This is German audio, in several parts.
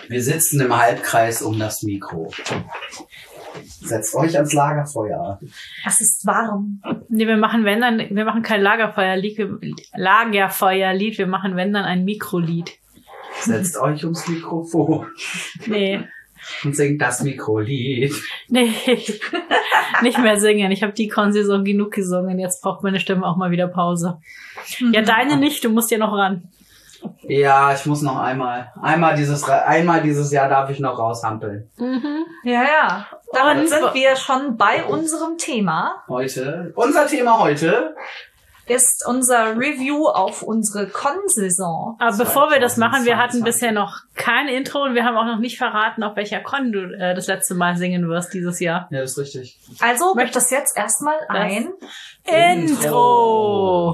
Wir sitzen im Halbkreis um das Mikro. Setzt euch ans Lagerfeuer. Es ist warm. Nee, wir machen kein Lagerfeuerlied, wir machen wenn dann ein Mikrolied. Setzt euch ums Mikrofon. Nee. Und singt das Mikrolied. Nee, nicht mehr singen. Ich habe die Con-Saison genug gesungen. Jetzt braucht meine Stimme auch mal wieder Pause. Ja, deine nicht, du musst ja noch ran. Ja, ich muss noch einmal dieses Jahr darf ich noch raushampeln. Mhm. Ja. Damit sind wir schon bei unserem Thema. Unser Thema heute ist unser Review auf unsere Con-Saison. Aber bevor wir das machen, wir hatten bisher noch kein Intro und wir haben auch noch nicht verraten, auf welcher Con du das letzte Mal singen wirst dieses Jahr. Ja, das ist richtig. Also möchte das jetzt erstmal ein Intro.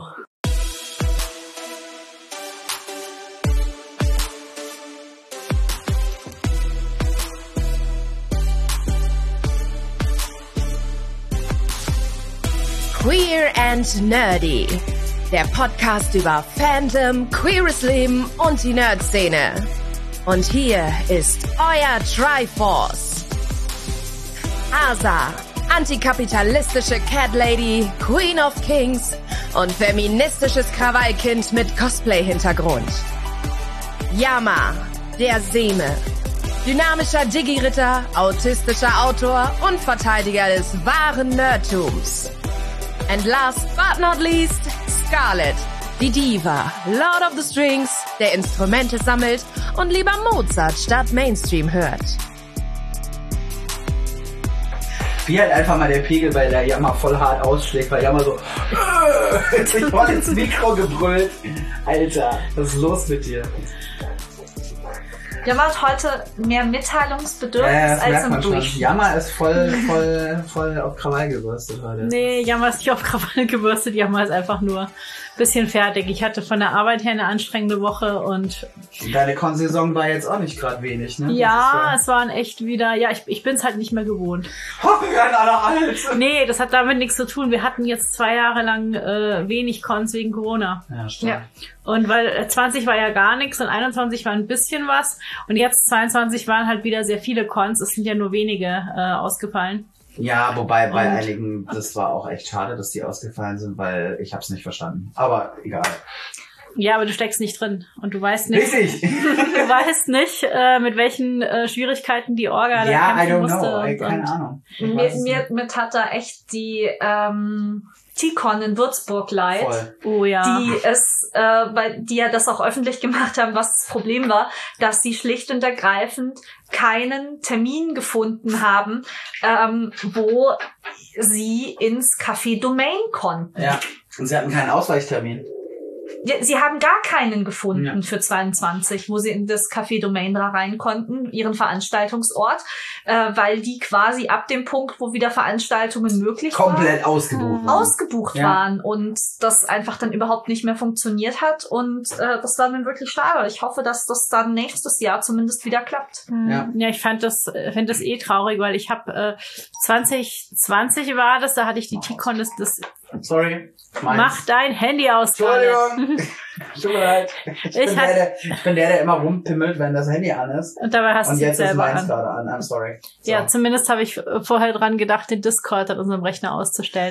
Queer and Nerdy, der Podcast über Fandom, queeres Leben und die Nerd-Szene. Und hier ist euer Triforce. Asa, antikapitalistische Cat Lady, Queen of Kings und feministisches Krawallkind mit Cosplay-Hintergrund. Yama, der Seme, dynamischer Digi-Ritter, autistischer Autor und Verteidiger des wahren Nerdtums. And last but not least, Scarlett, die Diva, Lord of the Strings, der Instrumente sammelt und lieber Mozart statt Mainstream hört. Wie halt einfach mal der Pegel bei der Jammer voll hart ausschlägt, weil Jammer so sich voll ins Mikro gebrüllt. Alter, was ist los mit dir? Jammer hat heute mehr Mitteilungsbedürfnis als im Durchschnitt. Jammer ist voll auf Krawall gebürstet heute. Nee, Jammer ist nicht auf Krawall gebürstet, Jammer ist einfach nur ein bisschen fertig. Ich hatte von der Arbeit her eine anstrengende Woche und... Deine Con-Saison war jetzt auch nicht gerade wenig, ne? Ja, es waren echt wieder... Ja, ich bin's halt nicht mehr gewohnt. Oh, wir werden alle alt! Nee, das hat damit nichts zu tun. Wir hatten jetzt 2 Jahre lang wenig Cons wegen Corona. Ja, stimmt. Ja. Und weil 20 war ja gar nichts und 21 war ein bisschen was und jetzt 22 waren halt wieder sehr viele Cons. Es sind ja nur wenige ausgefallen. Ja, wobei bei einigen, das war auch echt schade, dass die ausgefallen sind, weil ich hab's nicht verstanden. Aber egal. Ja, aber du steckst nicht drin und du weißt nicht. Richtig. Du weißt nicht, mit welchen Schwierigkeiten die Orga da kämpfen musste. Ja, I don't know. Keine Ahnung. Mir tat da echt die T-Con in Würzburg leid. Voll. Oh ja. Die ja das auch öffentlich gemacht haben, was das Problem war, dass sie schlicht und ergreifend keinen Termin gefunden haben, wo sie ins Café Domain konnten. Ja, und sie hatten keinen Ausweichtermin. Ja, sie haben gar keinen gefunden für 22, wo sie in das Café Domain da rein konnten, ihren Veranstaltungsort, weil die quasi ab dem Punkt, wo wieder Veranstaltungen möglich komplett ausgebucht waren und das einfach dann überhaupt nicht mehr funktioniert hat und das war dann wirklich schade. Ich hoffe, dass das dann nächstes Jahr zumindest wieder klappt. Ja, ich finde das traurig, weil ich habe 2020 war das, da hatte ich die T-Con, das Sorry. Mach dein Handy aus, Entschuldigung. Tut mir leid. Ich bin der immer rumpimmelt, wenn das Handy an ist. Und dabei hast du es selber an. Und jetzt ist meins gerade an. I'm sorry. So. Ja, zumindest habe ich vorher dran gedacht, den Discord an unserem Rechner auszustellen,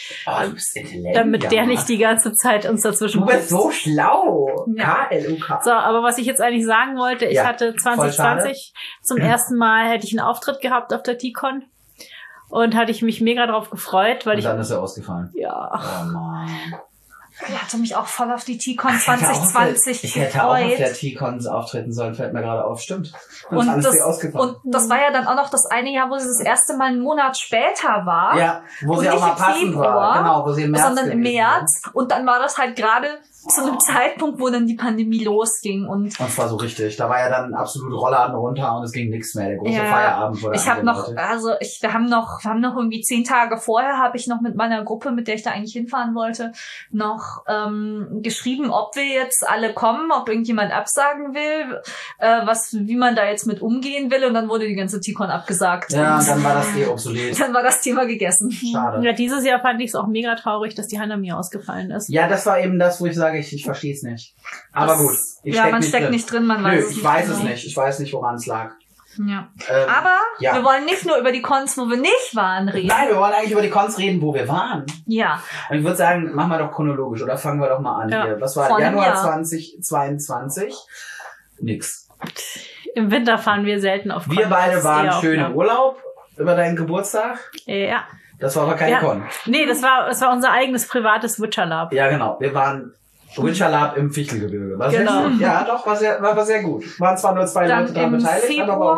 damit der nicht die ganze Zeit uns dazwischen Du bist so schlau. Ja. KLUK. So, aber was ich jetzt eigentlich sagen wollte, ich hatte 2020 zum ersten Mal hätte ich einen Auftritt gehabt auf der T-Con. Und hatte ich mich mega drauf gefreut, weil und dann ist er ausgefallen. Ja. Oh Mann. Ich hatte mich auch voll auf die T-Con 2020 Ich hätte auch auf der T-Con auftreten sollen, fällt mir gerade auf. Stimmt. Und das war ja dann auch noch das eine Jahr, wo sie das erste Mal einen Monat später war. Ja, wo sie auch mal passend war. Genau, wo sie im März sondern im März. Und dann war das halt gerade zu einem Zeitpunkt, wo dann die Pandemie losging. Und es war so richtig. Da war ja dann absolut Rollladen runter und es ging nichts mehr. Der große Feierabend wurde wir haben noch irgendwie 10 Tage vorher habe ich noch mit meiner Gruppe, mit der ich da eigentlich hinfahren wollte, noch noch geschrieben, ob wir jetzt alle kommen, ob irgendjemand absagen will, wie man da jetzt mit umgehen will, und dann wurde die ganze T-Con abgesagt. Ja, und dann war das obsolet. Dann war das Thema gegessen. Schade. Ja, dieses Jahr fand ich es auch mega traurig, dass die Hanami ausgefallen ist. Ja, das war eben das, wo ich sage, ich verstehe es nicht. Aber gut. Man steckt nicht drin, man weiß es nicht. Ich weiß es nicht. Ich weiß nicht, woran es lag. Ja. Aber wir wollen nicht nur über die Cons, wo wir nicht waren, reden. Nein, wir wollen eigentlich über die Cons reden, wo wir waren. Ja. Und ich würde sagen, machen wir doch chronologisch, oder fangen wir doch mal an hier. Was war Januar 2022? Nix. Im Winter fahren wir selten auf Cons. Wir beide waren schön im Urlaub über deinen Geburtstag. Ja. Das war aber keine Con. Nee, das war unser eigenes privates Witcher Lab. Ja, genau. Wir waren Witcher Lab im Fichtelgebirge. Genau. Ja, doch, war sehr gut. Waren zwar nur 2 Leute daran beteiligt, aber war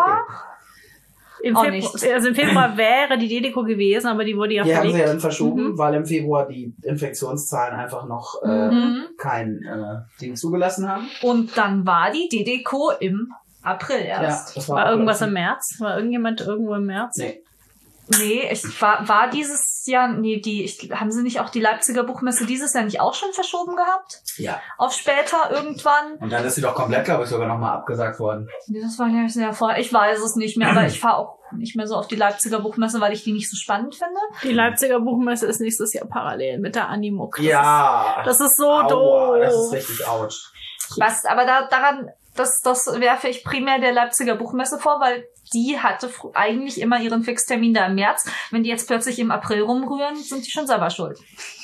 okay. Im Februar wäre die Dedeko gewesen, aber die wurde ja verlegt. Die haben sie ja dann verschoben, weil im Februar die Infektionszahlen einfach noch kein Ding zugelassen haben. Und dann war die Dedeko im April erst. Ja, das war irgendwas im März? War irgendjemand irgendwo im März? Nee, war dieses Jahr, haben sie nicht auch die Leipziger Buchmesse dieses Jahr nicht auch schon verschoben gehabt? Ja. Auf später irgendwann? Und dann ist sie doch komplett, glaube ich, sogar nochmal abgesagt worden. Nee, das war ja sehr vor. Ich weiß es nicht mehr, aber ich fahre auch nicht mehr so auf die Leipziger Buchmesse, weil ich die nicht so spannend finde. Die Leipziger Buchmesse ist nächstes Jahr parallel mit der Animuk. Das ist so doof. Das ist richtig ouch. Aber daran, das werfe ich primär der Leipziger Buchmesse vor, weil die hatte eigentlich immer ihren Fixtermin da im März. Wenn die jetzt plötzlich im April rumrühren, sind die schon selber schuld.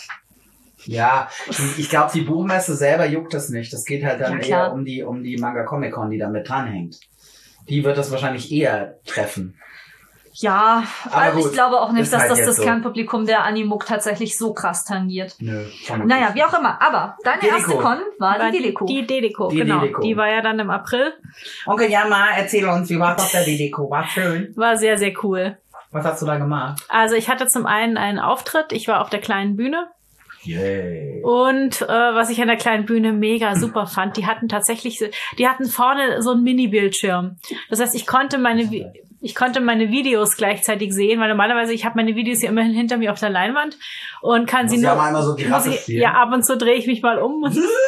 Ja, ich glaube, die Buchmesse selber juckt das nicht. Das geht halt dann eher um die Manga Comic Con, die da mit dranhängt. Die wird das wahrscheinlich eher treffen. Ja, aber ich glaube auch nicht, dass halt das Kernpublikum der Animuk tatsächlich so krass tangiert. Nö. Naja, wie auch immer. Aber deine erste Con war die Dedeko. Die Dedeko, genau. Die war ja dann im April. Onkel Yama, erzähl uns, wie war das der Dedeko? War schön. War sehr, sehr cool. Was hast du da gemacht? Also ich hatte zum einen einen Auftritt. Ich war auf der kleinen Bühne. Yay. Und was ich an der kleinen Bühne mega super fand, die hatten vorne so einen Mini-Bildschirm. Das heißt, ich konnte meine Videos gleichzeitig sehen, weil normalerweise, ich habe meine Videos ja immerhin hinter mir auf der Leinwand und kann sie nur... Ja, mal einmal so ja, ab und zu drehe ich mich mal um.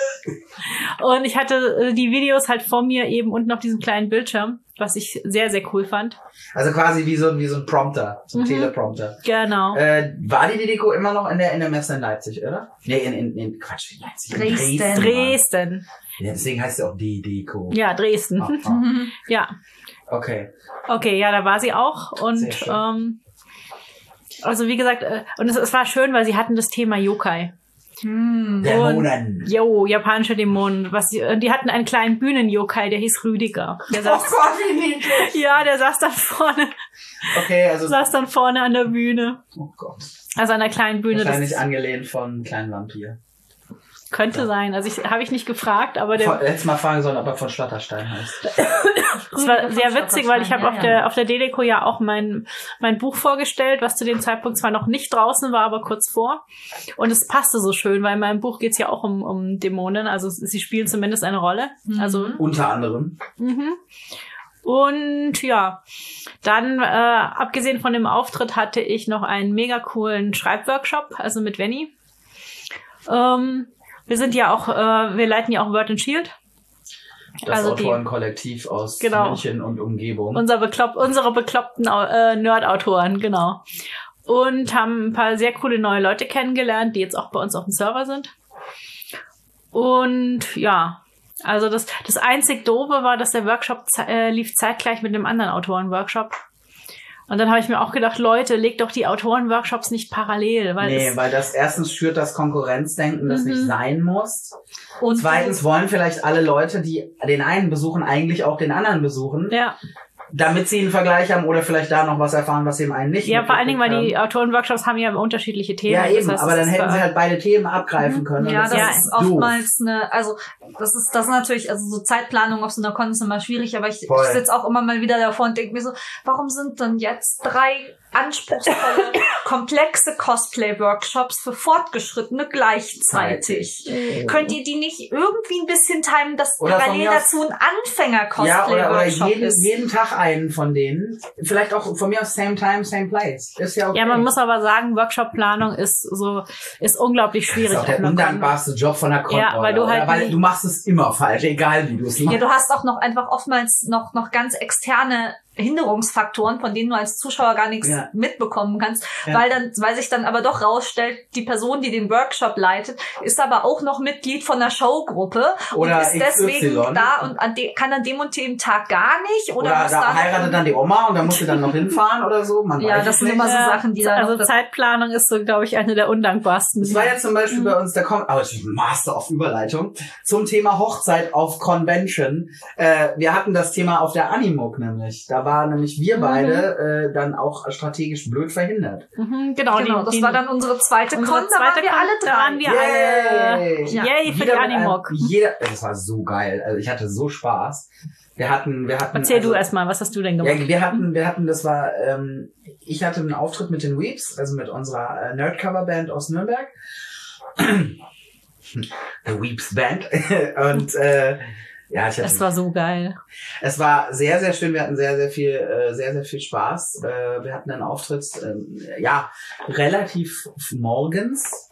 Und ich hatte die Videos halt vor mir eben unten auf diesem kleinen Bildschirm, was ich sehr, sehr cool fand. Also quasi wie so ein Prompter, so ein Teleprompter. Genau. War die Dedeko immer noch in der Messe in Leipzig, oder? Nee, in Quatsch, Leipzig. Dresden. Ja, deswegen heißt sie auch Dedeko. Ja, Dresden. Ja. Okay, ja, da war sie auch. Und also wie gesagt, und es war schön, weil sie hatten das Thema Yokai. Dämonen. Japanische Dämonen. Die hatten einen kleinen Bühnen-Yokai, der hieß Rüdiger. Oh Gott, wie niedlich. Ja, der saß dann vorne. Okay, also... Saß dann vorne an der Bühne. Oh Gott. Also an der kleinen Bühne. Wahrscheinlich angelehnt von Kleinen Vampir. Könnte sein. Also habe ich nicht gefragt, aber hättest mal fragen sollen, ob er von Schlatterstein heißt. Das war sehr witzig, weil ich habe auf der Dedeko ja auch mein Buch vorgestellt, was zu dem Zeitpunkt zwar noch nicht draußen war, aber kurz vor. Und es passte so schön, weil in meinem Buch geht's ja auch um Dämonen. Also sie spielen zumindest eine Rolle. Also unter anderem. Und ja, dann abgesehen von dem Auftritt hatte ich noch einen mega coolen Schreibworkshop, also mit Venny. Wir sind ja auch, wir leiten ja auch Word and Shield. Das Autorenkollektiv aus München und Umgebung. Unsere bekloppten Nerd-Autoren, genau. Und haben ein paar sehr coole neue Leute kennengelernt, die jetzt auch bei uns auf dem Server sind. Und ja, also das einzig Doofe war, dass der Workshop lief zeitgleich mit einem anderen Autoren-Workshop. Und dann habe ich mir auch gedacht, Leute, legt doch die Autoren-Workshops nicht parallel. Weil das erstens schürt das Konkurrenzdenken, das nicht sein muss. Und zweitens wollen vielleicht alle Leute, die den einen besuchen, eigentlich auch den anderen besuchen. Ja. Damit sie einen Vergleich haben oder vielleicht da noch was erfahren, was dem einen nicht. Ja, vor allen Dingen, weil die Autoren-Workshops haben ja unterschiedliche Themen. Ja, eben, das heißt, aber dann hätten sie halt beide Themen abgreifen können. Ja, das ist oftmals das ist natürlich, also so Zeitplanung auf so einer Con ist immer schwierig, aber ich sitze auch immer mal wieder davor und denke mir so, warum sind denn jetzt 3 anspruchsvolle, komplexe Cosplay-Workshops für Fortgeschrittene gleichzeitig. Könnt ihr die nicht irgendwie ein bisschen timen, dass parallel dazu ein Anfänger-Cosplay-Workshop ist? Jeden Tag einen von denen. Vielleicht auch von mir aus same time, same place. Ist ja okay. Ja, man muss aber sagen, Workshop-Planung ist unglaublich schwierig. Das ist auch der undankbarste Job von der Con. Ja, weil du machst es immer falsch, egal wie du es machst. Ja, du hast auch noch einfach oftmals noch ganz externe Hinderungsfaktoren, von denen du als Zuschauer gar nichts mitbekommen kannst, weil sich dann aber doch rausstellt, die Person, die den Workshop leitet, ist aber auch noch Mitglied von einer Showgruppe oder und ist deswegen da und kann an dem und dem Tag gar nicht oder da heiratet dann die Oma und dann musst du dann noch hinfahren oder so. Das sind immer so Sachen, die dann also Zeitplanung ist so, glaube ich, eine der undankbarsten. Das war ja zum Beispiel bei uns, Master of Überleitung, zum Thema Hochzeit auf Convention. Wir hatten das Thema auf der Animuk nämlich. Da war nämlich wir beide dann auch strategisch blöd verhindert. Genau, das war dann unsere zweite Con, da waren wir alle drei. Da waren wir alle. Yay für die Animuk. Das war so geil. Also ich hatte so Spaß. Wir hatten. Erzähl du erstmal, was hast du denn gemacht? Ja, wir hatten, das war, ich hatte einen Auftritt mit den Weeps, also mit unserer Nerdcover-Band aus Nürnberg. The Weeps Band. Und das war so geil. Es war sehr, sehr schön. Wir hatten sehr, sehr viel Spaß. Wir hatten einen Auftritt, relativ morgens.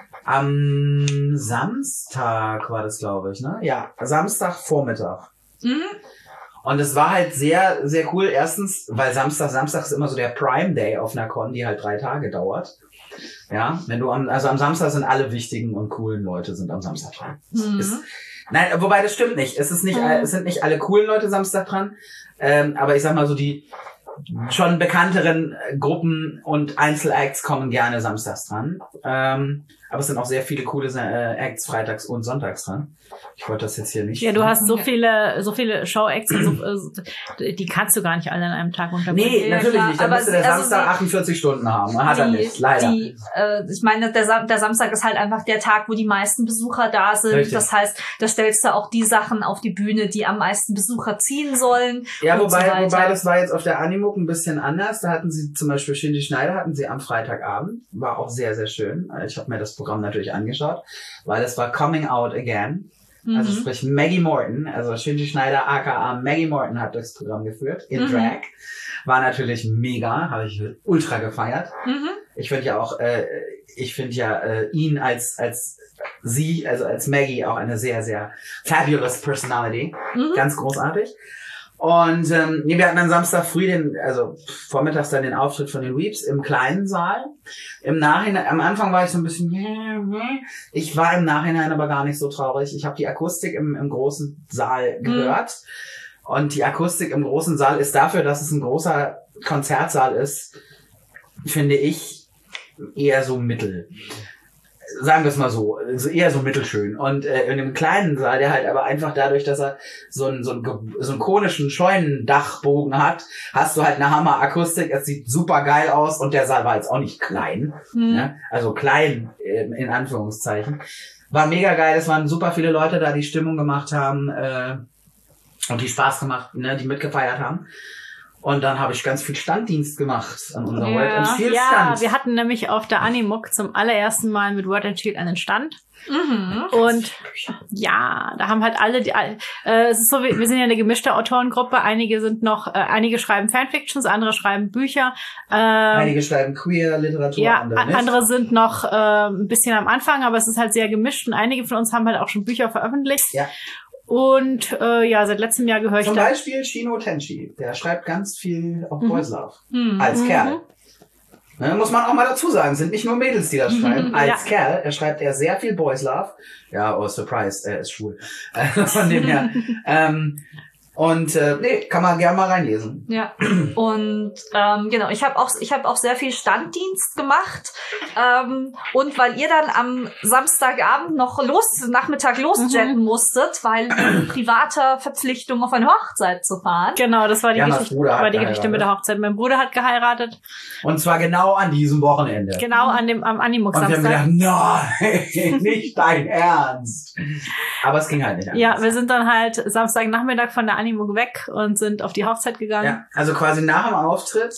Am Samstag war das, glaube ich, ne? Ja, Samstagvormittag. Und es war halt sehr, sehr cool. Erstens, weil Samstag ist immer so der Prime Day auf einer Con, die halt 3 Tage dauert. Ja, am Samstag sind alle wichtigen und coolen Leute sind am Samstag dran. Nein, wobei das stimmt nicht. Es sind nicht alle coolen Leute Samstag dran. Aber ich sag mal so, die schon bekannteren Gruppen und Einzelacts kommen gerne samstags dran. Aber es sind auch sehr viele coole Acts freitags und sonntags dran. Ich wollte das jetzt hier nicht. Ja, du hast so viele Show-Acts, die kannst du gar nicht alle an einem Tag unterbringen. Nee, natürlich nicht. Da müsste der Samstag 48 Stunden haben. Hat er nicht, leider. Ich meine, der Samstag ist halt einfach der Tag, wo die meisten Besucher da sind. Richtig. Das heißt, da stellst du auch die Sachen auf die Bühne, die am meisten Besucher ziehen sollen. Ja, wobei das war jetzt auf der Animuk ein bisschen anders. Da hatten sie zum Beispiel Shindy Schneider am Freitagabend. War auch sehr, sehr schön. Ich habe mir das Programm natürlich angeschaut, weil es war Coming Out Again. Also sprich Maggie Morton, also Shindy Schneider aka Maggie Morton hat das Programm geführt in Drag. War natürlich mega, habe ich ultra gefeiert. Ich finde ja auch, ihn als Maggie auch eine sehr, sehr fabulous Personality. Ganz großartig. Und wir hatten dann Samstag früh vormittags dann den Auftritt von den Weeps im kleinen Saal. Im Nachhinein, am Anfang war ich so ein bisschen, ich war im Nachhinein aber gar nicht so traurig. Ich habe die Akustik im großen Saal gehört. Und die Akustik im großen Saal ist dafür, dass es ein großer Konzertsaal ist, finde ich, eher so mittel. Sagen wir es mal so, eher so mittelschön. Und in dem kleinen Saal, der halt aber einfach dadurch, dass er so einen konischen Scheunendachbogen hat, hast du halt eine Hammer-Akustik. Es sieht super geil aus und der Saal war jetzt auch nicht klein. Ne? Also klein in Anführungszeichen. War mega geil, es waren super viele Leute da, die Stimmung gemacht haben und die Spaß gemacht, ne, die mitgefeiert haben. Und dann habe ich ganz viel Standdienst gemacht an unserem Word and Shield Stand. Ja, wir hatten nämlich auf der Animuk zum allerersten Mal mit Word and Shield einen Stand. Und ja, da haben halt alle, es ist so, wir sind ja eine gemischte Autorengruppe. Einige schreiben Fanfictions, andere schreiben Bücher. Einige schreiben Queer-Literatur, ja, andere sind noch ein bisschen am Anfang, aber es ist halt sehr gemischt. Und einige von uns haben halt auch schon Bücher veröffentlicht. Ja. Und seit letztem Jahr gehöre ich zum Beispiel Shino Tenshi, der schreibt ganz viel auf Boys Love. Als Kerl. Ne, muss man auch mal dazu sagen, sind nicht nur Mädels, die das schreiben. Als Kerl schreibt er sehr viel Boys Love. Ja, surprise, er ist schwul. Von dem her. Kann man gerne mal reinlesen. Ja. Und genau, ich habe auch sehr viel Standdienst gemacht. Und weil ihr dann am Samstagabend noch Nachmittag losjetten musstet, weil privater Verpflichtung auf eine Hochzeit zu fahren. Genau, das war die Geschichte mit der Hochzeit. Mein Bruder hat geheiratet. Und zwar genau an diesem Wochenende. Genau am Animuk-Samstag. Und wir haben gedacht, nein, nicht dein Ernst. Aber es ging halt nicht anders. Ja, wir sind dann halt Samstagnachmittag von der Animuk weg und sind auf die Hochzeit gegangen. Ja, also quasi nach dem Auftritt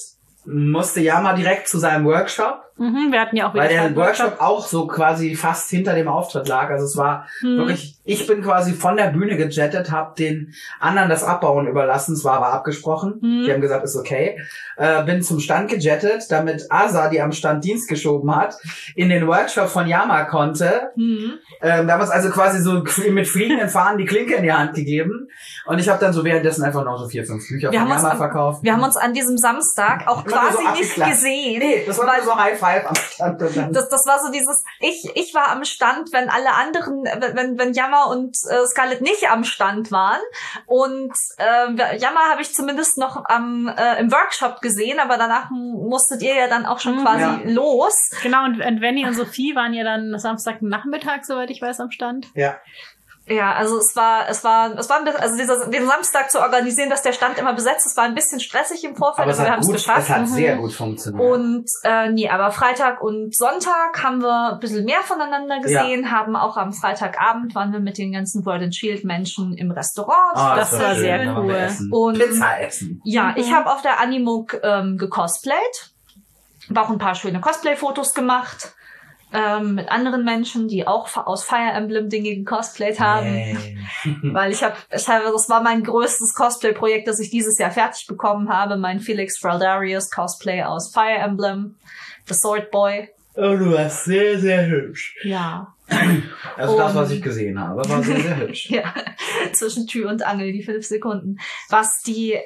musste Yama direkt zu seinem Workshop. Wir hatten ja auch wieder weil der Workshop auch so quasi fast hinter dem Auftritt lag. Also es war wirklich, ich bin quasi von der Bühne gejettet, habe den anderen das Abbauen überlassen, es war aber abgesprochen. Die haben gesagt, ist okay. Bin zum Stand gejettet, damit Asa, die am Stand Dienst geschoben hat, in den Workshop von Yama konnte. Da haben wir uns also quasi so mit fliegenden Fahnen die Klinke in die Hand gegeben. Und ich habe dann so währenddessen einfach noch so 4, 5 Bücher von Yama verkauft. Wir haben uns an diesem Samstag auch quasi so nicht gesehen. Nee, das war nur so High Five am Stand. Das war so dieses, ich war am Stand, wenn alle anderen, wenn Yama und Scarlett nicht am Stand waren. Und Yama habe ich zumindest noch im Workshop gesehen, aber danach musstet ihr ja dann auch schon quasi los. Genau, und Venny und Sophie waren ja dann Samstagnachmittag, soweit ich weiß, am Stand. Ja. Ja, also es war ein bisschen, also den Samstag zu organisieren, dass der Stand immer besetzt ist, war ein bisschen stressig im Vorfeld, aber wir haben es geschafft. Es hat sehr gut funktioniert. Und aber Freitag und Sonntag haben wir ein bisschen mehr voneinander gesehen, haben auch am Freitagabend waren wir mit den ganzen World and Shield Menschen im Restaurant. Das war sehr cool. Und Pizza essen. Ja, ich habe auf der Animuk gecosplayt, habe auch ein paar schöne Cosplay-Fotos gemacht. Mit anderen Menschen, die auch aus Fire Emblem Dinge gecosplayt haben. Weil das war mein größtes Cosplay-Projekt, das ich dieses Jahr fertig bekommen habe. Mein Felix Fraldarius Cosplay aus Fire Emblem, The Sword Boy. Oh, du warst sehr, sehr hübsch. Ja. Also das, was ich gesehen habe, war sehr, sehr hübsch. Ja, zwischen Tür und Angel, die 5 Sekunden. Was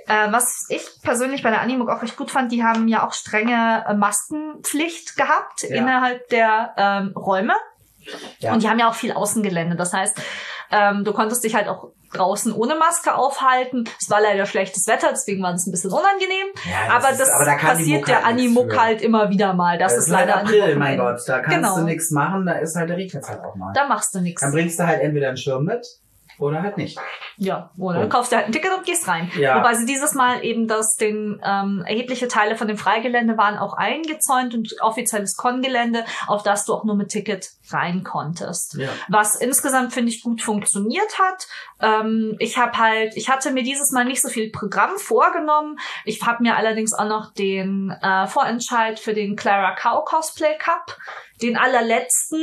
ich persönlich bei der Animuk auch recht gut fand, die haben ja auch strenge Maskenpflicht gehabt innerhalb der Räume. Ja. Und die haben ja auch viel Außengelände. Das heißt, du konntest dich halt auch draußen ohne Maske aufhalten. Es war leider schlechtes Wetter, deswegen war es ein bisschen unangenehm. Ja, aber da passiert der Animuk halt immer wieder mal. Das ist leider April, mein Gott. Da kannst du nichts machen, da ist halt der regnet halt auch mal. Da machst du nichts. Dann bringst du halt entweder einen Schirm mit oder halt nicht. Ja, oder du kaufst dir halt ein Ticket und gehst rein. Ja. Wobei sie dieses Mal eben erhebliche Teile von dem Fregelände waren auch eingezäunt und offizielles Con-Gelände, auf das du auch nur mit Ticket rein konntest. Ja. Was insgesamt, finde ich, gut funktioniert hat. Ich hatte mir dieses Mal nicht so viel Programm vorgenommen. Ich habe mir allerdings auch noch den Vorentscheid für den Clara Cow Cosplay Cup, den allerletzten,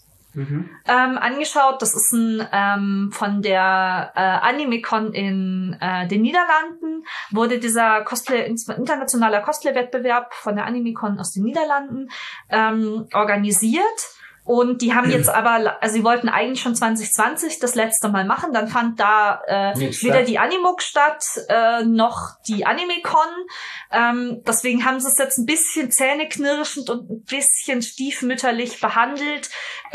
angeschaut. Das ist von der Animecon in den Niederlanden wurde dieser internationaler Cosplay-Wettbewerb von der Animecon aus den Niederlanden organisiert. Und die haben jetzt aber, also sie wollten eigentlich schon 2020 das letzte Mal machen, dann fand da weder die Animuk statt, noch die Animecon. Deswegen haben sie es jetzt ein bisschen zähneknirschend und ein bisschen stiefmütterlich behandelt.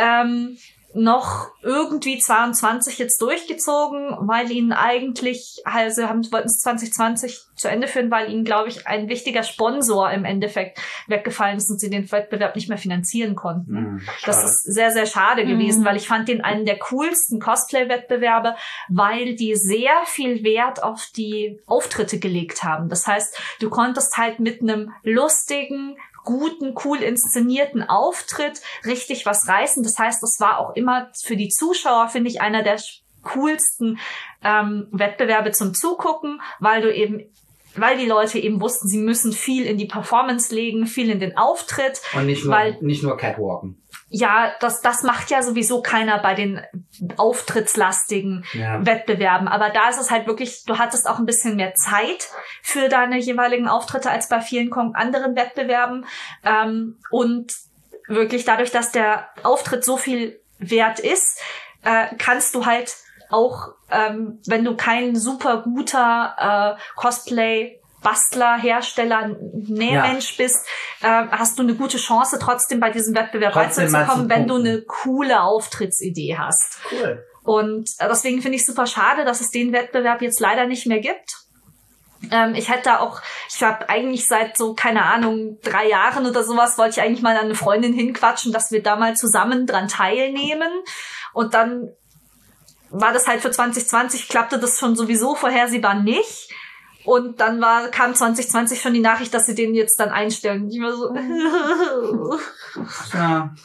Noch irgendwie 22 jetzt durchgezogen, weil ihnen eigentlich, wollten es 2020 zu Ende führen, weil ihnen, glaube ich, ein wichtiger Sponsor im Endeffekt weggefallen ist und sie den Wettbewerb nicht mehr finanzieren konnten. Das ist sehr, sehr schade gewesen, weil ich fand den einen der coolsten Cosplay-Wettbewerbe, weil die sehr viel Wert auf die Auftritte gelegt haben. Das heißt, du konntest halt mit einem lustigen, guten, cool inszenierten Auftritt richtig was reißen. Das heißt, das war auch immer für die Zuschauer, finde ich, einer der coolsten Wettbewerbe zum Zugucken, weil die Leute eben wussten, sie müssen viel in die Performance legen, viel in den Auftritt. Und nicht nur Catwalken. Ja, das macht ja sowieso keiner bei den auftrittslastigen Wettbewerben. Aber da ist es halt wirklich, du hattest auch ein bisschen mehr Zeit für deine jeweiligen Auftritte als bei vielen anderen Wettbewerben. Und wirklich dadurch, dass der Auftritt so viel wert ist, kannst du halt auch, wenn du kein super guter Cosplay-Bastler, Hersteller, Nähmensch bist, hast du eine gute Chance, trotzdem bei diesem Wettbewerb weiterzukommen, wenn du eine coole Auftrittsidee hast. Cool. Und deswegen finde ich super schade, dass es den Wettbewerb jetzt leider nicht mehr gibt. Ich habe eigentlich seit so, keine Ahnung, 3 Jahren oder sowas, wollte ich eigentlich mal an eine Freundin hinquatschen, dass wir da mal zusammen dran teilnehmen. Und dann war das halt für 2020, klappte das schon sowieso vorhersehbar nicht. Und dann kam 2020 schon die Nachricht, dass sie den jetzt dann einstellen. Ich war so,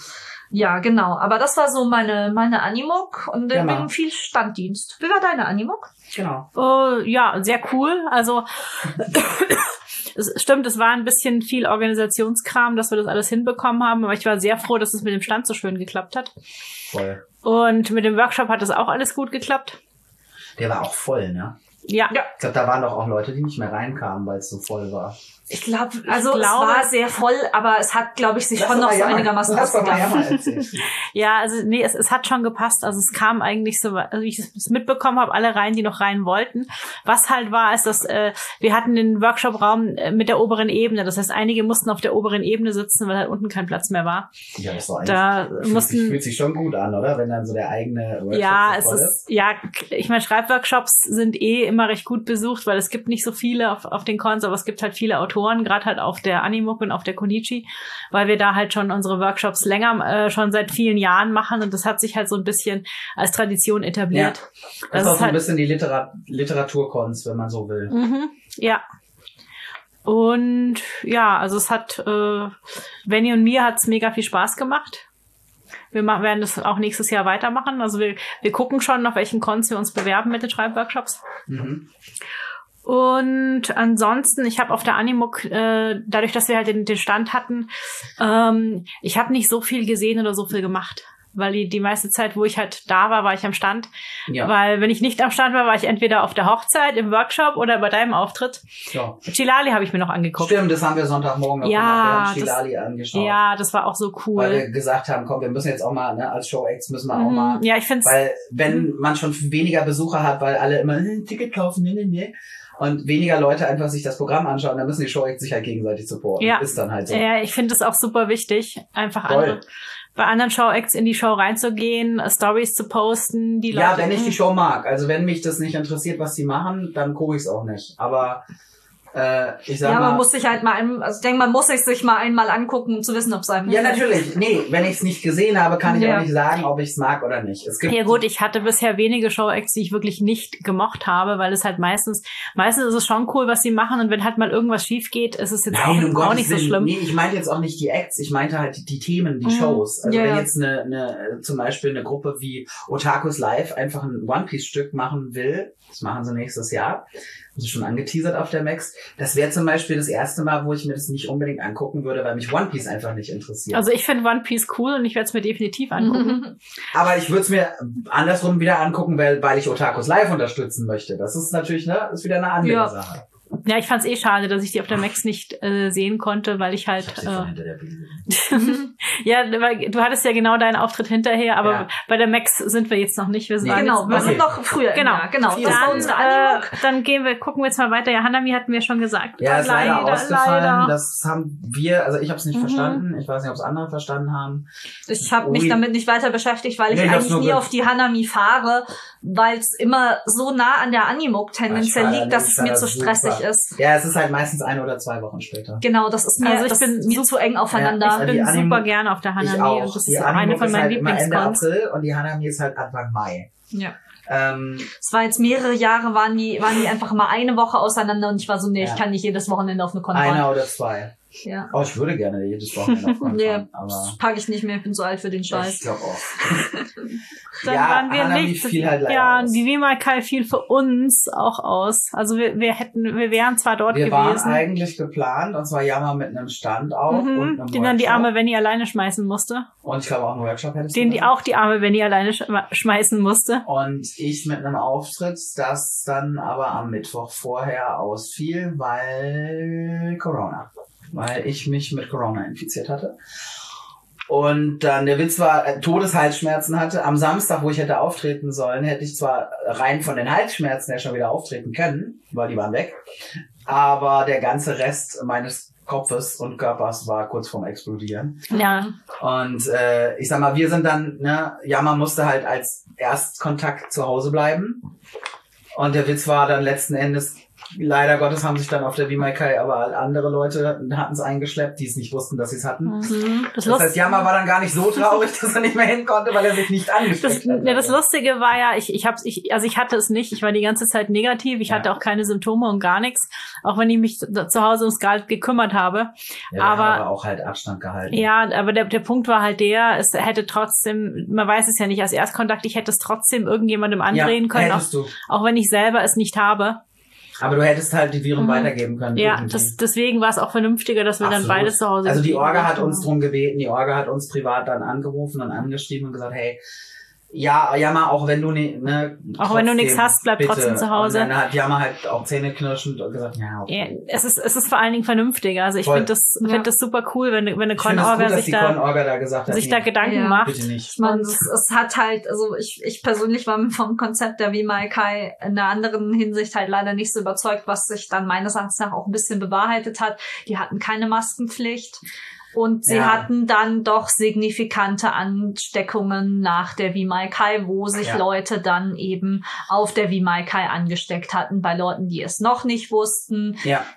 Ja, genau. Aber das war so meine Animuk und ich bin viel Standdienst. Wie war deine Animuk? Genau. Ja, sehr cool. Also es stimmt, es war ein bisschen viel Organisationskram, dass wir das alles hinbekommen haben, aber ich war sehr froh, dass es mit dem Stand so schön geklappt hat. Voll. Und mit dem Workshop hat es auch alles gut geklappt. Der war auch voll, ne? Ja. Ich glaube, da waren doch auch Leute, die nicht mehr reinkamen, weil es so voll war. Ich glaube, es war sehr voll, aber es hat, glaube ich, sich schon noch so einigermaßen ausgegangen. Ja, also nee, es hat schon gepasst. Also es kam eigentlich so, also wie ich es mitbekommen habe, alle rein, die noch rein wollten. Was halt war, ist, dass wir hatten den Workshop-Raum mit der oberen Ebene. Das heißt, einige mussten auf der oberen Ebene sitzen, weil halt unten kein Platz mehr war. Ja, das war fühlt sich schon gut an, oder? Wenn dann so der eigene Workshop ich meine, Schreibworkshops sind immer recht gut besucht, weil es gibt nicht so viele auf den Cons, aber es gibt halt viele Autoren, gerade halt auf der Animuk und auf der Konichi, weil wir da halt schon unsere Workshops länger, schon seit vielen Jahren machen und das hat sich halt so ein bisschen als Tradition etabliert. Ja. Das ist auch so ein bisschen die Literaturcons, wenn man so will. Ja. Und ja, also es hat, Benny und mir hat's mega viel Spaß gemacht. Wir werden das auch nächstes Jahr weitermachen. Also wir gucken schon, auf welchen Cons wir uns bewerben mit den Schreibworkshops. Und ansonsten, ich habe auf der Animuk, dadurch, dass wir halt den Stand hatten, ich habe nicht so viel gesehen oder so viel gemacht. Weil die meiste Zeit, wo ich halt da war ich am Stand. Ja. Weil wenn ich nicht am Stand war ich entweder auf der Hochzeit, im Workshop oder bei deinem Auftritt. Ja. Chilali habe ich mir noch angeguckt. Stimmt, das haben wir Sonntagmorgen noch gemacht. Wir haben Chilali angeschaut. Ja, das war auch so cool. Weil wir gesagt haben, komm, wir müssen jetzt auch mal, ne, als Show-Acts müssen wir auch mal. Ja, ich find's. Weil wenn man schon weniger Besucher hat, weil alle immer Ticket kaufen, nee. Und weniger Leute einfach sich das Programm anschauen, dann müssen die Show-Acts sich halt gegenseitig supporten. Ja. Ist dann halt so. Ja, ich finde es auch super wichtig, einfach bei anderen Show-Acts in die Show reinzugehen, Stories zu posten, die Leute. Ja, wenn ich die Show mag. Also wenn mich das nicht interessiert, was die machen, dann gucke ich es auch nicht. Aber ich sag mal, man muss sich halt mal, ich denke, man muss sich mal einmal angucken, um zu wissen, ob es einem Ja, natürlich. Nee, wenn ich es nicht gesehen habe, kann ich auch nicht sagen, ob ich es mag oder nicht. Es gibt ja gut, ich hatte bisher wenige Show-Acts, die ich wirklich nicht gemocht habe, weil es halt meistens ist es schon cool, was sie machen und wenn halt mal irgendwas schief geht, ist es jetzt auch nicht so schlimm. Nee, ich meinte jetzt auch nicht die Acts, ich meinte halt die Themen, die Shows. Also wenn jetzt zum Beispiel eine Gruppe wie Otakus Live einfach ein One-Piece-Stück machen will, das machen sie nächstes Jahr, das ist schon angeteasert auf der Max. Das wäre zum Beispiel das erste Mal, wo ich mir das nicht unbedingt angucken würde, weil mich One Piece einfach nicht interessiert. Also ich finde One Piece cool und ich werde es mir definitiv angucken. Aber ich würde es mir andersrum wieder angucken, weil ich Otakus Live unterstützen möchte. Das ist natürlich, ist wieder eine andere Sache. Ja, ich fand's schade, dass ich die auf der Max nicht sehen konnte, weil ich halt hinter der Bühne. Ja, weil du hattest ja genau deinen Auftritt hinterher, aber bei der Max sind wir jetzt noch nicht. Wir sind noch früher. Genau. Das war unsere Animuk. Dann gucken wir jetzt mal weiter. Ja, Hanami hatten wir schon gesagt. Ja, ist leider ausgefallen. Leider. Das haben wir, also ich habe es nicht verstanden. Ich weiß nicht, ob es andere verstanden haben. Ich habe mich damit nicht weiter beschäftigt, weil ich eigentlich nie auf die Hanami fahre, weil es immer so nah an der Animuk tendenziell liegt, dass es mir zu stressig ist. Ja, es ist halt meistens 1 oder 2 Wochen später. Genau, das ist mir, ich bin mir zu eng aufeinander. Ich bin super gerne auf der Hanami und das ist eine von meinen Lieblingscons. Ende April und die Hanami ist halt Anfang Mai. Ja. Es war jetzt mehrere Jahre, waren die einfach mal eine Woche auseinander und ich war so, ich kann nicht jedes Wochenende auf eine Con fahren. 1 oder 2. Ja. Oh, ich würde gerne jedes Wochenende auf Con fahren, aber das packe ich nicht mehr, ich bin zu alt für den Scheiß. Ich glaube auch. Dann waren wir Hanami nicht. Fiel halt leider aus. Die Vimakai fiel für uns auch aus. Also wir wären zwar dort gewesen. Wir waren eigentlich geplant, und zwar Yama mit einem Stand auch und einem Workshop. Den dann die arme Benny alleine schmeißen musste. Und ich glaube auch einen Workshop hättest du. Den die auch die arme Benny alleine schmeißen musste. Und ich mit einem Auftritt, das dann aber am Mittwoch vorher ausfiel, weil Corona. Weil ich mich mit Corona infiziert hatte. Und dann der Witz war, Todeshalsschmerzen hatte. Am Samstag, wo ich hätte auftreten sollen, hätte ich zwar rein von den Halsschmerzen her schon wieder auftreten können, weil die waren weg. Aber der ganze Rest meines Kopfes und Körpers war kurz vorm Explodieren. Ja. Und ich sag mal, wir sind dann, Yama musste halt als Erstkontakt zu Hause bleiben. Und der Witz war dann letzten Endes, Leider Gottes haben sich dann auf der Vimaikai aber andere Leute hatten es eingeschleppt, die es nicht wussten, dass sie es hatten. Das heißt, Yama war dann gar nicht so traurig, dass er nicht mehr hin konnte, weil er sich nicht angesteckt hat. Ja, das Lustige war ja, ich hatte es nicht. Ich war die ganze Zeit negativ. Ich hatte auch keine Symptome und gar nichts. Auch wenn ich mich zu Hause ums Gehalt gekümmert habe. Ja, aber auch halt Abstand gehalten. Ja, aber der Punkt war halt es hätte trotzdem, man weiß es ja nicht als Erstkontakt, ich hätte es trotzdem irgendjemandem andrehen können. Auch wenn ich selber es nicht habe. Aber du hättest halt die Viren weitergeben können. Ja, deswegen war es auch vernünftiger, dass wir dann beide zu Hause Also die Orga hat uns drum gebeten, die Orga hat uns privat dann angerufen und angeschrieben und gesagt, hey, ja, Yama, auch wenn du auch wenn du nichts hast, bleib bitte. Trotzdem zu Hause. Und dann hat Yama halt auch zähneknirschend gesagt, ja, okay. Ja, es ist vor allen Dingen vernünftiger. Also ich finde das super cool, wenn eine Con-Orga sich da Gedanken macht. Bitte nicht. Ich meine, es hat halt, also ich persönlich war vom Konzept der Vimaikai in einer anderen Hinsicht halt leider nicht so überzeugt, was sich dann meines Erachtens nach auch ein bisschen bewahrheitet hat. Die hatten keine Maskenpflicht. Und sie hatten dann doch signifikante Ansteckungen nach der Vimaikai, wo sich Leute dann eben auf der Vimaikai angesteckt hatten, bei Leuten, die es noch nicht wussten,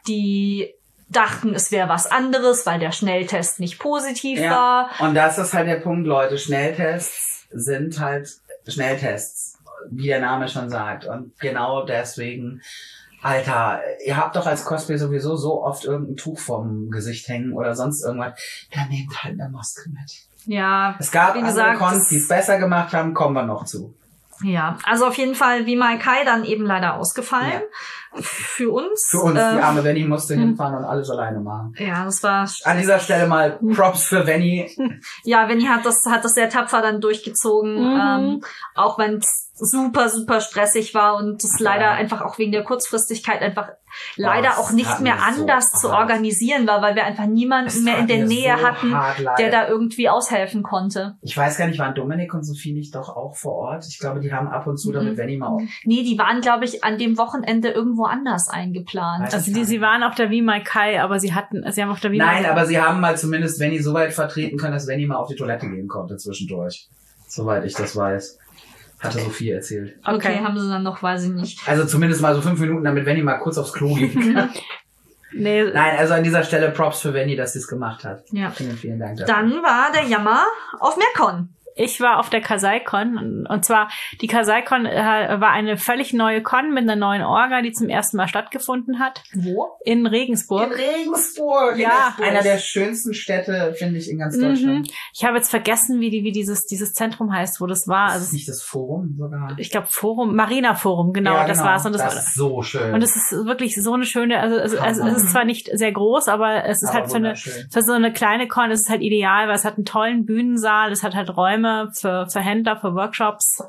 die dachten, es wäre was anderes, weil der Schnelltest nicht positiv war. Und das ist halt der Punkt, Leute. Schnelltests sind halt Schnelltests, wie der Name schon sagt. Und genau deswegen... Alter, ihr habt doch als Cosplay sowieso so oft irgendein Tuch vom Gesicht hängen oder sonst irgendwas. Dann nehmt halt eine Maske mit. Ja, es gab andere Cons, die es besser gemacht haben, kommen wir noch zu. Ja, also auf jeden Fall Vimaikai dann eben leider ausgefallen. Ja. Für uns. Die arme Venny musste hinfahren und alles alleine machen. Ja, das war... An dieser Stelle mal Props für Venny. Ja, Venny hat das sehr tapfer dann durchgezogen. Auch wenn es super, super stressig war und das leider einfach auch wegen der Kurzfristigkeit einfach leider auch nicht mehr anders zu organisieren war, weil wir einfach niemanden mehr in der Nähe hatten, der da irgendwie aushelfen konnte. Ich weiß gar nicht, waren Dominik und Sophie nicht doch auch vor Ort? Ich glaube, die haben ab und zu damit Venny mal... Nee, die waren, glaube ich, an dem Wochenende irgendwo anders eingeplant. Also sie waren auf der Vimaikai, aber sie haben auf der Vimaikai... Nein, aber sie haben mal zumindest Venny so weit vertreten können, dass Venny mal auf die Toilette gehen konnte zwischendurch. Soweit ich das weiß. Hatte Sophie erzählt. Okay, haben sie dann noch, weiß ich nicht. Also zumindest mal so 5 Minuten, damit Venny mal kurz aufs Klo gehen kann. Nee. Nein, also an dieser Stelle Props für Venny, dass sie es gemacht hat. Ja. Vielen Dank dafür. Dann war der Yama auf Mercon. Ich war auf der Kasai-Con und zwar die Kasai-Con war eine völlig neue Con mit einer neuen Orga, die zum ersten Mal stattgefunden hat. Wo? In Regensburg. In Regensburg. Ja. Einer der schönsten Städte, finde ich, in ganz Deutschland. Ich habe jetzt vergessen, wie dieses Zentrum heißt, wo das war. Also ist nicht das Forum sogar? Ich glaube Forum, Marina Forum, genau, das war's. Und das ist so schön. Und es ist wirklich so eine schöne, es ist zwar nicht sehr groß, aber es ist halt für so eine kleine Con ist es halt ideal, weil es hat einen tollen Bühnensaal, es hat halt Räume für Händler, für Workshops.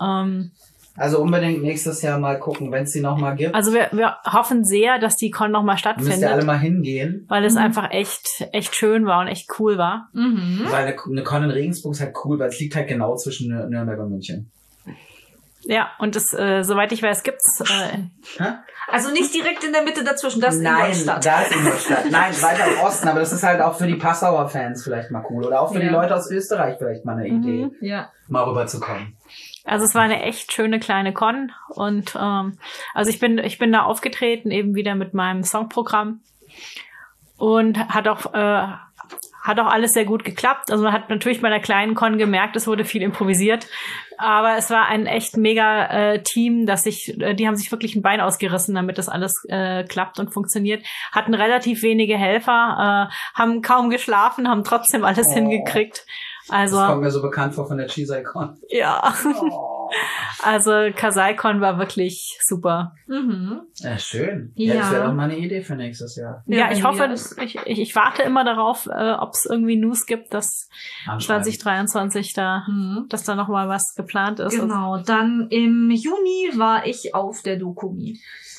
Also unbedingt nächstes Jahr mal gucken, wenn es die nochmal gibt. Also wir hoffen sehr, dass die Con nochmal stattfindet. Müsst ihr alle mal hingehen. Weil es einfach echt schön war und echt cool war. Weil eine Con in Regensburg ist halt cool, weil es liegt halt genau zwischen Nürnberg und München. Ja, und das, soweit ich weiß, gibt's... Also nicht direkt in der Mitte dazwischen, das ist Ingolstadt. Nein, da ist Ingolstadt. Nein, weiter im Osten, aber das ist halt auch für die Passauer Fans vielleicht mal cool. Oder auch für die Leute aus Österreich vielleicht mal eine Idee, mal rüberzukommen. Also es war eine echt schöne kleine Con und also ich bin da aufgetreten, eben wieder mit meinem Songprogramm und hat auch alles sehr gut geklappt. Also man hat natürlich bei einer kleinen Con gemerkt, es wurde viel improvisiert. Aber es war ein echt mega Team, die haben sich wirklich ein Bein ausgerissen, damit das alles klappt und funktioniert. Hatten relativ wenige Helfer, haben kaum geschlafen, haben trotzdem alles hingekriegt. Also, das kommt mir so bekannt vor von der Chisai-Con. Ja. Also Kasai-Con war wirklich super. Ja, schön. Ja, das wäre doch mal eine Idee für nächstes Jahr. Ja, ich hoffe, ich warte immer darauf, ob es irgendwie News gibt, dass 2023 dass da noch mal was geplant ist. Genau, dann im Juni war ich auf der Dokumi.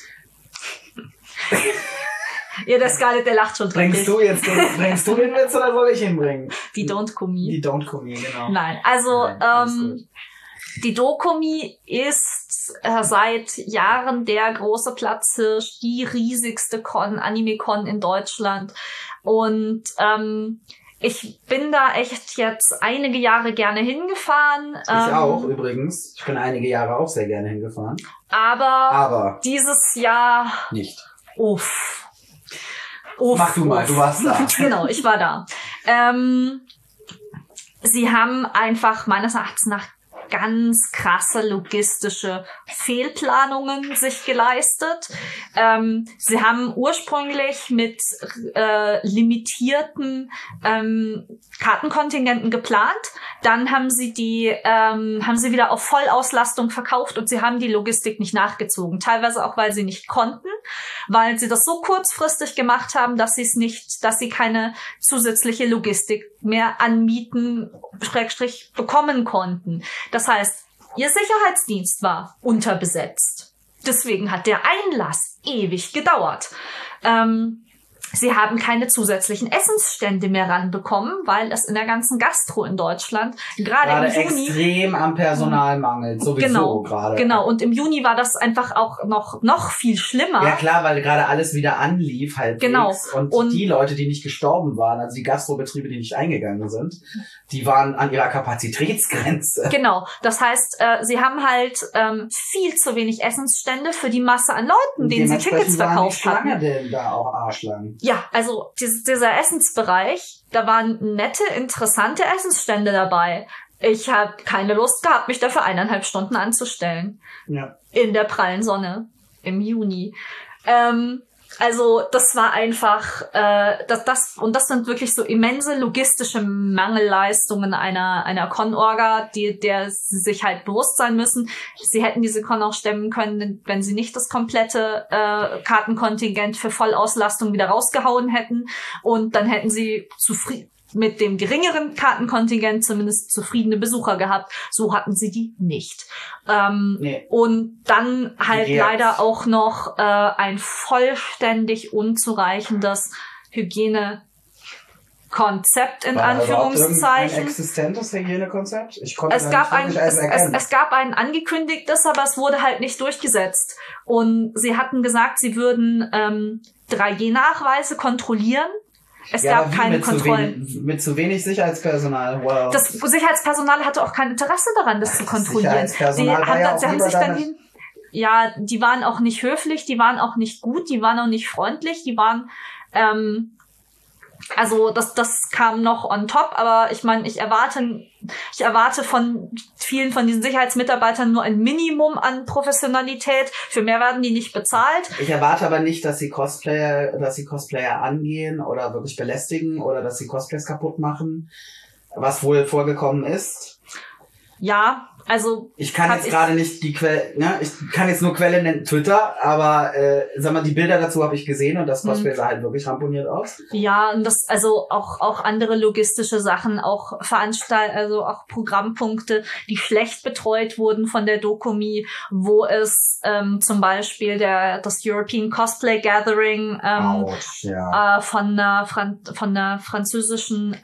Ja, der Scarlett, der lacht schon drin. Bringst du den Witz oder soll ich ihn bringen? Die Don't-Kumi. Die Don't-Kumi, genau. Nein, also die Dokumi ist seit Jahren der große Platzhirsch, die riesigste Anime-Con in Deutschland. Und ich bin da echt jetzt einige Jahre gerne hingefahren. Ich auch übrigens. Ich bin einige Jahre auch sehr gerne hingefahren. Aber dieses Jahr nicht. Uff. Mach du mal, du warst da. Genau, ich war da. Sie haben einfach meines Erachtens nach ganz krasse logistische Fehlplanungen sich geleistet. Sie haben ursprünglich mit limitierten Kartenkontingenten geplant. Dann haben sie wieder auf Vollauslastung verkauft und sie haben die Logistik nicht nachgezogen. Teilweise auch, weil sie nicht konnten, weil sie das so kurzfristig gemacht haben, dass sie keine zusätzliche Logistik mehr anmieten, / bekommen konnten. Das heißt, ihr Sicherheitsdienst war unterbesetzt. Deswegen hat der Einlass ewig gedauert. Sie haben keine zusätzlichen Essensstände mehr ranbekommen, weil es in der ganzen Gastro in Deutschland gerade im Juni extrem am Personal mangelt, sowieso gerade. Genau, und im Juni war das einfach auch noch viel schlimmer. Ja klar, weil gerade alles wieder anlief halbwegs. Genau. Und die Leute, die nicht gestorben waren, also die Gastrobetriebe, die nicht eingegangen sind, die waren an ihrer Kapazitätsgrenze. Genau, das heißt, sie haben halt viel zu wenig Essensstände für die Masse an Leuten, denen sie Tickets verkauft hatten. Wie denn da auch arschlang? Ja, also dieser Essensbereich, da waren nette, interessante Essensstände dabei. Ich habe keine Lust gehabt, mich dafür 1,5 Stunden anzustellen. Ja. In der prallen Sonne im Juni. Also das war einfach, das sind wirklich so immense logistische Mangelleistungen einer Con-Orga, der sie sich halt bewusst sein müssen. Sie hätten diese Con auch stemmen können, wenn sie nicht das komplette Kartenkontingent für Vollauslastung wieder rausgehauen hätten. Und dann hätten sie mit dem geringeren Kartenkontingent zumindest zufriedene Besucher gehabt. So hatten sie die nicht. Nee. Und dann halt leider auch noch ein vollständig unzureichendes Hygienekonzept in Anführungszeichen. Ein existentes Hygienekonzept? Es gab ein angekündigtes, aber es wurde halt nicht durchgesetzt. Und sie hatten gesagt, sie würden 3G-Nachweise kontrollieren. Es gab keine Kontrollen. Mit zu wenig Sicherheitspersonal. Wow. Das Sicherheitspersonal hatte auch kein Interesse daran, das zu kontrollieren. Sie haben sich dann die waren auch nicht höflich, die waren auch nicht gut, die waren auch nicht freundlich, die waren also das kam noch on top, aber ich meine, ich erwarte von vielen von diesen Sicherheitsmitarbeitern nur ein Minimum an Professionalität. Für mehr werden die nicht bezahlt. Ich erwarte aber nicht, dass sie Cosplayer angehen oder wirklich belästigen oder dass sie Cosplays kaputt machen, was wohl vorgekommen ist. Ja, also ich kann jetzt gerade nicht die Quelle, ne? Ich kann jetzt nur Quelle nennen, Twitter, aber sag mal, die Bilder dazu habe ich gesehen und das Cosplay sah halt wirklich ramponiert aus. Ja, und das also auch andere logistische Sachen, auch also auch Programmpunkte, die schlecht betreut wurden von der Dokumi, wo es zum Beispiel das European Cosplay Gathering von der französischen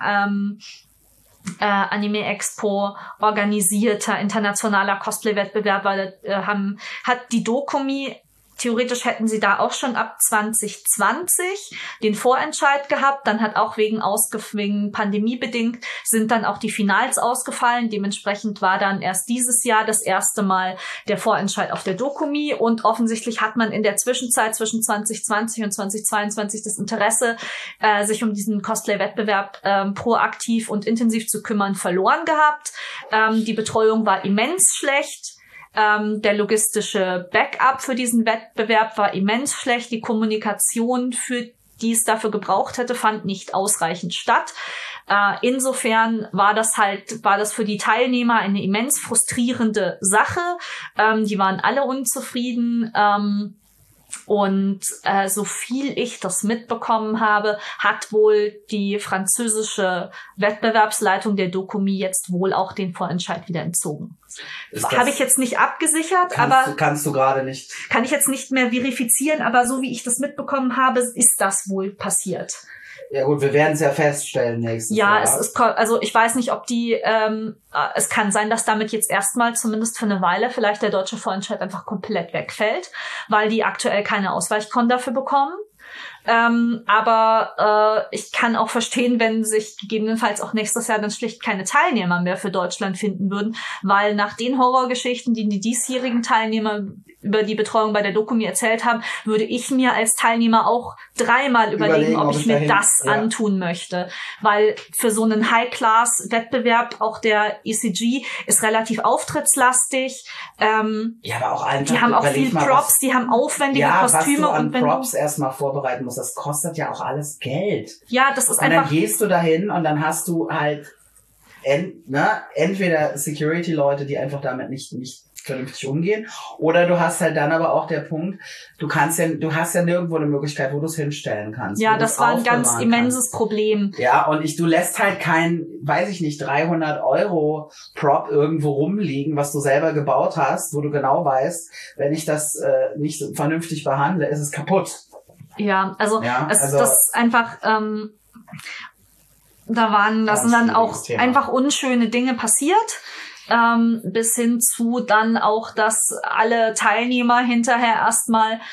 Anime Expo organisierter internationaler Cosplay-Wettbewerb, weil hat die Dokumi, theoretisch hätten sie da auch schon ab 2020 den Vorentscheid gehabt, dann hat auch wegen pandemiebedingt sind dann auch die Finals ausgefallen, dementsprechend war dann erst dieses Jahr das erste Mal der Vorentscheid auf der Dokumi und offensichtlich hat man in der Zwischenzeit zwischen 2020 und 2022 das Interesse, sich um diesen Cosplay-Wettbewerb proaktiv und intensiv zu kümmern, verloren gehabt. Die Betreuung war immens schlecht. Der logistische Backup für diesen Wettbewerb war immens schlecht. Die Kommunikation, die es dafür gebraucht hätte, fand nicht ausreichend statt. Insofern war das für die Teilnehmer eine immens frustrierende Sache. Die waren alle unzufrieden. Und so viel ich das mitbekommen habe, hat wohl die französische Wettbewerbsleitung der Dokumi jetzt wohl auch den Vorentscheid wieder entzogen. Habe ich jetzt nicht abgesichert, kannst du gerade nicht. Kann ich jetzt nicht mehr verifizieren, aber so wie ich das mitbekommen habe, ist das wohl passiert. Ja gut, wir werden es ja feststellen nächstes Jahr. Ja, also ich weiß nicht, ob es kann sein, dass damit jetzt erstmal zumindest für eine Weile vielleicht der deutsche Vorentscheid einfach komplett wegfällt, weil die aktuell keine Ausweichkon dafür bekommen. Aber ich kann auch verstehen, wenn sich gegebenenfalls auch nächstes Jahr dann schlicht keine Teilnehmer mehr für Deutschland finden würden, weil nach den Horrorgeschichten, die diesjährigen Teilnehmer über die Betreuung bei der Dokumi erzählt haben, würde ich mir als Teilnehmer auch dreimal überlegen, ob ich mir das antun möchte. Weil für so einen High-Class-Wettbewerb, auch der ECG, ist relativ auftrittslastig. Aber auch einfach, die haben auch viel Props, die haben aufwendige Kostüme. Was du an Props erstmal vorbereiten musst, das kostet ja auch alles Geld. Ja, das ist und einfach... dann gehst du dahin und dann hast du halt entweder Security-Leute, die einfach damit nicht vernünftig umgehen, oder du hast halt dann aber auch der Punkt, du hast ja nirgendwo eine Möglichkeit, wo du es hinstellen kannst. Ja, das war ein ganz immenses Problem. Ja, und du lässt halt kein, weiß ich nicht, 300 € Prop irgendwo rumliegen, was du selber gebaut hast, wo du genau weißt, wenn ich das nicht vernünftig behandle, ist es kaputt. Ja, das ist einfach, da sind dann auch einfach unschöne Dinge passiert. Bis hin zu dann auch, dass alle Teilnehmer hinterher erstmal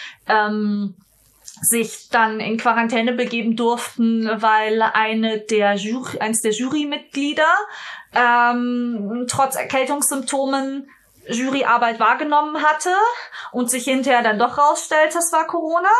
sich dann in Quarantäne begeben durften, weil eins der Jurymitglieder trotz Erkältungssymptomen Juryarbeit wahrgenommen hatte und sich hinterher dann doch rausstellte, es war Corona.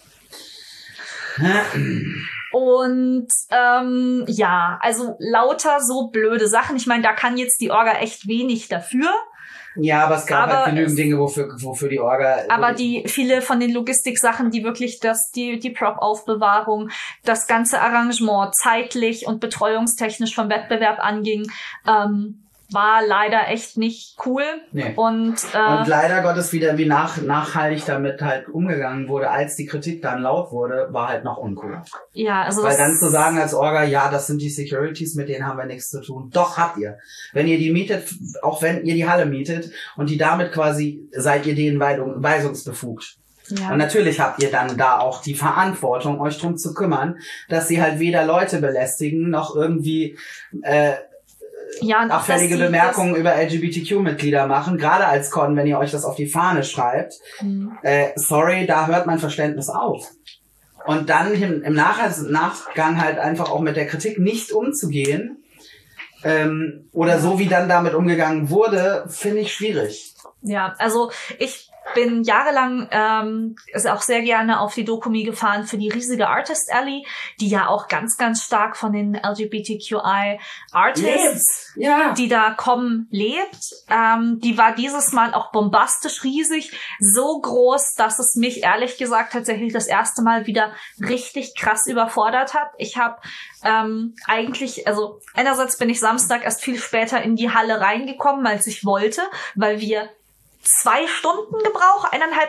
Und also lauter so blöde Sachen. Ich meine, da kann jetzt die Orga echt wenig dafür. Ja, aber es gab halt genügend Dinge, wofür die Orga... Aber viele von den Logistik-Sachen, die wirklich die Prop-Aufbewahrung, das ganze Arrangement zeitlich und betreuungstechnisch vom Wettbewerb anging, war leider echt nicht cool. Nee. Und leider Gottes wieder, wie nachhaltig damit halt umgegangen wurde, als die Kritik dann laut wurde, war halt noch uncool. Ja, also weil dann zu sagen als Orga, ja, das sind die Securities, mit denen haben wir nichts zu tun. Doch, habt ihr. Wenn ihr die mietet, auch wenn ihr die Halle mietet und die damit quasi, seid ihr denen weisungsbefugt. Ja. Und natürlich habt ihr dann da auch die Verantwortung, euch drum zu kümmern, dass sie halt weder Leute belästigen, noch irgendwie abfällige Bemerkungen über LGBTQ-Mitglieder machen, gerade als Con, wenn ihr euch das auf die Fahne schreibt. Sorry, da hört mein Verständnis auf. Und dann im Nachgang halt einfach auch mit der Kritik nicht umzugehen, oder so wie dann damit umgegangen wurde, finde ich schwierig. Ja, also ich bin jahrelang auch sehr gerne auf die Dokumi gefahren für die riesige Artist Alley, die ja auch ganz, ganz stark von den LGBTQI-Artists, die da kommen, lebt. Die war dieses Mal auch bombastisch riesig, so groß, dass es mich ehrlich gesagt tatsächlich das erste Mal wieder richtig krass überfordert hat. Ich habe einerseits bin ich Samstag erst viel später in die Halle reingekommen, als ich wollte, weil wir 2 Stunden gebraucht,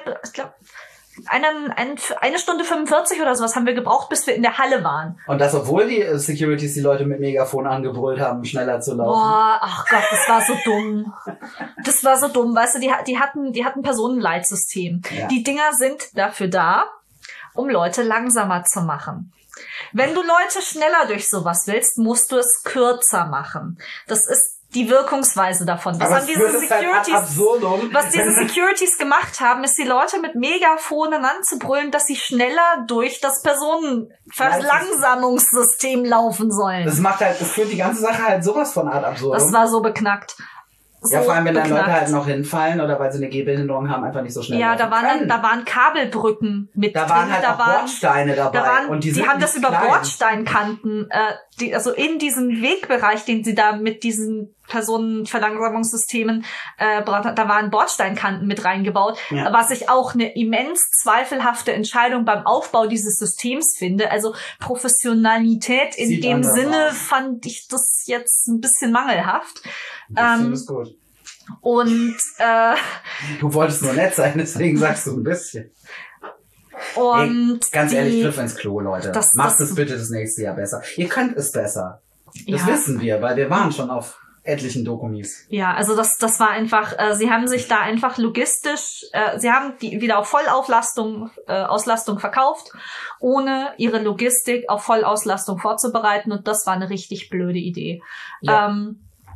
eine Stunde 45 oder sowas haben wir gebraucht, bis wir in der Halle waren. Und das, obwohl die Securities die Leute mit Megafon angebrüllt haben, schneller zu laufen. Boah, ach Gott, das war so dumm. Das war so dumm, weißt du, die hatten Personenleitsystem. Ja. Die Dinger sind dafür da, um Leute langsamer zu machen. Wenn du Leute schneller durch sowas willst, musst du es kürzer machen. Das ist die Wirkungsweise davon. Was diese Securities gemacht haben, ist die Leute mit Megafonen anzubrüllen, dass sie schneller durch das Personenverlangsamungssystem laufen sollen. Das führt die ganze Sache halt sowas von Art absurd. Das war so beknackt. Ja, vor allem, wenn dann Leute halt noch hinfallen oder weil sie eine Gehbehinderung haben, einfach nicht so schnell. Ja, da waren Kabelbrücken mit drin. Da waren halt auch Bordsteine dabei. Und die haben das über Bordsteinkanten, also in diesem Wegbereich, den sie da mit diesen Personenverlangsamungssystemen da waren Bordsteinkanten mit reingebaut, was ich auch eine immens zweifelhafte Entscheidung beim Aufbau dieses Systems finde. Also Professionalität in dem Sinne fand ich das jetzt ein bisschen mangelhaft. Ist gut. Und du wolltest nur nett sein, deswegen sagst du ein bisschen. Und ganz ehrlich, Griff ins Klo, Leute. Macht es bitte das nächste Jahr besser. Ihr könnt es besser. Das wissen wir, weil wir waren schon auf etlichen Dokumis. Ja, also das war einfach, sie haben sich da einfach logistisch, sie haben die wieder auf Vollauslastung verkauft, ohne ihre Logistik auf Vollauslastung vorzubereiten, und das war eine richtig blöde Idee. Ja.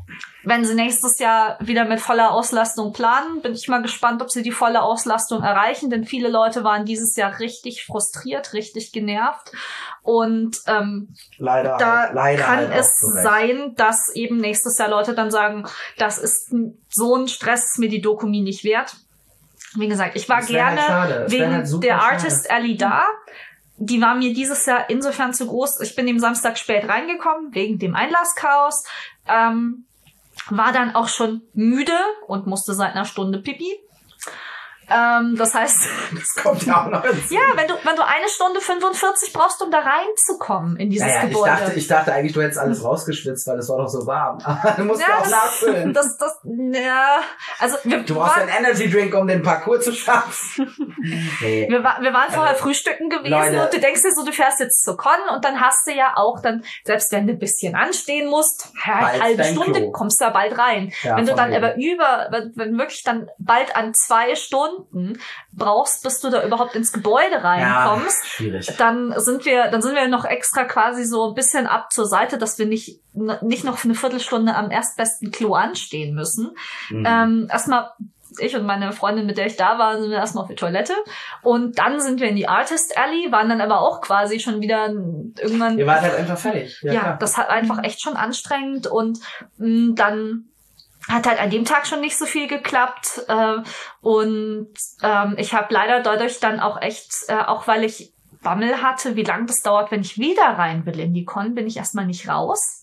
wenn sie nächstes Jahr wieder mit voller Auslastung planen, bin ich mal gespannt, ob sie die volle Auslastung erreichen, denn viele Leute waren dieses Jahr richtig frustriert, richtig genervt. Und leider kann es so sein, dass eben nächstes Jahr Leute dann sagen, das ist so ein Stress, ist mir die Dokumi nicht wert. Wie gesagt, ich war gerne wegen der Artist Alley da. Die war mir dieses Jahr insofern zu groß. Ich bin dem Samstag spät reingekommen, wegen dem Einlasschaos. War dann auch schon müde und musste seit einer Stunde pipi. Das heißt, das kommt ja auch noch hinzu. Ja, wenn du 1 Stunde 45 brauchst, um da reinzukommen in dieses Gebäude. Ich dachte eigentlich, du hättest alles rausgeschwitzt, weil es war doch so warm. Aber du musst ja auch nachfüllen. Also du brauchst einen Energy Drink, um den Parcours zu schaffen. Nee. Wir waren vorher frühstücken gewesen, Leute, und du denkst dir so, du fährst jetzt zur Con und dann hast du ja auch dann, selbst wenn du ein bisschen anstehen musst, eine halbe Stunde kommst du da bald rein. Ja, wenn du dann aber wenn wirklich dann bald an 2 Stunden brauchst, bis du da überhaupt ins Gebäude reinkommst, schwierig. Dann sind wir noch extra quasi so ein bisschen ab zur Seite, dass wir nicht noch für eine Viertelstunde am erstbesten Klo anstehen müssen. Erstmal ich und meine Freundin, mit der ich da war, sind wir erstmal auf die Toilette und dann sind wir in die Artist Alley, waren dann aber auch quasi schon wieder irgendwann... Ihr wart halt einfach fertig. Ja, das hat einfach echt schon anstrengend und dann hat halt an dem Tag schon nicht so viel geklappt und ich habe leider dadurch dann auch echt, auch weil ich Bammel hatte, wie lange das dauert, wenn ich wieder rein will in die Con, bin ich erstmal nicht raus.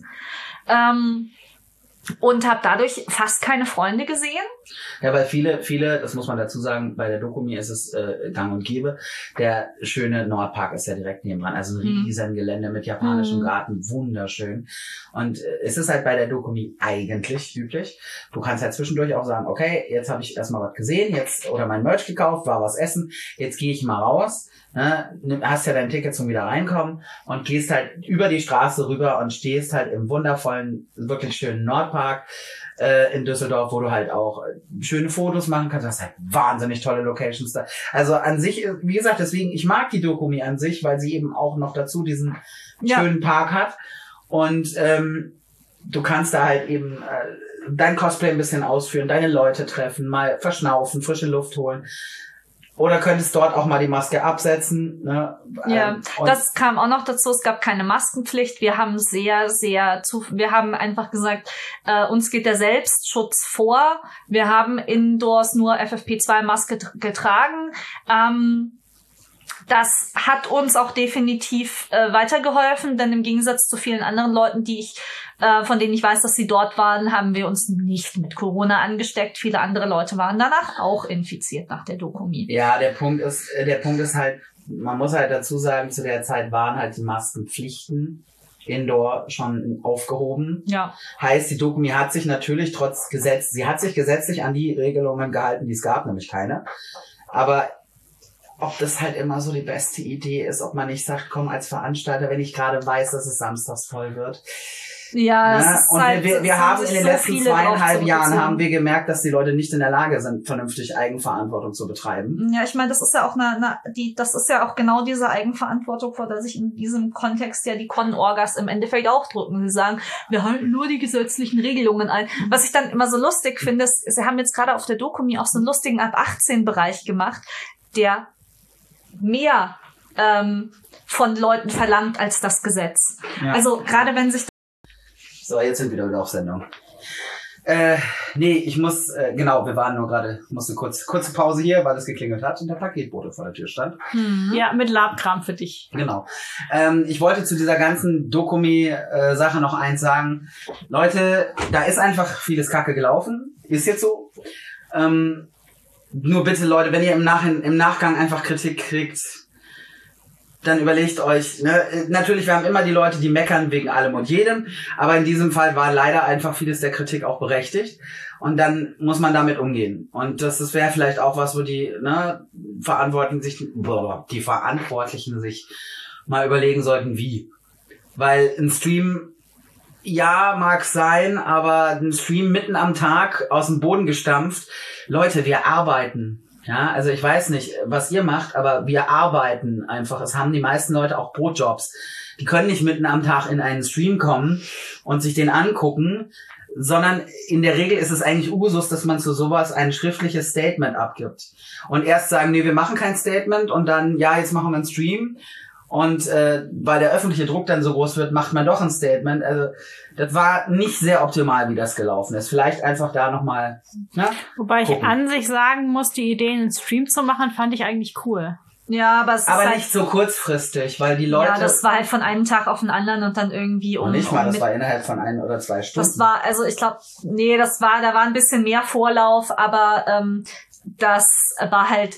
Und habe dadurch fast keine Freunde gesehen. Ja, weil viele, das muss man dazu sagen, bei der Dokumi ist es gang und gäbe. Der schöne Nordpark ist ja direkt nebenan. Also ein riesen Gelände mit japanischem Garten, wunderschön. Und es ist halt bei der Dokumi eigentlich üblich. Du kannst halt zwischendurch auch sagen, okay, jetzt habe ich erstmal was gesehen, jetzt oder mein Merch gekauft, war was essen, jetzt gehe ich mal raus. Ne, hast ja dein Ticket zum wieder reinkommen und gehst halt über die Straße rüber und stehst halt im wundervollen, wirklich schönen Nordpark in Düsseldorf, wo du halt auch schöne Fotos machen kannst. Das ist halt wahnsinnig tolle Locations da. Also an sich, wie gesagt, deswegen, ich mag die Dokumi an sich, weil sie eben auch noch dazu diesen schönen Park hat. Und du kannst da halt eben dein Cosplay ein bisschen ausführen, deine Leute treffen, mal verschnaufen, frische Luft holen. Oder könntest dort auch mal die Maske absetzen. Ne? Ja, das kam auch noch dazu. Es gab keine Maskenpflicht. Wir haben wir haben einfach gesagt, uns geht der Selbstschutz vor. Wir haben indoors nur FFP2-Maske getragen. Das hat uns auch definitiv weitergeholfen, denn im Gegensatz zu vielen anderen Leuten, von denen ich weiß, dass sie dort waren, haben wir uns nicht mit Corona angesteckt. Viele andere Leute waren danach auch infiziert nach der Dokumi. Ja, der Punkt ist halt, man muss halt dazu sagen, zu der Zeit waren halt die Maskenpflichten Indoor schon aufgehoben. Ja. Heißt, die Dokumi hat sich natürlich sie hat sich gesetzlich an die Regelungen gehalten, die es gab, nämlich keine. Aber ob das halt immer so die beste Idee ist, ob man nicht sagt, komm als Veranstalter, wenn ich gerade weiß, dass es samstags voll wird. Ja, ne? Und halt, wir haben in den letzten 2,5 Jahren haben wir gemerkt, dass die Leute nicht in der Lage sind, vernünftig Eigenverantwortung zu betreiben. Ja, ich meine, das ist ja auch das ist ja auch genau diese Eigenverantwortung, vor der sich in diesem Kontext ja die Con-Orgas im Endeffekt auch drücken. Sie sagen, wir halten nur die gesetzlichen Regelungen ein. Was ich dann immer so lustig finde, ist, sie haben jetzt gerade auf der Dokumi auch so einen lustigen Ab-18-Bereich gemacht, der mehr von Leuten verlangt als das Gesetz. Ja. Also gerade wenn sich... So, jetzt sind wir wieder auf Sendung. Ich muss, wir waren nur gerade, musste kurze Pause hier, weil es geklingelt hat und der Paketbote vor der Tür stand. Ja, mit Labkram für dich. Genau. Ich wollte zu dieser ganzen Dokumi-Sache noch eins sagen. Leute, da ist einfach vieles Kacke gelaufen. Ist jetzt so. Nur bitte, Leute, wenn ihr im Nachgang einfach Kritik kriegt, dann überlegt euch, ne, natürlich, wir haben immer die Leute, die meckern wegen allem und jedem, aber in diesem Fall war leider einfach vieles der Kritik auch berechtigt und dann muss man damit umgehen. Und das wäre vielleicht auch was, wo die Verantwortlichen sich mal überlegen sollten, wie. Weil ein Stream, ja, mag sein, aber ein Stream mitten am Tag aus dem Boden gestampft. Leute, wir arbeiten. Ja, also ich weiß nicht, was ihr macht, aber wir arbeiten einfach. Es haben die meisten Leute auch Brotjobs. Die können nicht mitten am Tag in einen Stream kommen und sich den angucken, sondern in der Regel ist es eigentlich Usus, dass man zu sowas ein schriftliches Statement abgibt. Und erst sagen, nee, wir machen kein Statement und dann, ja, jetzt machen wir einen Stream. Und weil der öffentliche Druck dann so groß wird, macht man doch ein Statement. Also das war nicht sehr optimal, wie das gelaufen ist. Vielleicht einfach da nochmal Wobei gucken. ich an sich sagen muss, die Idee, einen Stream zu machen, fand ich eigentlich cool. Ja, aber es ist Aber halt, nicht so kurzfristig, weil die Leute... ja, das war halt von einem Tag auf den anderen und dann irgendwie und nicht mal, das war innerhalb von 1 oder 2 Stunden. Das war, also ich glaube, nee, da war ein bisschen mehr Vorlauf, aber das war halt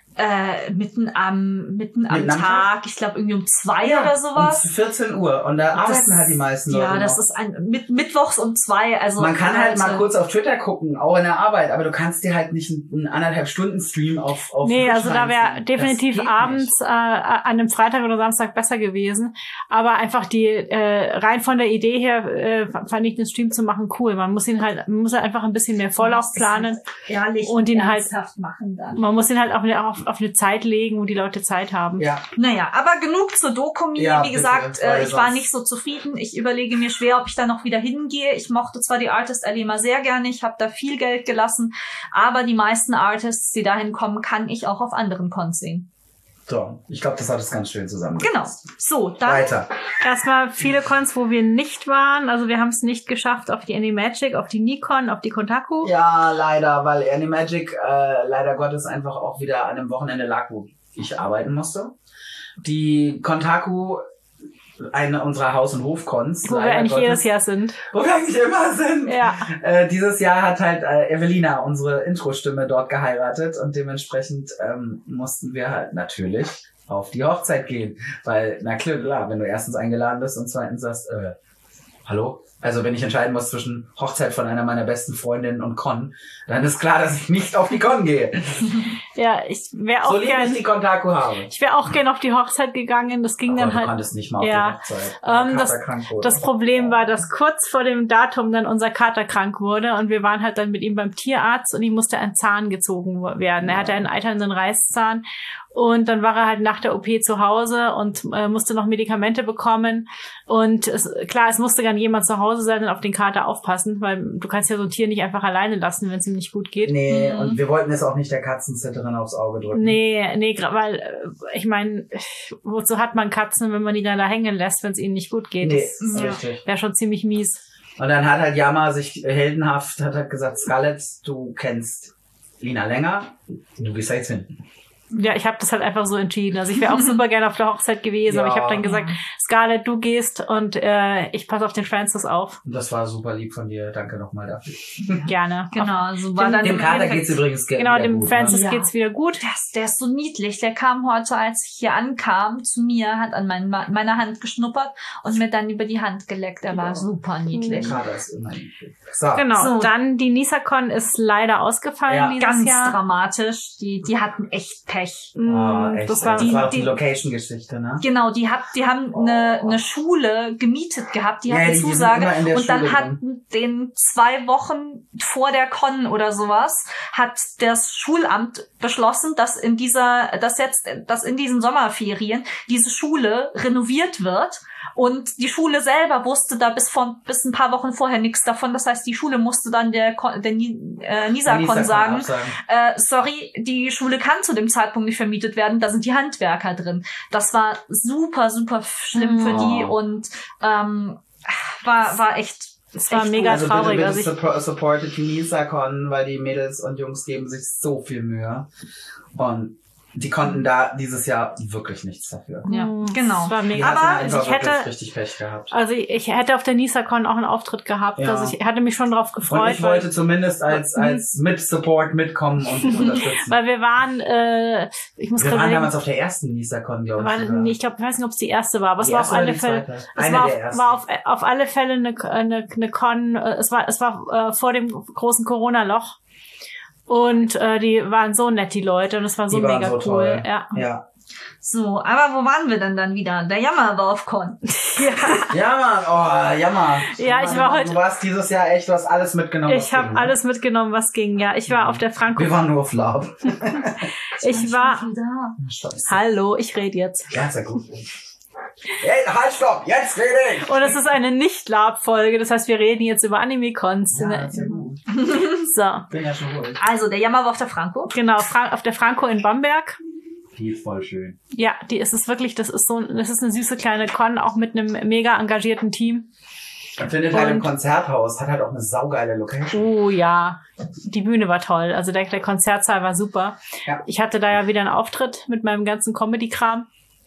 mitten am Tag, ich glaube irgendwie um 2 oder sowas. Um 14 Uhr und da arbeiten halt die meisten Leute. Ja, das noch. ist mittwochs um 2. Also man kann halt mal kurz auf Twitter gucken, auch in der Arbeit, aber du kannst dir halt nicht einen 1,5 Stunden Stream auf Nee, also da wäre reinziehen. definitiv Das geht abends an einem Freitag oder Samstag besser gewesen. Aber einfach die rein von der Idee her fand ich den Stream zu machen cool. Man muss halt einfach ein bisschen mehr Vorlauf planen. Ehrlich und ihn halt machen dann. Man muss ihn halt auf eine Zeit legen, wo die Leute Zeit haben. Ja. Naja, aber genug zur Dokumi. Ja, wie gesagt, bitte, weil ich war sonst- nicht so zufrieden. Ich überlege mir schwer, ob ich da noch wieder hingehe. Ich mochte zwar die Artist Alley immer sehr gerne, ich habe da viel Geld gelassen, aber die meisten Artists, die dahin kommen, kann ich auch auf anderen Cons sehen. So, ich glaube, das hat es ganz schön zusammen. Genau. So, dann Weiter. Erstmal viele Cons, wo wir nicht waren. Also wir haben es nicht geschafft auf die Animagic, auf die Nikon, auf die Kontaku. Ja, leider, weil Animagic leider Gottes einfach auch wieder an einem Wochenende lag, wo ich arbeiten musste. Die Kontaku, eine unserer Haus- und Hofcons, Wo wir leider eigentlich Gottes, jedes Jahr sind. wo wir eigentlich immer sind. Ja. Dieses Jahr hat halt Evelina, unsere Intro-Stimme, dort geheiratet und dementsprechend mussten wir halt natürlich auf die Hochzeit gehen. Weil, na klar, wenn du erstens eingeladen bist und zweitens sagst, hallo? Also wenn ich entscheiden muss zwischen Hochzeit von einer meiner besten Freundinnen und Con, dann ist klar, dass ich nicht auf die Con gehe. Ja, ich wäre So auch lieb ich gern, die Kontaku habe. ich wäre auch gern auf die Hochzeit gegangen. Das ging Aber dann du halt. konntest nicht mal auf ja. die Hochzeit. Das Problem war, dass kurz vor dem Datum dann unser Kater krank wurde und wir waren halt dann mit ihm beim Tierarzt und ihm musste ein Zahn gezogen werden. Er hatte einen eiternden Reißzahn und dann war er halt nach der OP zu Hause und musste noch Medikamente bekommen und es musste dann jemand zu Hause sein und auf den Kater aufpassen, weil du kannst ja so ein Tier nicht einfach alleine lassen, wenn es ihm nicht gut geht. Nee, und wir wollten es auch nicht der Katzenzitterin aufs Auge drücken. Nee, weil ich meine, wozu hat man Katzen, wenn man die dann da hängen lässt, wenn es ihnen nicht gut geht? Nee, Das ist richtig. wäre schon ziemlich mies. Und dann hat halt Yama sich heldenhaft hat gesagt, Scarlett, du kennst Lina länger, du gehst da jetzt hin. Ja, ich habe das halt einfach so entschieden. Also ich wäre auch super gerne auf der Hochzeit gewesen, aber ich habe dann gesagt, Scarlett, du gehst und ich passe auf den Francis auf. Und das war super lieb von dir. Danke nochmal dafür. Gerne. genau, so war dann Dem Kater geht's übrigens Genau, wieder dem gut, Francis ne? Ja. geht's wieder gut. Der ist so niedlich. Der kam heute, als ich hier ankam, zu mir, hat an meiner Hand geschnuppert und mir dann über die Hand geleckt. Er war super niedlich. Der Kater ist immer niedlich. So. Genau. So. Dann die NISACon ist leider ausgefallen Ja. dieses Ganz Jahr. dramatisch. Die hatten echt Pech. Oh, echt, Das war das war auch die- die Location-Geschichte, ne? Genau, die haben eine Schule gemietet gehabt, die Ja, hatten die sind Zusage immer in der und dann Schule hat drin. den 2 Wochen vor der Con oder sowas hat das Schulamt beschlossen, dass in diesen Sommerferien diese Schule renoviert wird. Und die Schule selber wusste da bis ein paar Wochen vorher nichts davon. Das heißt, die Schule musste dann der NISACon sagen, absagen. sorry, die Schule kann zu dem Zeitpunkt nicht vermietet werden, da sind die Handwerker drin. Das war super, super schlimm für die und war echt. Es war echt mega gut. traurig. Also Also bitte supportet die NISACon, weil die Mädels und Jungs geben sich so viel Mühe. Und die konnten da dieses Jahr wirklich nichts dafür. Ja, es genau. war Die mega. Aber hatten einfach ich hätte- wirklich richtig Pech gehabt. Also ich hätte auf der NISACon auch einen Auftritt gehabt. Ja. Also ich hatte mich schon drauf gefreut. Und ich wollte zumindest als mit-Support mitkommen und unterstützen. weil wir waren, ich muss Wir gerade waren überlegen, damals auf der ersten NISACon, glaube ich. sogar. ich glaube, ich weiß nicht, ob es die erste war, aber es Die war auf erste oder alle die Fälle, zweite? es Eine war, der auf, ersten. war auf alle Fälle eine Con, es war vor dem großen Corona-Loch. Und die waren so nett, die Leute, und es war so Die waren mega so cool. toll. Ja. Ja. So, aber wo waren wir denn dann wieder? Der Jammerwurf-Con. Ja, Mann, oh, jammer. Ja, ich war heute- Du warst dieses Jahr echt, du hast alles mitgenommen. was Ich habe ging, ne? alles mitgenommen, was ging. Ja, ich war auf der Franco. Wir waren nur auf Love. Ich war. Da. Scheiße. Hallo, ich rede jetzt. Ja, ist ja gut. Hey, halt, stopp, jetzt rede ich! Und es ist eine Nicht-Lab-Folge, das heißt, wir reden jetzt über Anime-Cons. Ja, das ist ja gut. So. Bin ja schon ruhig. Also, der Jammer war auf der Franco. Genau, auf der Franco in Bamberg. Die ist voll schön. Ja, das ist eine süße kleine Con, auch mit einem mega engagierten Team. Und findet halt im Konzerthaus, hat halt auch eine saugeile Location. Oh ja, die Bühne war toll. Also der Konzertsaal war super. Ja. Ich hatte da ja wieder einen Auftritt mit meinem ganzen Comedy-Kram.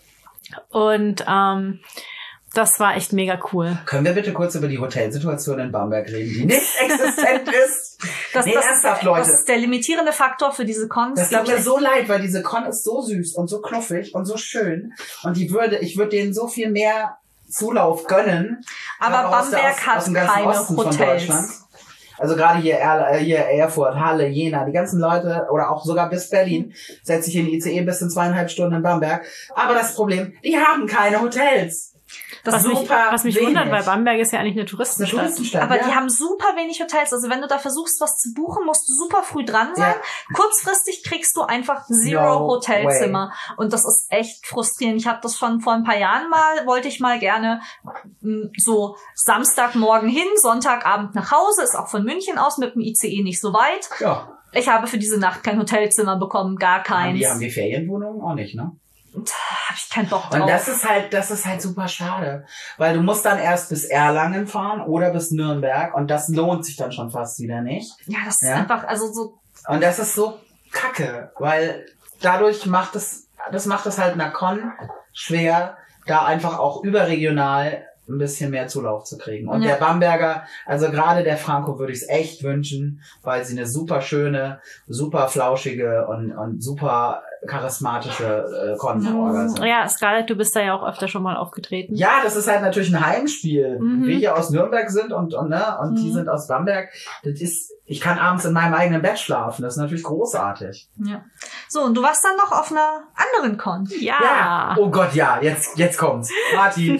Und das war echt mega cool. Können wir bitte kurz über die Hotelsituation in Bamberg reden, die nicht existent ist? Ernsthaft, Leute. Das ist der limitierende Faktor für diese Cons. Das tut mir so leid, weil diese Con ist so süß und so knuffig und so schön. Und ich würde denen so viel mehr Zulauf gönnen. Aber Bamberg hat keine Hotels. Also gerade hier Erfurt, Halle, Jena, die ganzen Leute oder auch sogar bis Berlin setze ich in die ICE bis in 2,5 Stunden in Bamberg. Aber das Problem, die haben keine Hotels. Was mich wundert, weil Bamberg ist ja eigentlich eine Touristenstadt. Aber die haben super wenig Hotels. Also wenn du da versuchst, was zu buchen, musst du super früh dran sein. Ja. Kurzfristig kriegst du einfach zero Hotelzimmer. Und das ist echt frustrierend. Ich habe das schon vor ein paar Jahren wollte ich mal gerne so Samstagmorgen hin, Sonntagabend nach Hause. Ist auch von München aus mit dem ICE nicht so weit. Ja. Ich habe für diese Nacht kein Hotelzimmer bekommen, gar keins. Haben die Ferienwohnungen auch nicht, ne? Habe ich keinen Bock drauf. Und das ist halt super schade. Weil du musst dann erst bis Erlangen fahren oder bis Nürnberg und das lohnt sich dann schon fast wieder nicht. Ja, das ist einfach, also so. Und das ist so kacke, weil dadurch macht es halt einer Con schwer, da einfach auch überregional ein bisschen mehr Zulauf zu kriegen. Und der Bamberger, also gerade der Franco würde ich es echt wünschen, weil sie eine super schöne, super flauschige und super charismatische Con-Orga sind. Ja, Scarlett, du bist da ja auch öfter schon mal aufgetreten. Ja, das ist halt natürlich ein Heimspiel. Wir hier aus Nürnberg sind und die sind aus Bamberg. Ich kann abends in meinem eigenen Bett schlafen. Das ist natürlich großartig. Ja. So, und du warst dann noch auf einer anderen Con. Ja. Oh Gott, ja. Jetzt kommt's. Martin.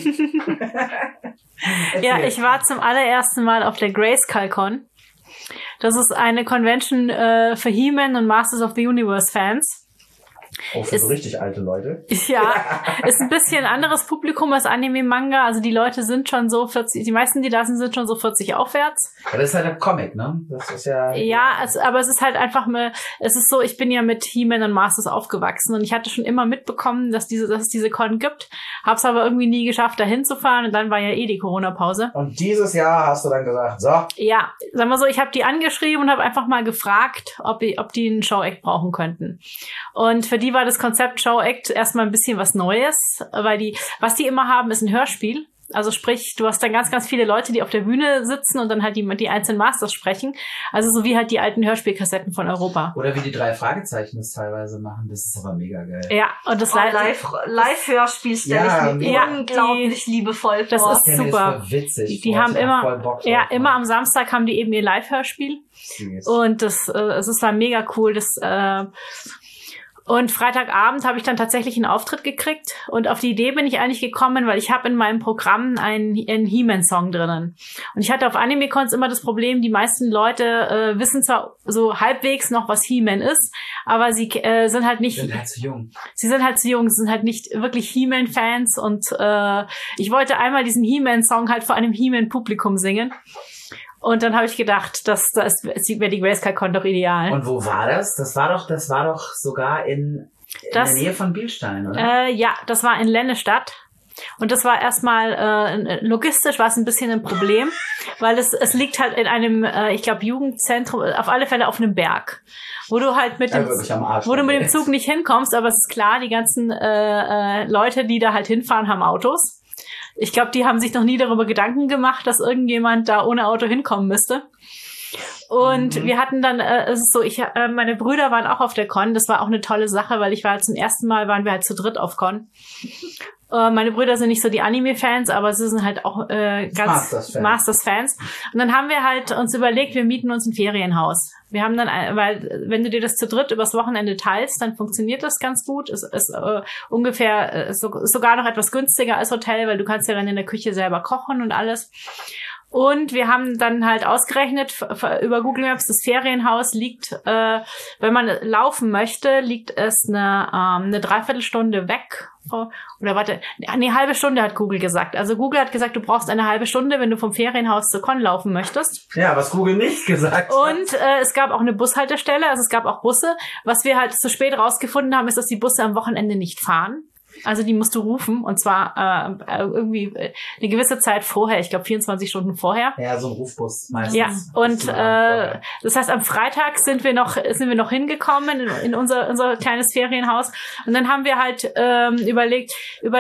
Ja, ich war zum allerersten Mal auf der Grayskull Con. Das ist eine Convention für He-Man und Masters of the Universe Fans. Oh, für so richtig alte Leute. Ja, ist ein bisschen anderes Publikum als Anime-Manga. Also die Leute sind schon so 40, die meisten, die da sind schon so 40 aufwärts. Aber das ist halt ein Comic, ne? Das ist ja... Ja, aber es ist halt einfach es ist so, ich bin ja mit He-Man und Masters aufgewachsen und ich hatte schon immer mitbekommen, dass es diese Con gibt. Hab's aber irgendwie nie geschafft, da hinzufahren und dann war ja die Corona-Pause. Und dieses Jahr hast du dann gesagt, so. Ja, sagen wir so, ich habe die angeschrieben und habe einfach mal gefragt, ob die einen Show-Act brauchen könnten. Und für die war das Konzept Show-Act erstmal ein bisschen was Neues, weil was die immer haben, ist ein Hörspiel. Also sprich, du hast dann ganz, ganz viele Leute, die auf der Bühne sitzen und dann halt die einzelnen Masters sprechen. Also so wie halt die alten Hörspielkassetten von Europa. Oder wie die 3 Fragezeichen das teilweise machen. Das ist aber mega geil. Ja, und das Live-Hörspiel stelle ich mir unglaublich liebevoll vor. Das ist super. Das witzig. Die haben immer am Samstag haben die eben ihr Live-Hörspiel. Und es war mega cool. Und Freitagabend habe ich dann tatsächlich einen Auftritt gekriegt und auf die Idee bin ich eigentlich gekommen, weil ich habe in meinem Programm einen He-Man-Song drinnen. Und ich hatte auf Anime-Cons immer das Problem, die meisten Leute wissen zwar so halbwegs noch, was He-Man ist, aber sie sind halt nicht... Sie sind halt zu jung. Sie sind halt zu jung, sie sind halt nicht wirklich He-Man-Fans und ich wollte einmal diesen He-Man-Song halt vor einem He-Man-Publikum singen. Und dann habe ich gedacht, wäre die Grayskull Con doch ideal. Und wo war das? Das war doch sogar in der Nähe von Bilstein, oder? Ja, das war in Lennestadt. Und das war erstmal logistisch war es ein bisschen ein Problem, weil es liegt halt in einem, ich glaube, Jugendzentrum, auf alle Fälle auf einem Berg, wo du halt mit dem Zug nicht hinkommst, aber es ist klar, die ganzen Leute, die da halt hinfahren, haben Autos. Ich glaube, die haben sich noch nie darüber Gedanken gemacht, dass irgendjemand da ohne Auto hinkommen müsste. Und wir hatten dann, es ist so, meine Brüder waren auch auf der Con. Das war auch eine tolle Sache, weil zum ersten Mal waren wir halt zu dritt auf Con. Meine Brüder sind nicht so die Anime-Fans, aber sie sind halt auch ganz Masters-Fans. Und dann haben wir halt uns überlegt, wir mieten uns ein Ferienhaus. Wir haben dann, weil wenn du dir das zu dritt übers Wochenende teilst, dann funktioniert das ganz gut. Es ist ungefähr sogar noch etwas günstiger als Hotel, weil du kannst ja dann in der Küche selber kochen und alles. Und wir haben dann halt ausgerechnet über Google Maps, das Ferienhaus liegt, wenn man laufen möchte, liegt es eine Dreiviertelstunde weg. Oder warte, eine halbe Stunde hat Google gesagt. Also Google hat gesagt, du brauchst eine halbe Stunde, wenn du vom Ferienhaus zur Con laufen möchtest. Ja, was Google nicht gesagt hat. Und es gab auch eine Bushaltestelle, also es gab auch Busse. Was wir halt zu spät rausgefunden haben, ist, dass die Busse am Wochenende nicht fahren. Also die musst du rufen, und zwar irgendwie eine gewisse Zeit vorher, ich glaube 24 Stunden vorher. Ja, so ein Rufbus meistens. Ja, und das heißt, am Freitag sind wir noch hingekommen in unser kleines Ferienhaus, und dann haben wir halt überlegt,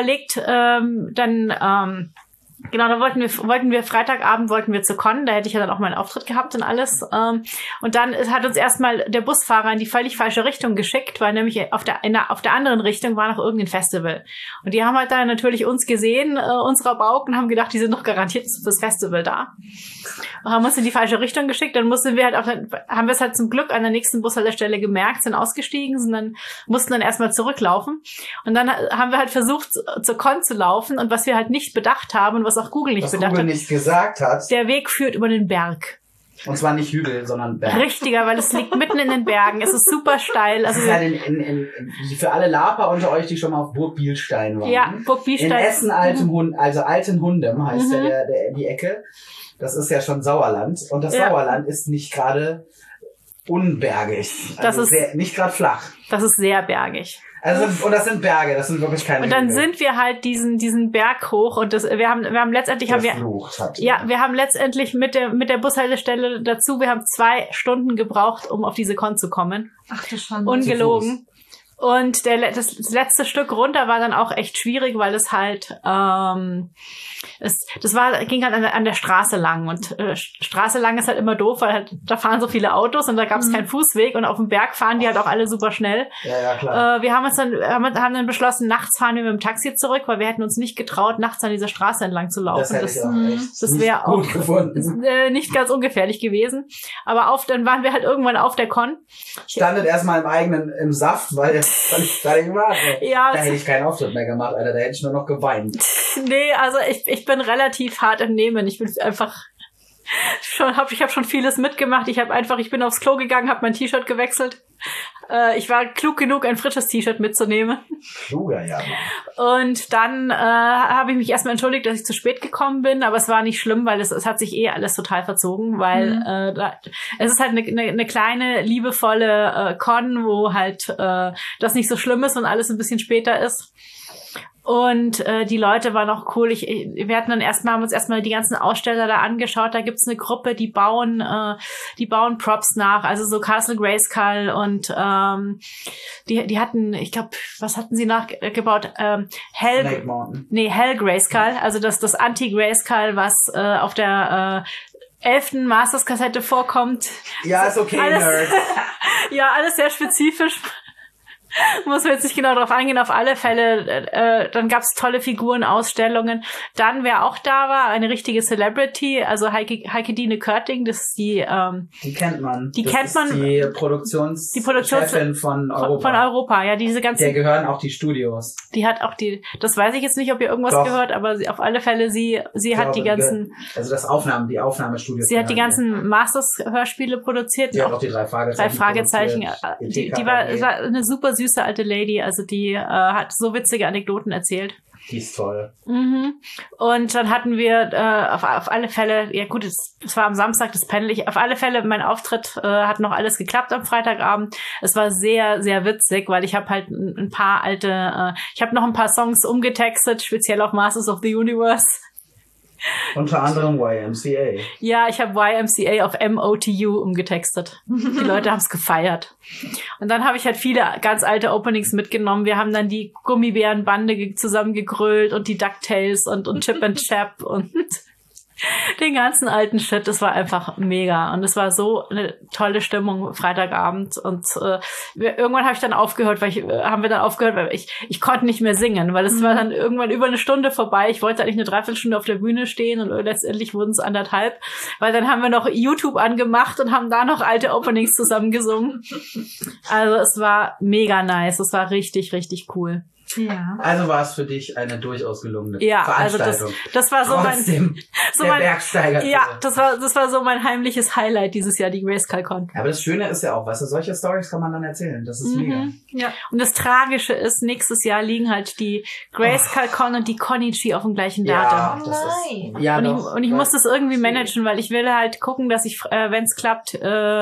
genau, da wollten wir Freitagabend zur Con, da hätte ich ja dann auch meinen Auftritt gehabt und alles. Und dann hat uns erstmal der Busfahrer in die völlig falsche Richtung geschickt, weil nämlich auf der anderen Richtung war noch irgendein Festival. Und die haben halt dann natürlich uns gesehen, unserer Bauk, und haben gedacht, die sind doch garantiert fürs Festival da. Und haben uns in die falsche Richtung geschickt. Dann mussten wir halt haben wir es halt zum Glück an der nächsten Bushaltestelle gemerkt, sind ausgestiegen, mussten dann erstmal zurücklaufen. Und dann haben wir halt versucht, zur Con zu laufen, und was wir halt nicht bedacht haben und was auch Google nicht bedacht hat, nicht gesagt hat, der Weg führt über den Berg. Und zwar nicht Hügel, sondern Berg. Richtiger, weil es liegt mitten in den Bergen. Es ist super steil. Also das ist halt für alle Laper unter euch, die schon mal auf Burg Bielstein waren. Ja, Burg Bielstein. In Essen Altenhundem heißt die Ecke. Das ist ja schon Sauerland. Und das Sauerland ist nicht gerade unbergig. Also das ist nicht gerade flach. Das ist sehr bergig. Und das sind Berge, das sind wirklich keine Und dann Hügel. sind wir halt diesen Berg hoch, und wir haben letztendlich wir haben letztendlich mit der Bushaltestelle dazu, wir haben 2 Stunden gebraucht, um auf diese Con zu kommen. Ach, das schon. Ungelogen. Und das letzte Stück runter war dann auch echt schwierig, weil es halt ging halt an der Straße lang, und Straße lang ist halt immer doof, weil halt da fahren so viele Autos und da gab es keinen Fußweg, und auf dem Berg fahren die halt auch alle super schnell. Ja, klar. Wir haben dann beschlossen, nachts fahren wir mit dem Taxi zurück, weil wir hätten uns nicht getraut, nachts an dieser Straße entlang zu laufen. Das wäre auch nicht ganz ungefährlich gewesen. Aber dann waren wir halt irgendwann auf der Con. Standet erstmal im Saft, weil ich fertig war. Ja, da hätte ich keinen Auftritt mehr gemacht, Alter. Da hätte ich nur noch geweint. Nee, also ich bin relativ hart im Nehmen. Ich bin einfach ich habe schon vieles mitgemacht. Ich bin aufs Klo gegangen, habe mein T-Shirt gewechselt. Ich war klug genug, ein frisches T-Shirt mitzunehmen. Kluger, ja. Und dann habe ich mich erstmal entschuldigt, dass ich zu spät gekommen bin, aber es war nicht schlimm, weil es hat sich alles total verzogen, weil es ist halt eine kleine, liebevolle Con, wo halt das nicht so schlimm ist und alles ein bisschen später ist. Und die Leute waren auch cool. Wir hatten dann haben uns erstmal die ganzen Aussteller da angeschaut. Da gibt's eine Gruppe, die bauen Props nach, also so Castle Grayskull, und die hatten, ich glaube, was hatten sie nachgebaut? Hell Grayskull, also das Anti-Grayskull, was auf der 11. Masters-Kassette vorkommt. Ja, ist okay, Nerd. Ja, alles sehr spezifisch. Muss man jetzt nicht genau drauf eingehen, auf alle Fälle. Dann gab's tolle Figurenausstellungen. Dann, wer auch da war, eine richtige Celebrity, also Heike Dine Körting, das ist die kennt man. Die Produktionschefin von Europa. Von Europa, ja, diese ganzen. Der gehören auch die Studios. Die hat auch das weiß ich jetzt nicht, ob ihr irgendwas gehört, aber auf alle Fälle, sie hat die ganzen. Also die Aufnahmestudios. Sie hat die ganzen Masters-Hörspiele produziert. Die hat auch die 3 Fragezeichen. 3 Fragezeichen. Die war eine super süße alte Lady, also die hat so witzige Anekdoten erzählt. Die ist toll. Mhm. Und dann hatten wir auf alle Fälle, ja gut, es war am Samstag, das pendel ich, auf alle Fälle, mein Auftritt hat noch alles geklappt am Freitagabend. Es war sehr, sehr witzig, weil ich habe halt ein paar ich habe noch ein paar Songs umgetextet, speziell auf Masters of the Universe. Unter anderem YMCA. Ja, ich habe YMCA auf MOTU umgetextet. Die Leute haben es gefeiert. Und dann habe ich halt viele ganz alte Openings mitgenommen. Wir haben dann die Gummibärenbande zusammengegrölt und die DuckTales und Chip and Chap und den ganzen alten Shit. Das war einfach mega. Und es war so eine tolle Stimmung Freitagabend. Und irgendwann habe ich dann aufgehört, weil ich konnte nicht mehr singen, weil es war dann irgendwann über eine Stunde vorbei. Ich wollte eigentlich eine Dreiviertelstunde auf der Bühne stehen und letztendlich wurden es 1,5, weil dann haben wir noch YouTube angemacht und haben da noch alte Openings zusammengesungen. Also es war mega nice. Es war richtig, richtig cool. Ja. Also war es für dich eine durchaus gelungene also Veranstaltung. das war so mein Bergsteiger. Ja, das war so mein heimliches Highlight dieses Jahr, die Grayskull-Con. Aber das Schöne ist ja auch, weißt du, solche Stories kann man dann erzählen. Das ist mega. Ja. Und das Tragische ist, nächstes Jahr liegen halt die Grayskull-Con und die Konichi auf dem gleichen Ja, Datum. das Nein. ist, ja, Und doch, ich muss das irgendwie managen, weil ich will halt gucken, dass ich, wenn es klappt,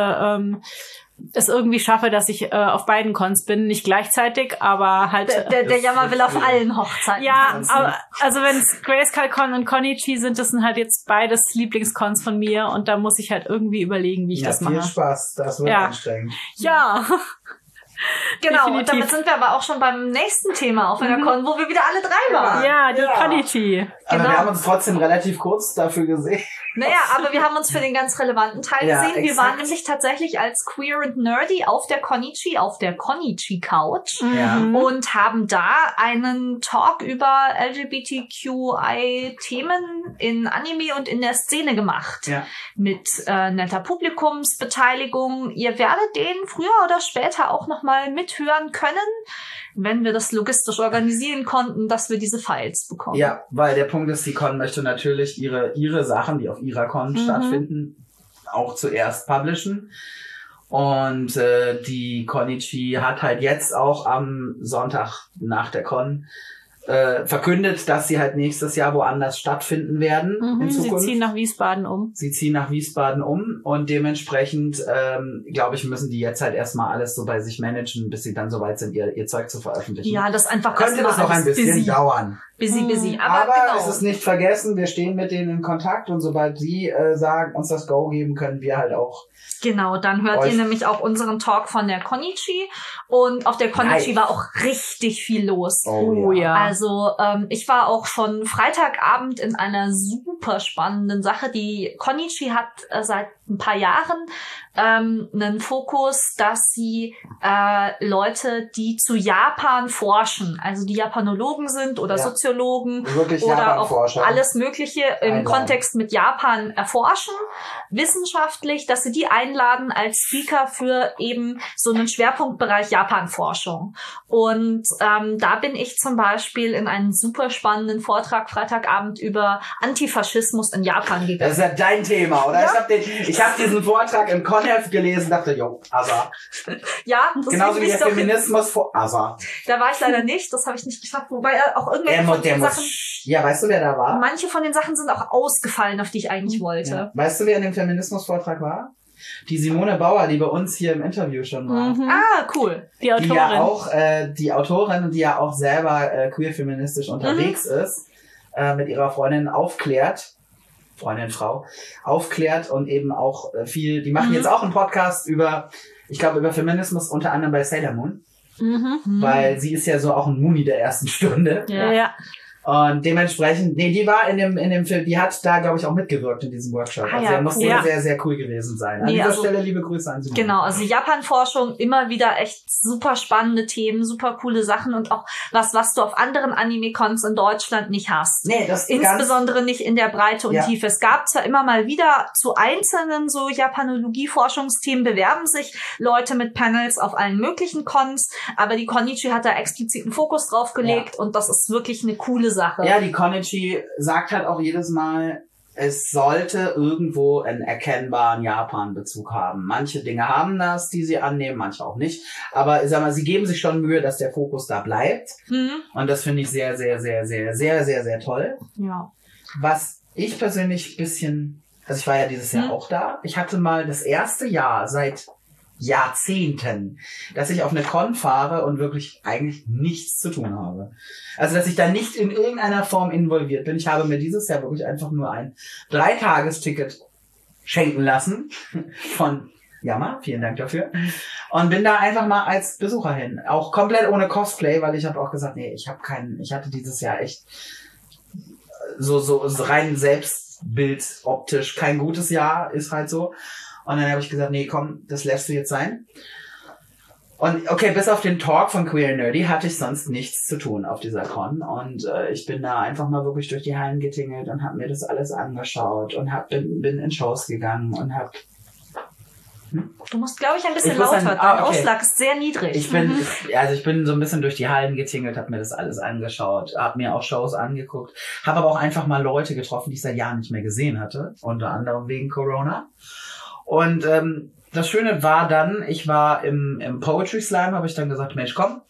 es irgendwie schaffe, dass ich auf beiden Cons bin. Nicht gleichzeitig, aber halt... Der Jammer will auf allen Hochzeiten. Ja, aber, also wenn es Grayskull-Con und Konichi sind, das sind halt jetzt beides Lieblingscons von mir und da muss ich halt irgendwie überlegen, wie ich das mache. Viel Spaß, das wird anstrengend. Ja. Genau, Definitiv. und damit sind wir aber auch schon beim nächsten Thema auf einer Con, wo wir wieder alle 3 waren. Ja, die Konichi. Aber Genau. wir haben uns trotzdem relativ kurz dafür gesehen. Naja, aber wir haben uns für den ganz relevanten Teil Ja, gesehen. Wir exakt. waren nämlich tatsächlich als Queer and Nerdy auf der Konichi Couch Ja. und haben da einen Talk über LGBTQI-Themen in Anime und in der Szene gemacht. Ja. Mit netter Publikumsbeteiligung. Ihr werdet den früher oder später auch nochmal mithören können, wenn wir das logistisch organisieren konnten, dass wir diese Files bekommen. Ja, weil der Punkt ist, die Con möchte natürlich ihre Sachen, die auf ihrer Con stattfinden, auch zuerst publishen. Und die Konichi hat halt jetzt auch am Sonntag nach der Con verkündet, dass sie halt nächstes Jahr woanders stattfinden werden in Sie Zukunft. ziehen nach Wiesbaden um. Sie ziehen nach Wiesbaden um und dementsprechend, glaube ich, müssen die jetzt halt erstmal alles so bei sich managen, bis sie dann soweit sind, ihr Zeug zu veröffentlichen. Ja, das einfach Könnte das noch ein bisschen dauern. Busy. Aber genau. es ist nicht vergessen, wir stehen mit denen in Kontakt und sobald sie sagen, uns das Go geben, können wir halt auch. Genau, dann hört ihr nämlich auch unseren Talk von der Konichi. Und auf der Konichi war auch richtig viel los. Oh ja. Also ich war auch schon Freitagabend in einer super spannenden Sache. Die Konichi hat seit ein paar Jahren einen Fokus, dass sie Leute, die zu Japan forschen, also die Japanologen sind oder Soziologen Wirklich oder auch Japan-Forscher. alles Mögliche im Einladen. Kontext mit Japan erforschen, wissenschaftlich, dass sie die einladen als Speaker für eben so einen Schwerpunktbereich Japan-Forschung. Und da bin ich zum Beispiel in einen super spannenden Vortrag Freitagabend über Antifaschismus in Japan gegangen. Das ist ja dein Thema, oder? Ja. Ich hab diesen Vortrag im Conheft gelesen, dachte, Asa. Ja, das Genauso wie will der ich doch. Feminismus vor Asa. Da war ich leider nicht, das habe ich nicht geschafft. Wobei auch irgendwelche von den Sachen, Ja, weißt du, wer da war? manche von den Sachen sind auch ausgefallen, auf die ich eigentlich wollte. Ja. Weißt du, wer in dem Feminismus-Vortrag war? Die Simone Bauer, die bei uns hier im Interview schon war. Ah, cool. Die Die Autorin. ja auch, die Autorin, die ja auch selber queer-feministisch unterwegs ist, mit ihrer Freundin aufklärt und eben auch viel, die machen jetzt auch einen Podcast über Feminismus, unter anderem bei Sailor Moon, weil sie ist ja so auch ein Muni der ersten Stunde. Ja. Und dementsprechend, die war in dem Film, die hat da, glaube ich, auch mitgewirkt in diesem Workshop. Ah, Also ja, er muss cool. sehr, sehr, sehr cool gewesen sein. An dieser Stelle liebe Grüße an Simone. Genau, also Japan-Forschung, immer wieder echt super spannende Themen, super coole Sachen und auch was du auf anderen Anime-Cons in Deutschland nicht hast. Nee, das ist Insbesondere nicht in der Breite und Tiefe. Es gab zwar immer mal wieder zu einzelnen so Japanologie-Forschungsthemen bewerben sich Leute mit Panels auf allen möglichen Cons, aber die Konichi hat da expliziten Fokus drauf gelegt und das ist wirklich eine coole Sache. Ja, die Konichi sagt halt auch jedes Mal, es sollte irgendwo einen erkennbaren Japan-Bezug haben. Manche Dinge haben das, die sie annehmen, manche auch nicht. Aber ich sag mal, sie geben sich schon Mühe, dass der Fokus da bleibt. Und das finde ich sehr, sehr, sehr, sehr, sehr, sehr, sehr toll. Ja. Was ich persönlich bisschen, also ich war ja dieses Jahr auch da. Ich hatte mal das erste Jahr seit Jahrzehnten, dass ich auf eine Con fahre und wirklich eigentlich nichts zu tun habe. Also, dass ich da nicht in irgendeiner Form involviert bin. Ich habe mir dieses Jahr wirklich einfach nur ein 3-Tages-Ticket schenken lassen von Yama, vielen Dank dafür. Und bin da einfach mal als Besucher hin. Auch komplett ohne Cosplay, weil ich habe auch gesagt, nee, ich hatte dieses Jahr echt so rein Selbstbild optisch kein gutes Jahr, ist halt so. Und dann habe ich gesagt, nee, komm, das lässt du jetzt sein. Und okay, bis auf den Talk von Queer Nerdy hatte ich sonst nichts zu tun auf dieser Con. Und ich bin da einfach mal wirklich durch die Hallen getingelt und habe mir das alles angeschaut und bin in Shows gegangen und habe Du musst, glaube ich, ein bisschen lauter. Dein Ausschlag ist sehr niedrig. Ich bin so ein bisschen durch die Hallen getingelt, habe mir das alles angeschaut, habe mir auch Shows angeguckt, habe aber auch einfach mal Leute getroffen, die ich seit Jahren nicht mehr gesehen hatte, unter anderem wegen Corona. Und das Schöne war dann, ich war im Poetry Slam, habe ich dann gesagt, Mensch, komm.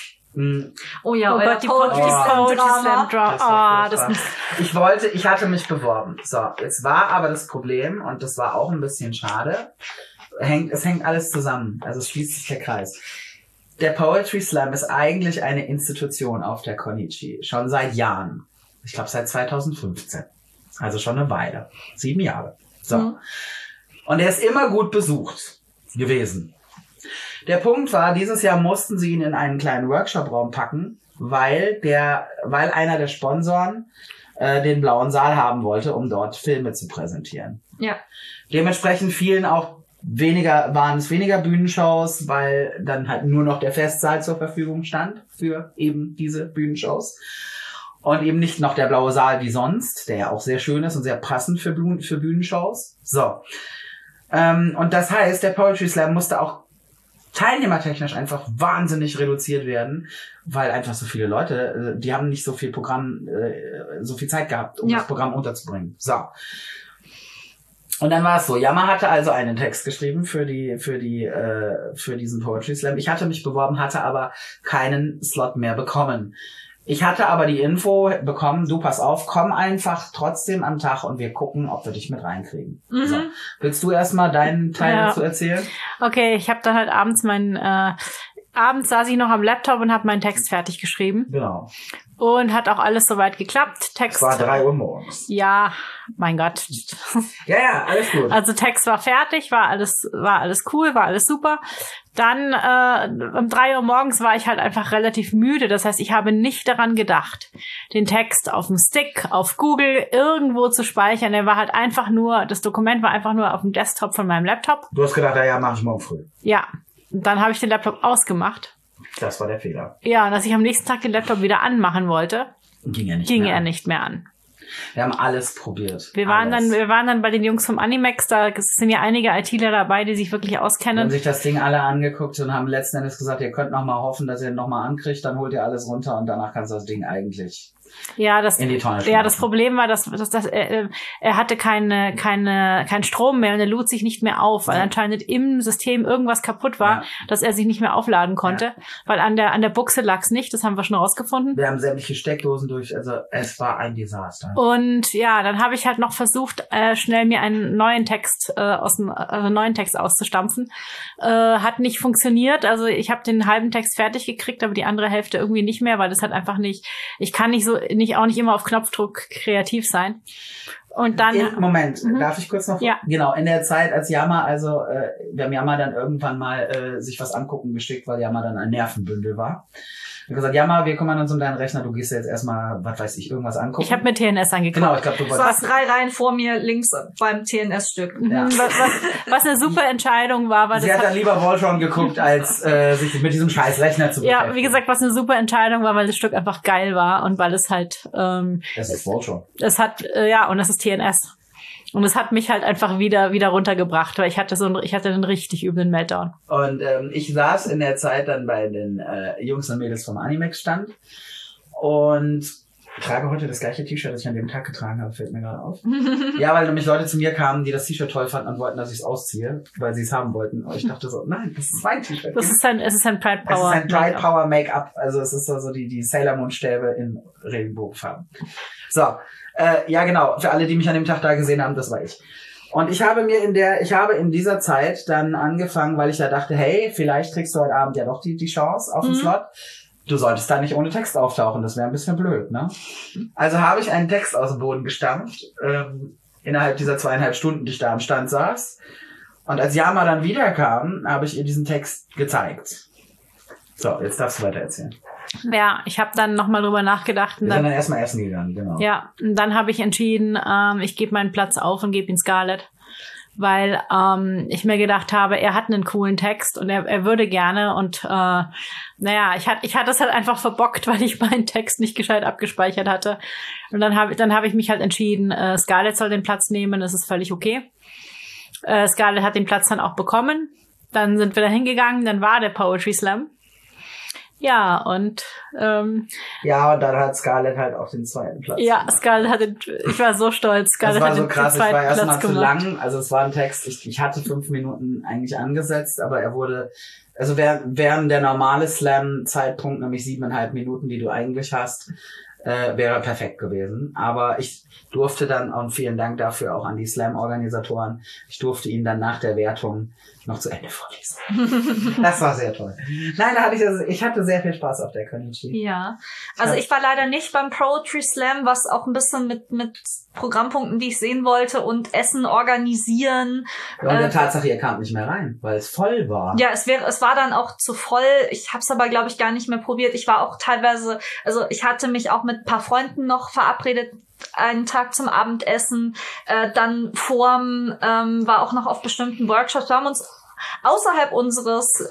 Oh ja, Gott, die Poetry Slam Drama. Ich hatte mich beworben. So, jetzt war aber das Problem, und das war auch ein bisschen schade, es hängt alles zusammen. Also es schließt sich der Kreis. Der Poetry Slam ist eigentlich eine Institution auf der Konichi. Schon seit Jahren. Ich glaube seit 2015. Also schon eine Weile. 7 Jahre. So. Mhm. Und er ist immer gut besucht gewesen. Der Punkt war, dieses Jahr mussten sie ihn in einen kleinen Workshop-Raum packen, weil einer der Sponsoren den blauen Saal haben wollte, um dort Filme zu präsentieren. Ja. Dementsprechend waren es weniger Bühnenshows, weil dann halt nur noch der Festsaal zur Verfügung stand für eben diese Bühnenshows. Und eben nicht noch der blaue Saal wie sonst, der ja auch sehr schön ist und sehr passend für Bühnenshows. So. Und das heißt, der Poetry Slam musste auch teilnehmertechnisch einfach wahnsinnig reduziert werden, weil einfach so viele Leute, die haben nicht so viel so viel Zeit gehabt, um das Programm unterzubringen. So. Und dann war es so, Yama hatte also einen Text geschrieben für diesen Poetry Slam. Ich hatte mich beworben, hatte aber keinen Slot mehr bekommen. Ich hatte aber die Info bekommen, du pass auf, komm einfach trotzdem am Tag und wir gucken, ob wir dich mit reinkriegen. Mhm. So. Willst du erstmal deinen Teil dazu erzählen? Okay, ich habe dann halt abends abends saß ich noch am Laptop und habe meinen Text fertig geschrieben. Genau. Und hat auch alles soweit geklappt. Text. Es war 3 Uhr morgens. Ja, mein Gott. Ja, alles gut. Also Text war fertig, war alles cool, war alles super. Dann um 3 Uhr morgens war ich halt einfach relativ müde. Das heißt, ich habe nicht daran gedacht, den Text auf dem Stick, auf Google irgendwo zu speichern. Das Dokument war einfach nur auf dem Desktop von meinem Laptop. Du hast gedacht, ja, mach ich morgen früh. Ja. Und dann habe ich den Laptop ausgemacht. Das war der Fehler. Ja, und als ich am nächsten Tag den Laptop wieder anmachen wollte, ging er nicht mehr an. Wir haben alles probiert. Wir waren dann bei den Jungs vom Animex, da sind ja einige ITler dabei, die sich wirklich auskennen. Wir haben sich das Ding alle angeguckt und haben letzten Endes gesagt, ihr könnt noch mal hoffen, dass ihr ihn noch mal ankriegt, dann holt ihr alles runter und danach kannst du das Ding eigentlich in die Tonne schmeißen. Ja, das Problem war, dass er hatte keinen Strom mehr und er lud sich nicht mehr auf, weil anscheinend im System irgendwas kaputt war, dass er sich nicht mehr aufladen konnte, weil an der Buchse lag's nicht, das haben wir schon rausgefunden. Wir haben sämtliche Steckdosen also es war ein Desaster. Und ja, dann habe ich halt noch versucht, schnell mir einen neuen Text auszustampfen. Hat nicht funktioniert, also ich habe den halben Text fertig gekriegt, aber die andere Hälfte irgendwie nicht mehr, weil das halt einfach nicht, ich kann auch nicht immer auf Knopfdruck kreativ sein. Und dann... Moment, darf ich kurz noch... Ja. Genau, in der Zeit, als Yama, wir haben Yama dann irgendwann mal sich was angucken geschickt, weil Yama dann ein Nervenbündel war. Wir haben gesagt, Yama, wir kümmern uns um deinen Rechner, du gehst jetzt erstmal, was weiß ich, irgendwas angucken. Ich habe mir TNS angeguckt. Genau, ich glaube, du wolltest... Du saß 3 Reihen vor mir links beim TNS-Stück. Ja. Was eine super Entscheidung war. Weil sie hat dann lieber Voltron geguckt, als sich mit diesem scheiß Rechner zu beschäftigen. Ja, wie gesagt, was eine super Entscheidung war, weil das Stück einfach geil war und weil es halt... das ist Voltron. Und das ist TNS. Und es hat mich halt einfach wieder runtergebracht, weil ich hatte einen richtig üblen Meltdown. Und ich saß in der Zeit dann bei den Jungs und Mädels vom Animex Stand und trage heute das gleiche T-Shirt, das ich an dem Tag getragen habe, fällt mir gerade auf. Ja, weil nämlich Leute zu mir kamen, die das T-Shirt toll fanden und wollten, dass ich es ausziehe, weil sie es haben wollten. Und ich dachte so, nein, das ist mein T-Shirt. Es ist ein Pride Power. Es ist ein Pride Power Make-up. Also es ist so die Sailor Moon Stäbe in Regenbogenfarben. So. Ja, genau. Für alle, die mich an dem Tag da gesehen haben, das war ich. Und ich habe in dieser Zeit dann angefangen, weil ich ja dachte, hey, vielleicht kriegst du heute Abend ja doch die Chance auf den Slot. Du solltest da nicht ohne Text auftauchen, das wäre ein bisschen blöd, ne? Also habe ich einen Text aus dem Boden gestampft, innerhalb dieser 2,5 Stunden, die ich da am Stand saß. Und als Yama dann wiederkam, habe ich ihr diesen Text gezeigt. So, jetzt darfst du weiter erzählen. Ja, ich habe dann nochmal drüber nachgedacht. Wir sind dann erstmal essen gegangen, genau. Ja, und dann habe ich entschieden, ich gebe meinen Platz auf und gebe ihn Scarlett. Weil ich mir gedacht habe, er hat einen coolen Text und er würde gerne. Und ich hatte es halt einfach verbockt, weil ich meinen Text nicht gescheit abgespeichert hatte. Und dann habe ich mich halt entschieden, Scarlett soll den Platz nehmen, das ist völlig okay. Scarlett hat den Platz dann auch bekommen. Dann sind wir da hingegangen, dann war der Poetry Slam. Ja, und ja, und dann hat Scarlett halt auch den zweiten Platz gemacht. Scarlett hat ich war so stolz. Scarlett das war so krass, ich war erstmal Platz zu lang. Also es war ein Text, ich hatte 5 Minuten eigentlich angesetzt, aber er wurde, also während der normale Slam-Zeitpunkt, nämlich 7,5 Minuten, die du eigentlich hast, wäre perfekt gewesen. Aber ich durfte dann, und vielen Dank dafür auch an die Slam-Organisatoren, ich durfte ihn dann nach der Wertung noch zu Ende vorlesen. Das war sehr toll. Nein, ich hatte sehr viel Spaß auf der Konichi. Ja, also ich war leider nicht beim Poetry Slam, was auch ein bisschen mit Programmpunkten, die ich sehen wollte, und Essen organisieren. Ja, und der Tatsache, ihr kamt nicht mehr rein, weil es voll war. Ja, es war dann auch zu voll. Ich habe es aber, glaube ich, gar nicht mehr probiert. Ich war auch teilweise, also ich hatte mich auch mit ein paar Freunden noch verabredet, einen Tag zum Abendessen, dann war auch noch auf bestimmten Workshops. Wir haben uns außerhalb unseres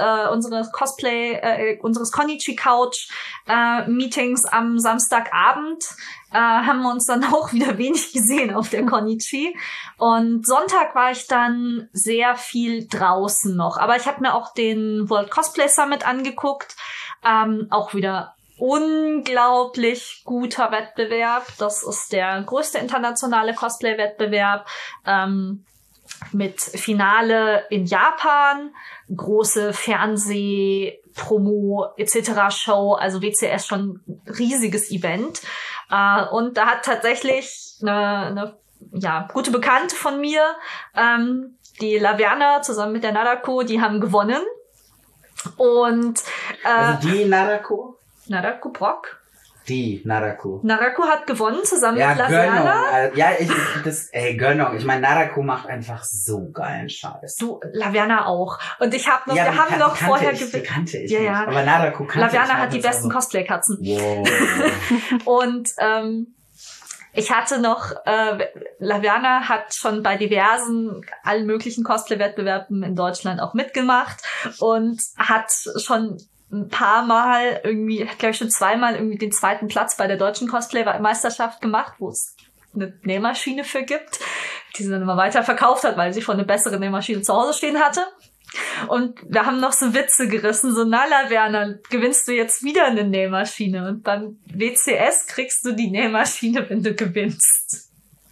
Konichi Couch Meetings am Samstagabend haben wir uns dann auch wieder wenig gesehen auf der Konichi. Und Sonntag war ich dann sehr viel draußen noch. Aber ich habe mir auch den World Cosplay Summit angeguckt. Auch wieder unglaublich guter Wettbewerb. Das ist der größte internationale Cosplay-Wettbewerb mit Finale in Japan, große Fernseh-Promo etc. Show, also WCS schon ein riesiges Event. Und da hat tatsächlich eine gute Bekannte von mir, die Laverna zusammen mit der Narako, die haben gewonnen. Und also die Narako? Narako Brock. Die Narako. Narako hat gewonnen zusammen mit Laverna. Gönnung. Ich meine, Narako macht einfach so geilen Scheiß. Du, Laverna auch. Und wir haben noch vorher gewählt. Kannte ich nicht. Aber Narako kannte ich. Laverna hat die besten Cosplay-Katzen. Wow. Und ich hatte noch, Laverna hat schon bei allen möglichen Cosplay-Wettbewerben in Deutschland auch mitgemacht und hat schon ein paar Mal glaube ich schon 2-mal den 2. Platz bei der deutschen Cosplay-Meisterschaft gemacht, wo es eine Nähmaschine für gibt, die sie dann immer weiter verkauft hat, weil sie schon eine bessere Nähmaschine zu Hause stehen hatte. Und wir haben noch so Witze gerissen, so, na Laverna, gewinnst du jetzt wieder eine Nähmaschine? Und beim WCS kriegst du die Nähmaschine, wenn du gewinnst.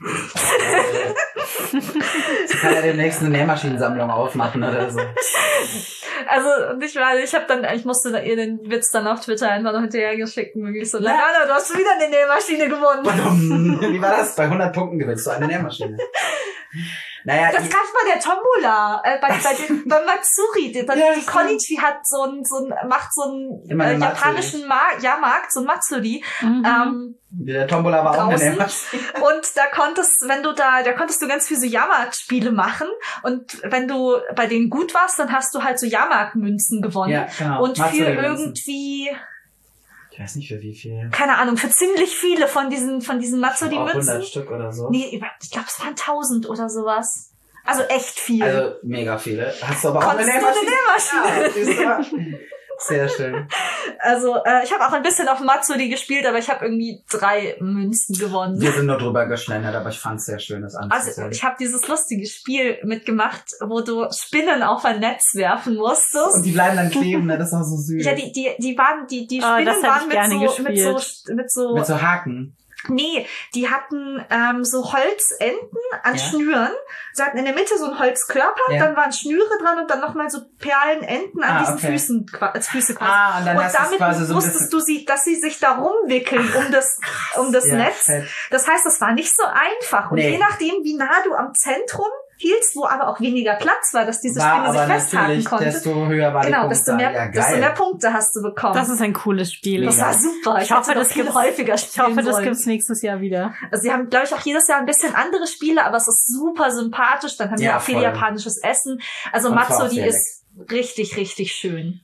Sie kann ja demnächst eine Nähmaschinensammlung aufmachen oder so. Also, ich musste ihr den Witz dann auf Twitter einfach noch hinterher geschickt und wirklich so, Laverna, du hast wieder eine Nähmaschine gewonnen. Wie war das? Bei 100 Punkten gewinnst du eine Nähmaschine. Naja, das gab's bei der Tombola, bei Matsuri. Die Konichi hat macht so einen japanischen Jahrmarkt, so ein Matsuri. Der Tombola war draußen. Auch eine Nähmaschine. Und da konntest du ganz viel so Jahrmarktspiele machen. Und wenn du bei denen gut warst, dann hast du halt so Jahrmarktmünzen gewonnen. Ja, genau. Und für irgendwie, ich weiß nicht für wie viel. keine Ahnung, für ziemlich viele von diesen Matsuri-Münzen. 100 Stück oder so. Nee, ich glaube, es waren 1000 oder sowas. Also echt viel. Also mega viele. Hast du aber auch eine Nähmaschine? Ja, sehr schön. Also ich habe auch ein bisschen auf Matsuri gespielt, aber ich habe irgendwie 3 Münzen gewonnen. Wir sind nur drüber geschlendert, aber ich fand's sehr schön, das anzusehen. Also ich habe dieses lustige Spiel mitgemacht, wo du Spinnen auf ein Netz werfen musstest. Und die bleiben dann kleben, ne? Das ist auch so süß. Ja, die Spinnen waren mit so Haken. Nee, die hatten so Holzenden an Schnüren. Sie hatten in der Mitte so einen Holzkörper, dann waren Schnüre dran und dann nochmal so Perlenenden an diesen Füßen, als Füße quasi. Und damit quasi wusstest du dass sie sich da rumwickeln um das Netz. Fett. Das heißt, das war nicht so einfach. Und je nachdem, wie nah du am Zentrum hieltst, wo aber auch weniger Platz war, dass diese Spinne sich festhalten konnte. Desto höher war die Punkte. Desto mehr Punkte hast du bekommen. Das ist ein cooles Spiel. Das war super. Ich hoffe, das gibt häufiger spielen. Ich hoffe, das gibt's nächstes Jahr wieder. Also sie haben, glaube ich, auch jedes Jahr ein bisschen andere Spiele, aber es ist super sympathisch. Dann haben wir auch viel japanisches Essen. Also Matsuri ist richtig, richtig schön.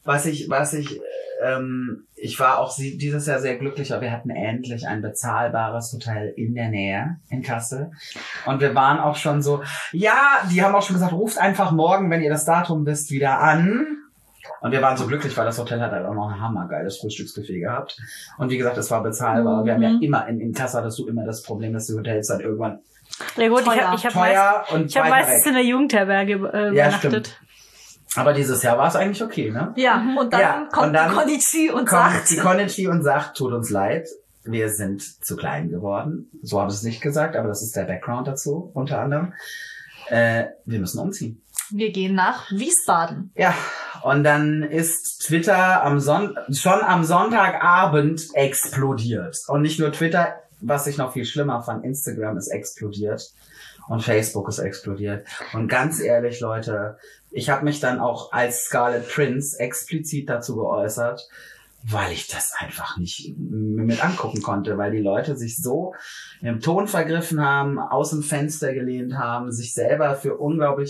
Ich war auch dieses Jahr sehr glücklich, weil wir hatten endlich ein bezahlbares Hotel in der Nähe, in Kassel. Und wir waren auch schon so, die haben auch schon gesagt, ruft einfach morgen, wenn ihr das Datum wisst, wieder an. Und wir waren so glücklich, weil das Hotel hat halt auch noch ein hammergeiles Frühstücksbuffet gehabt. Und wie gesagt, es war bezahlbar. Wir haben ja immer, in Kassel hattest du immer das Problem, dass die Hotels dann irgendwann ja gut, teuer ich hab meistens in der Jugendherberge übernachtet. Stimmt. Aber dieses Jahr war es eigentlich okay, ne? Ja, und dann kommt die Konichi und sagt, tut uns leid, wir sind zu klein geworden. So habe ich es nicht gesagt, aber das ist der Background dazu, unter anderem. Wir müssen umziehen. Wir gehen nach Wiesbaden. Ja, und dann ist Twitter schon am Sonntagabend explodiert. Und nicht nur Twitter, was ich noch viel schlimmer fand, Instagram ist explodiert. Und Facebook ist explodiert. Und ganz ehrlich, Leute, ich habe mich dann auch als Scarlet Prince explizit dazu geäußert, weil ich das einfach nicht mit angucken konnte, weil die Leute sich so im Ton vergriffen haben, aus dem Fenster gelehnt haben, sich selber für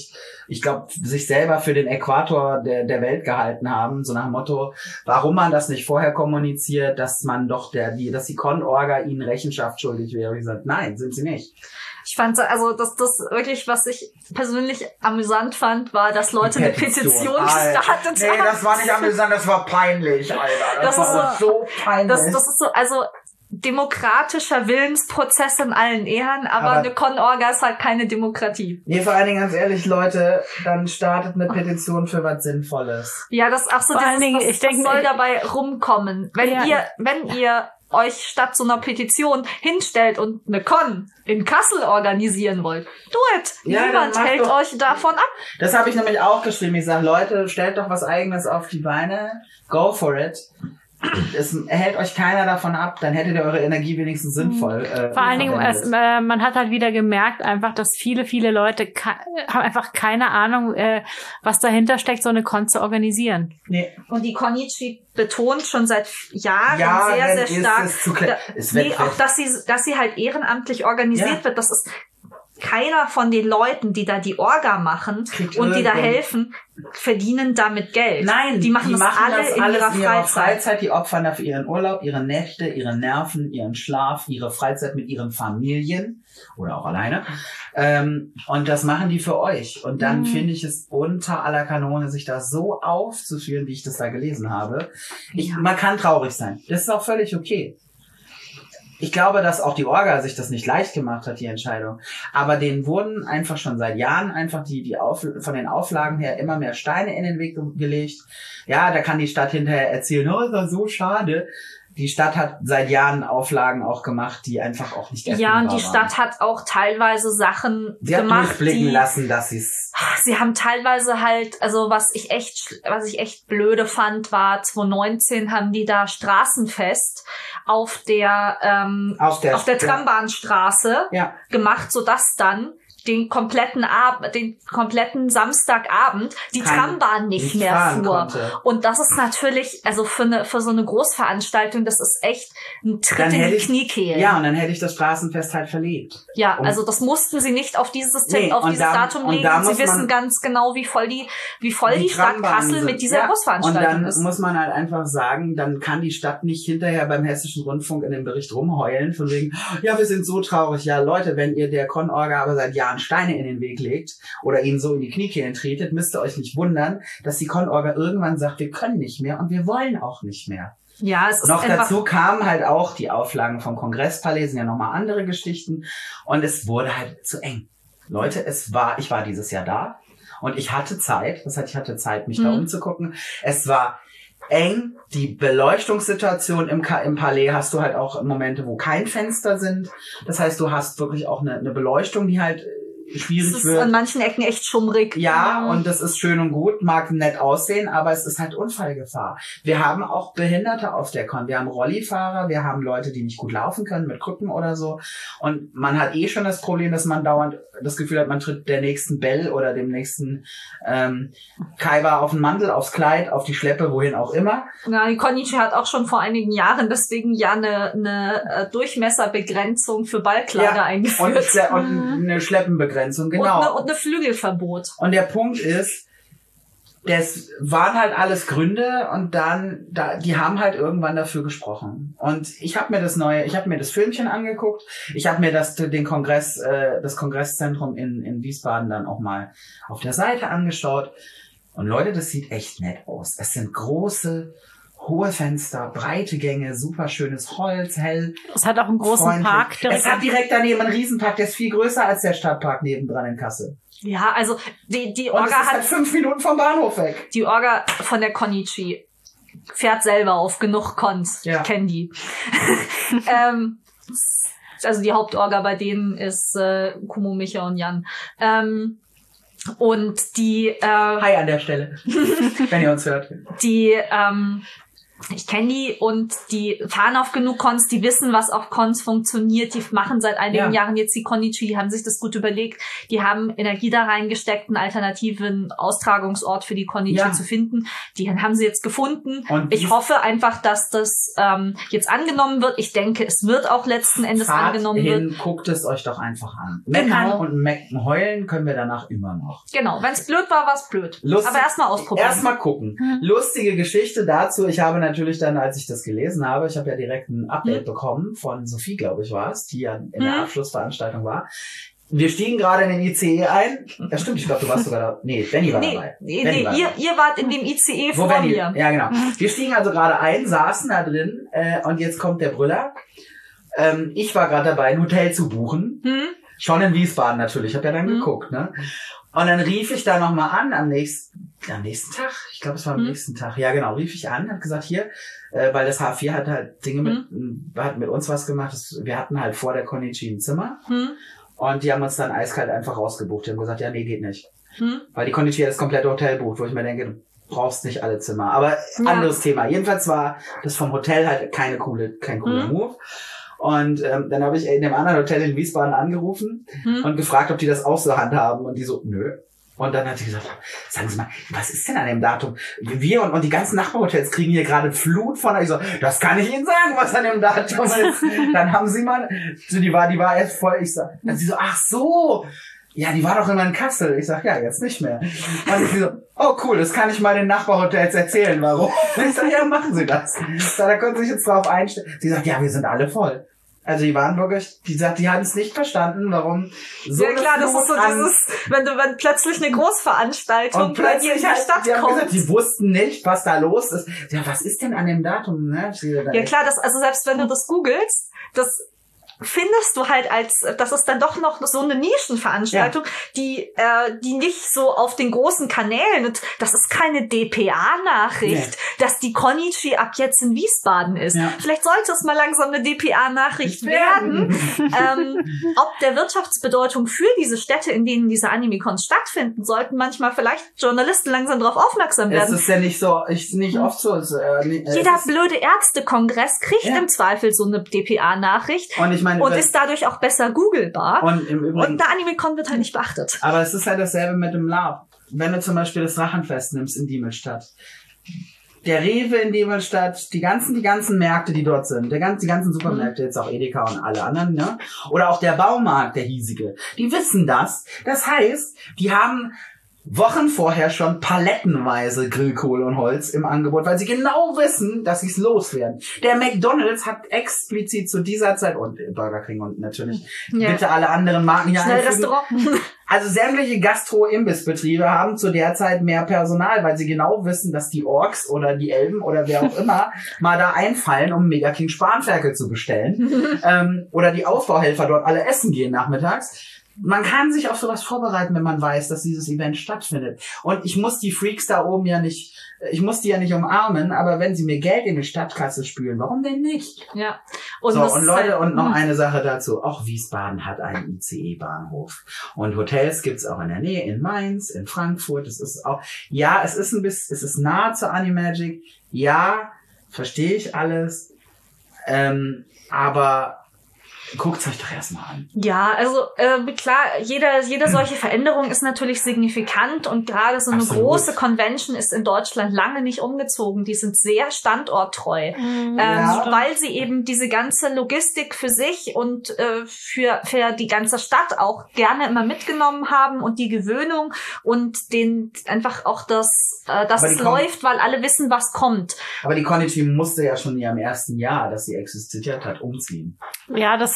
sich selber für den Äquator der Welt gehalten haben, so nach dem Motto, warum man das nicht vorher kommuniziert, dass man doch dass die Con-Orga ihnen Rechenschaft schuldig wäre. Ich gesagt, nein, sind sie nicht. Ich fand, also das wirklich, was ich persönlich amüsant fand, war, dass Leute eine Petition gestartet haben. Nee, das war nicht amüsant, das war peinlich, Alter. Das war so peinlich. Das ist so, also demokratischer Willensprozess in allen Ehren, aber eine Con-Orga ist halt keine Demokratie. Nee, vor allen Dingen, ganz ehrlich, Leute, dann startet eine Petition für was Sinnvolles. Ja, das soll dabei rumkommen. Wenn ihr euch statt so einer Petition hinstellt und eine Con in Kassel organisieren wollt, do it! Ja, niemand hält euch davon ab. Das habe ich nämlich auch geschrieben. Ich sage, Leute, stellt doch was Eigenes auf die Beine. Go for it. Es hält euch keiner davon ab, dann hättet ihr eure Energie wenigstens sinnvoll vor allen Dingen, man hat halt wieder gemerkt einfach, dass viele Leute haben einfach keine Ahnung, was dahinter steckt, so eine Con zu organisieren. Nee. Und die Konichi betont schon seit Jahren sehr, sehr stark, auch dass sie halt ehrenamtlich organisiert wird. Das ist keiner von den Leuten, die da die Orga machen und die da helfen, verdienen damit Geld. Nein, die machen das alle in ihrer Freizeit. Die opfern dafür ihren Urlaub, ihre Nächte, ihre Nerven, ihren Schlaf, ihre Freizeit mit ihren Familien oder auch alleine. Und das machen die für euch. Und dann finde ich es unter aller Kanone, sich da so aufzuführen, wie ich das da gelesen habe. Man kann traurig sein. Das ist auch völlig okay. Ich glaube, dass auch die Orga sich das nicht leicht gemacht hat, die Entscheidung. Aber denen wurden einfach schon seit Jahren einfach von den Auflagen her immer mehr Steine in den Weg gelegt. Ja, da kann die Stadt hinterher erzählen, oh, ist das so schade. Die Stadt hat seit Jahren Auflagen auch gemacht, die einfach auch nicht erfüllbar waren. Ja, und die Stadt hat auch teilweise Sachen gemacht. Sie hat durchblicken lassen, dass sie haben teilweise halt, also was ich echt blöde fand, war 2019 haben die da Straßenfest auf der Trambahnstraße gemacht, sodass dann den kompletten Samstagabend die Trambahn nicht mehr fuhr. Und das ist natürlich, also für so eine Großveranstaltung, das ist echt ein Tritt in die Kniekehlen. Ja, und dann hätte ich das Straßenfest halt verlegt. Ja, also das mussten sie nicht auf dieses Datum legen. Sie wissen ganz genau, wie voll die Stadt Kassel mit dieser Großveranstaltung ist. Und dann muss man halt einfach sagen, dann kann die Stadt nicht hinterher beim Hessischen Rundfunk in dem Bericht rumheulen, von wegen, ja, wir sind so traurig. Ja, Leute, wenn ihr der Con-Orga aber seit Jahren Steine in den Weg legt oder ihnen so in die Kniekehlen tretet, müsst ihr euch nicht wundern, dass die Con-Orga irgendwann sagt, wir können nicht mehr und wir wollen auch nicht mehr. Ja, es ist noch dazu kamen halt auch die Auflagen vom Kongresspalais, sind ja nochmal andere Geschichten und es wurde halt zu eng. Leute, ich war dieses Jahr da und ich hatte Zeit, mich da umzugucken. Es war eng, die Beleuchtungssituation im Palais hast du halt auch Momente, wo kein Fenster sind. Das heißt, du hast wirklich auch eine Beleuchtung, die halt schwierig wird. Es ist an manchen Ecken echt schummrig. Ja, und das ist schön und gut, mag nett aussehen, aber es ist halt Unfallgefahr. Wir haben auch Behinderte auf der Con. Wir haben Rollifahrer, wir haben Leute, die nicht gut laufen können mit Krücken oder so. Und man hat schon das Problem, dass man dauernd das Gefühl hat, man tritt der nächsten Bell oder dem nächsten Kaiwa auf den Mantel, aufs Kleid, auf die Schleppe, wohin auch immer. Ja, die Konichi hat auch schon vor einigen Jahren deswegen eine Durchmesserbegrenzung für Ballkleider eingeführt. Und eine Schleppenbegrenzung. Genau. Und eine Flügelverbot. Und der Punkt ist, das waren halt alles Gründe und die haben halt irgendwann dafür gesprochen. Und ich habe mir das Filmchen angeguckt, ich habe mir das Kongresszentrum in Wiesbaden dann auch mal auf der Seite angeschaut. Und Leute, das sieht echt nett aus. Es sind große, hohe Fenster, breite Gänge, super schönes Holz, hell. Es hat auch einen großen freundlich. Park. Es hat direkt daneben einen Riesenpark, der ist viel größer als der Stadtpark nebendran in Kassel. Ja, also die Und Orga es ist hat halt 5 Minuten vom Bahnhof weg. die Orga von der Konichi fährt selber auf genug Cons. Ja. Ich kenne die. Also die Hauptorga bei denen ist Kumo, Micha und Jan. Und die Hi an der Stelle, wenn ihr uns hört. Ich kenne die und die fahren auf genug Cons, die wissen, was auf Cons funktioniert, die machen seit einigen Jahren jetzt die Konichi, die haben sich das gut überlegt, die haben Energie da reingesteckt, einen alternativen Austragungsort für die Konichi zu finden, die haben sie jetzt gefunden. Und ich hoffe einfach, dass das jetzt angenommen wird. Ich denke, es wird auch letzten Endes angenommen werden. Guckt es euch doch einfach an. Meckern und mecken, heulen können wir danach immer noch. Genau, wenn es blöd war, war es blöd. Aber erstmal ausprobieren. Erstmal gucken. Lustige Geschichte dazu, ich habe natürlich dann, als ich das gelesen habe, ich habe ja direkt ein Update bekommen von Sophie, glaube ich, war es, die ja in der Abschlussveranstaltung war. Wir stiegen gerade in den ICE ein. Ja, stimmt, ich glaube, du warst sogar da. Nee, Benny war dabei. Ihr wart in dem ICE vor Benny? mir. Ja, genau. Wir stiegen also gerade ein, saßen da drin und jetzt kommt der Brüller. Ich war gerade dabei, ein Hotel zu buchen. Schon in Wiesbaden natürlich, ich habe ja dann geguckt, ne? Und dann rief ich da nochmal an am nächsten Tag, ich glaube, es war am nächsten Tag, ja genau, rief ich an, hat gesagt, hier, weil das H4 hat halt Dinge hat mit uns was gemacht, wir hatten halt vor der Konichi ein Zimmer und die haben uns dann eiskalt einfach rausgebucht, die haben gesagt, ja, nee, geht nicht. Weil die Konichi ja das komplette Hotel bucht, wo ich mir denke, du brauchst nicht alle Zimmer, aber anderes Thema. Jedenfalls war das vom Hotel halt kein cooler Move. Und dann habe ich in dem anderen Hotel in Wiesbaden angerufen und gefragt, ob die das auch so handhaben. Und die so, nö. Und dann hat sie gesagt, sagen Sie mal, was ist denn an dem Datum? Wir und die ganzen Nachbarhotels kriegen hier gerade Flut von. Ich so, das kann ich Ihnen sagen, was an dem Datum ist. Dann haben sie mal, so die war erst voll, ich sag, dann sie so, ach so. Ja, die war doch immer in Kassel. Ich sag, ja, jetzt nicht mehr. Und ich so, oh cool, das kann ich mal den Nachbarhotels erzählen, warum. Ich sag, ja, machen Sie das. Da können Sie sich jetzt drauf einstellen. Sie sagt, ja, wir sind alle voll. Also die waren wirklich, die sagt, die haben es nicht verstanden, warum so ja klar, das ist so dieses, wenn plötzlich eine Großveranstaltung bei dir in der Stadt kommt. Gesagt, die wussten nicht, was da los ist. Ja, was ist denn an dem Datum? Ne? Ja klar, also selbst wenn du das googelst, das findest du halt das ist dann doch noch so eine Nischenveranstaltung, die nicht so auf den großen Kanälen, und das ist keine DPA-Nachricht, dass die Konichi ab jetzt in Wiesbaden ist. Ja. Vielleicht sollte es mal langsam eine DPA-Nachricht werden. Ob der Wirtschaftsbedeutung für diese Städte, in denen diese Anime-Cons stattfinden, sollten manchmal vielleicht Journalisten langsam darauf aufmerksam werden. Es ist ja nicht oft so. Jeder blöde Ärztekongress kriegt im Zweifel so eine DPA-Nachricht. Und ist dadurch auch besser googelbar. Und im Übrigen, und der Anime-Con wird halt nicht beachtet. Aber es ist halt dasselbe mit dem LARP. Wenn du zum Beispiel das Drachenfest nimmst in Diemelstadt. Der Rewe in Diemelstadt, die ganzen Märkte, die dort sind, die ganzen Supermärkte, jetzt auch Edeka und alle anderen, ne? Oder auch der Baumarkt, der hiesige, die wissen das. Das heißt, die haben Wochen vorher schon palettenweise Grillkohle und Holz im Angebot, weil sie genau wissen, dass sie es loswerden. Der McDonald's hat explizit zu dieser Zeit, und Burger King und natürlich bitte alle anderen Marken hier Schnellrestaurant. Also sämtliche Gastro-Imbissbetriebe haben zu der Zeit mehr Personal, weil sie genau wissen, dass die Orks oder die Elben oder wer auch immer mal da einfallen, um Mega King Spanferkel zu bestellen. Oder die Aufbauhelfer dort alle essen gehen nachmittags. Man kann sich auf sowas vorbereiten, wenn man weiß, dass dieses Event stattfindet. Und ich muss die Freaks da oben ich muss die ja nicht umarmen, aber wenn sie mir Geld in die Stadtkasse spülen, warum denn nicht? Ja. Und Leute, und noch eine Sache dazu. Auch Wiesbaden hat einen ICE-Bahnhof. Und Hotels gibt's auch in der Nähe, in Mainz, in Frankfurt. Es ist auch, ja, es ist nahe zur Animagic. Ja, verstehe ich alles. Aber guckt's euch doch erstmal an. Ja, also klar, jede solche Veränderung ist natürlich signifikant, und gerade so eine große Convention ist in Deutschland lange nicht umgezogen. Die sind sehr standorttreu, weil sie eben diese ganze Logistik für sich und für die ganze Stadt auch gerne immer mitgenommen haben und die Gewöhnung und den einfach auch dass es läuft, weil alle wissen, was kommt. Aber die Konichi musste ja schon in ihrem ersten Jahr, dass sie existiert hat, umziehen. Ja, das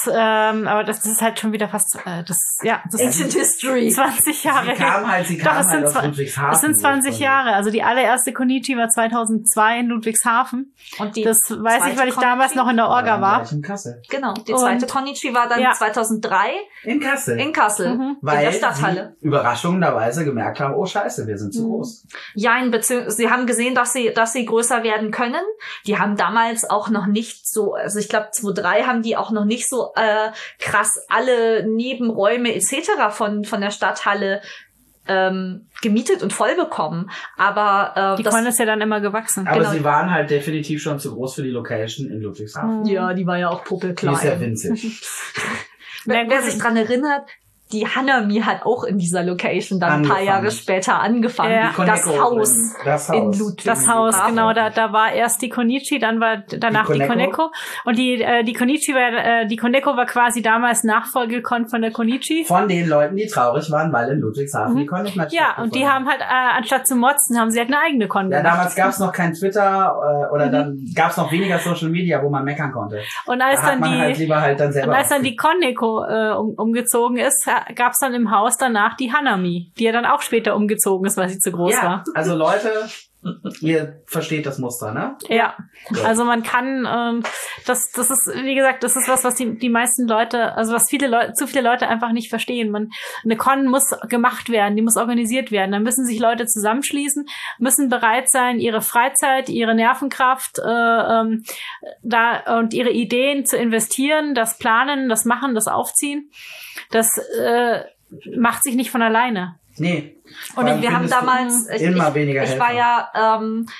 aber das ist halt schon wieder fast, das Ancient History. 20 Jahre. Sie kam aus Ludwigshafen. Es sind 20 Jahre. Also die allererste Konichi war 2002 in Ludwigshafen. Und die das weiß ich, weil ich damals noch in der Orga war. In Kassel. Genau. Die zweite Konichi war dann 2003 in Kassel. In Kassel. Weil in der Stadthalle. Sie überraschenderweise gemerkt haben, oh Scheiße, wir sind zu groß. Ja, sie haben gesehen, dass sie größer werden können. Die haben damals auch noch nicht so, also ich glaube 2003 haben die auch noch nicht so krass alle Nebenräume etc. von der Stadthalle gemietet und voll bekommen. Aber die Con ist ja dann immer gewachsen. Aber sie waren halt definitiv schon zu groß für die Location in Ludwigshafen. Ja, die war ja auch puppelklein. Die ist ja winzig. Wer sich dran erinnert, die Hanami hat auch in dieser Location dann ein paar Jahre später angefangen. Ja. Das Haus in Ludwigshafen. Das Haus, genau. Da war erst die Konichi, dann war danach die Koneko. Und die Konichi war, die Koneko war quasi damals Nachfolgekon von der Konichi. Von den Leuten, die traurig waren, weil in Ludwigshafen die Con nicht mehr Ja, und die haben halt, anstatt zu motzen, haben sie halt eine eigene Con gemacht. Ja, damals gab's noch kein Twitter, oder dann gab's noch weniger Social Media, wo man meckern konnte. Und als dann die Koneko umgezogen ist, gab's dann im Haus danach die Hanami, die ja dann auch später umgezogen ist, weil sie zu groß war. Also Leute, ihr versteht das Muster, ne? Ja, also man kann, das ist, wie gesagt, das ist was die meisten Leute, also was zu viele Leute einfach nicht verstehen. Eine Con muss gemacht werden, die muss organisiert werden. Dann müssen sich Leute zusammenschließen, müssen bereit sein, ihre Freizeit, ihre Nervenkraft und ihre Ideen zu investieren, das Planen, das Machen, das Aufziehen. Das macht sich nicht von alleine. Nee. Und wir haben damals, ich war ja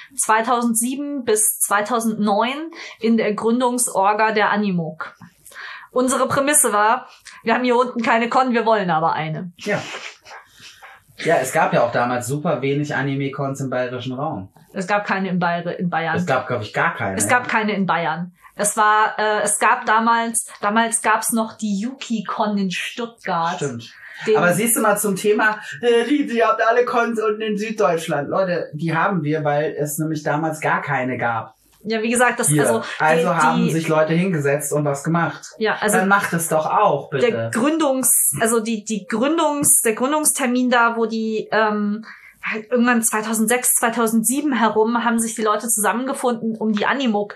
2007 bis 2009 in der Gründungsorga der Animoc. Unsere Prämisse war, wir haben hier unten keine Con, wir wollen aber eine. Ja. Ja, es gab ja auch damals super wenig Anime-Cons im bayerischen Raum. Es gab keine in Bayern. Es gab, glaube ich, gar keine. Es gab keine in Bayern. Es gab damals gab's noch die Yuki-Con in Stuttgart. Stimmt. Aber siehst du mal zum Thema, die habt alle Cons unten in Süddeutschland. Leute, die haben wir, weil es nämlich damals gar keine gab. Ja, wie gesagt, also haben sich Leute hingesetzt und was gemacht. Ja, also dann macht es doch auch, bitte. Der Gründungstermin da, wo die irgendwann 2006, 2007 herum haben sich die Leute zusammengefunden, um die Animoc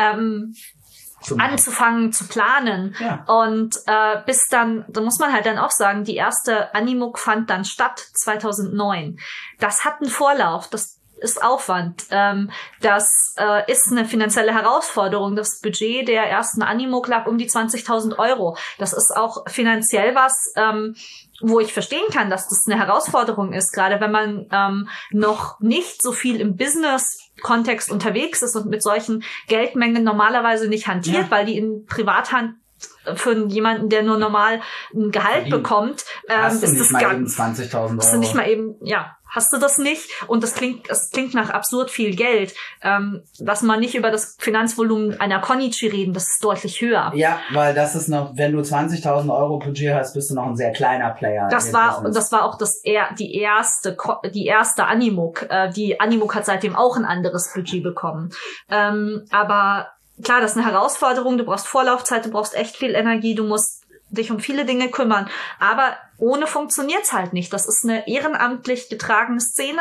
anzufangen zu planen. Ja. Und bis dann, da muss man halt dann auch sagen, die erste Animoc fand dann statt 2009. Das hat einen Vorlauf, das ist Aufwand. Das ist eine finanzielle Herausforderung. Das Budget der ersten Animoc lag um die 20.000 €. Das ist auch finanziell was, wo ich verstehen kann, dass das eine Herausforderung ist, gerade wenn man noch nicht so viel im Business-Kontext unterwegs ist und mit solchen Geldmengen normalerweise nicht hantiert, weil die in Privathand für jemanden, der nur normal ein Gehalt bekommt, ist das gar nicht 20.000 €. Hast du nicht mal eben, hast du das nicht? Und das klingt nach absurd viel Geld. Dass man nicht über das Finanzvolumen einer Konichi reden, das ist deutlich höher. Ja, weil das ist noch, wenn du 20.000 € Budget hast, bist du noch ein sehr kleiner Player. Das war auch die erste Animoc. Die Animoc hat seitdem auch ein anderes Budget bekommen. Aber klar, das ist eine Herausforderung. Du brauchst Vorlaufzeit, du brauchst echt viel Energie, du musst dich um viele Dinge kümmern. Aber ohne funktioniert's halt nicht. Das ist eine ehrenamtlich getragene Szene.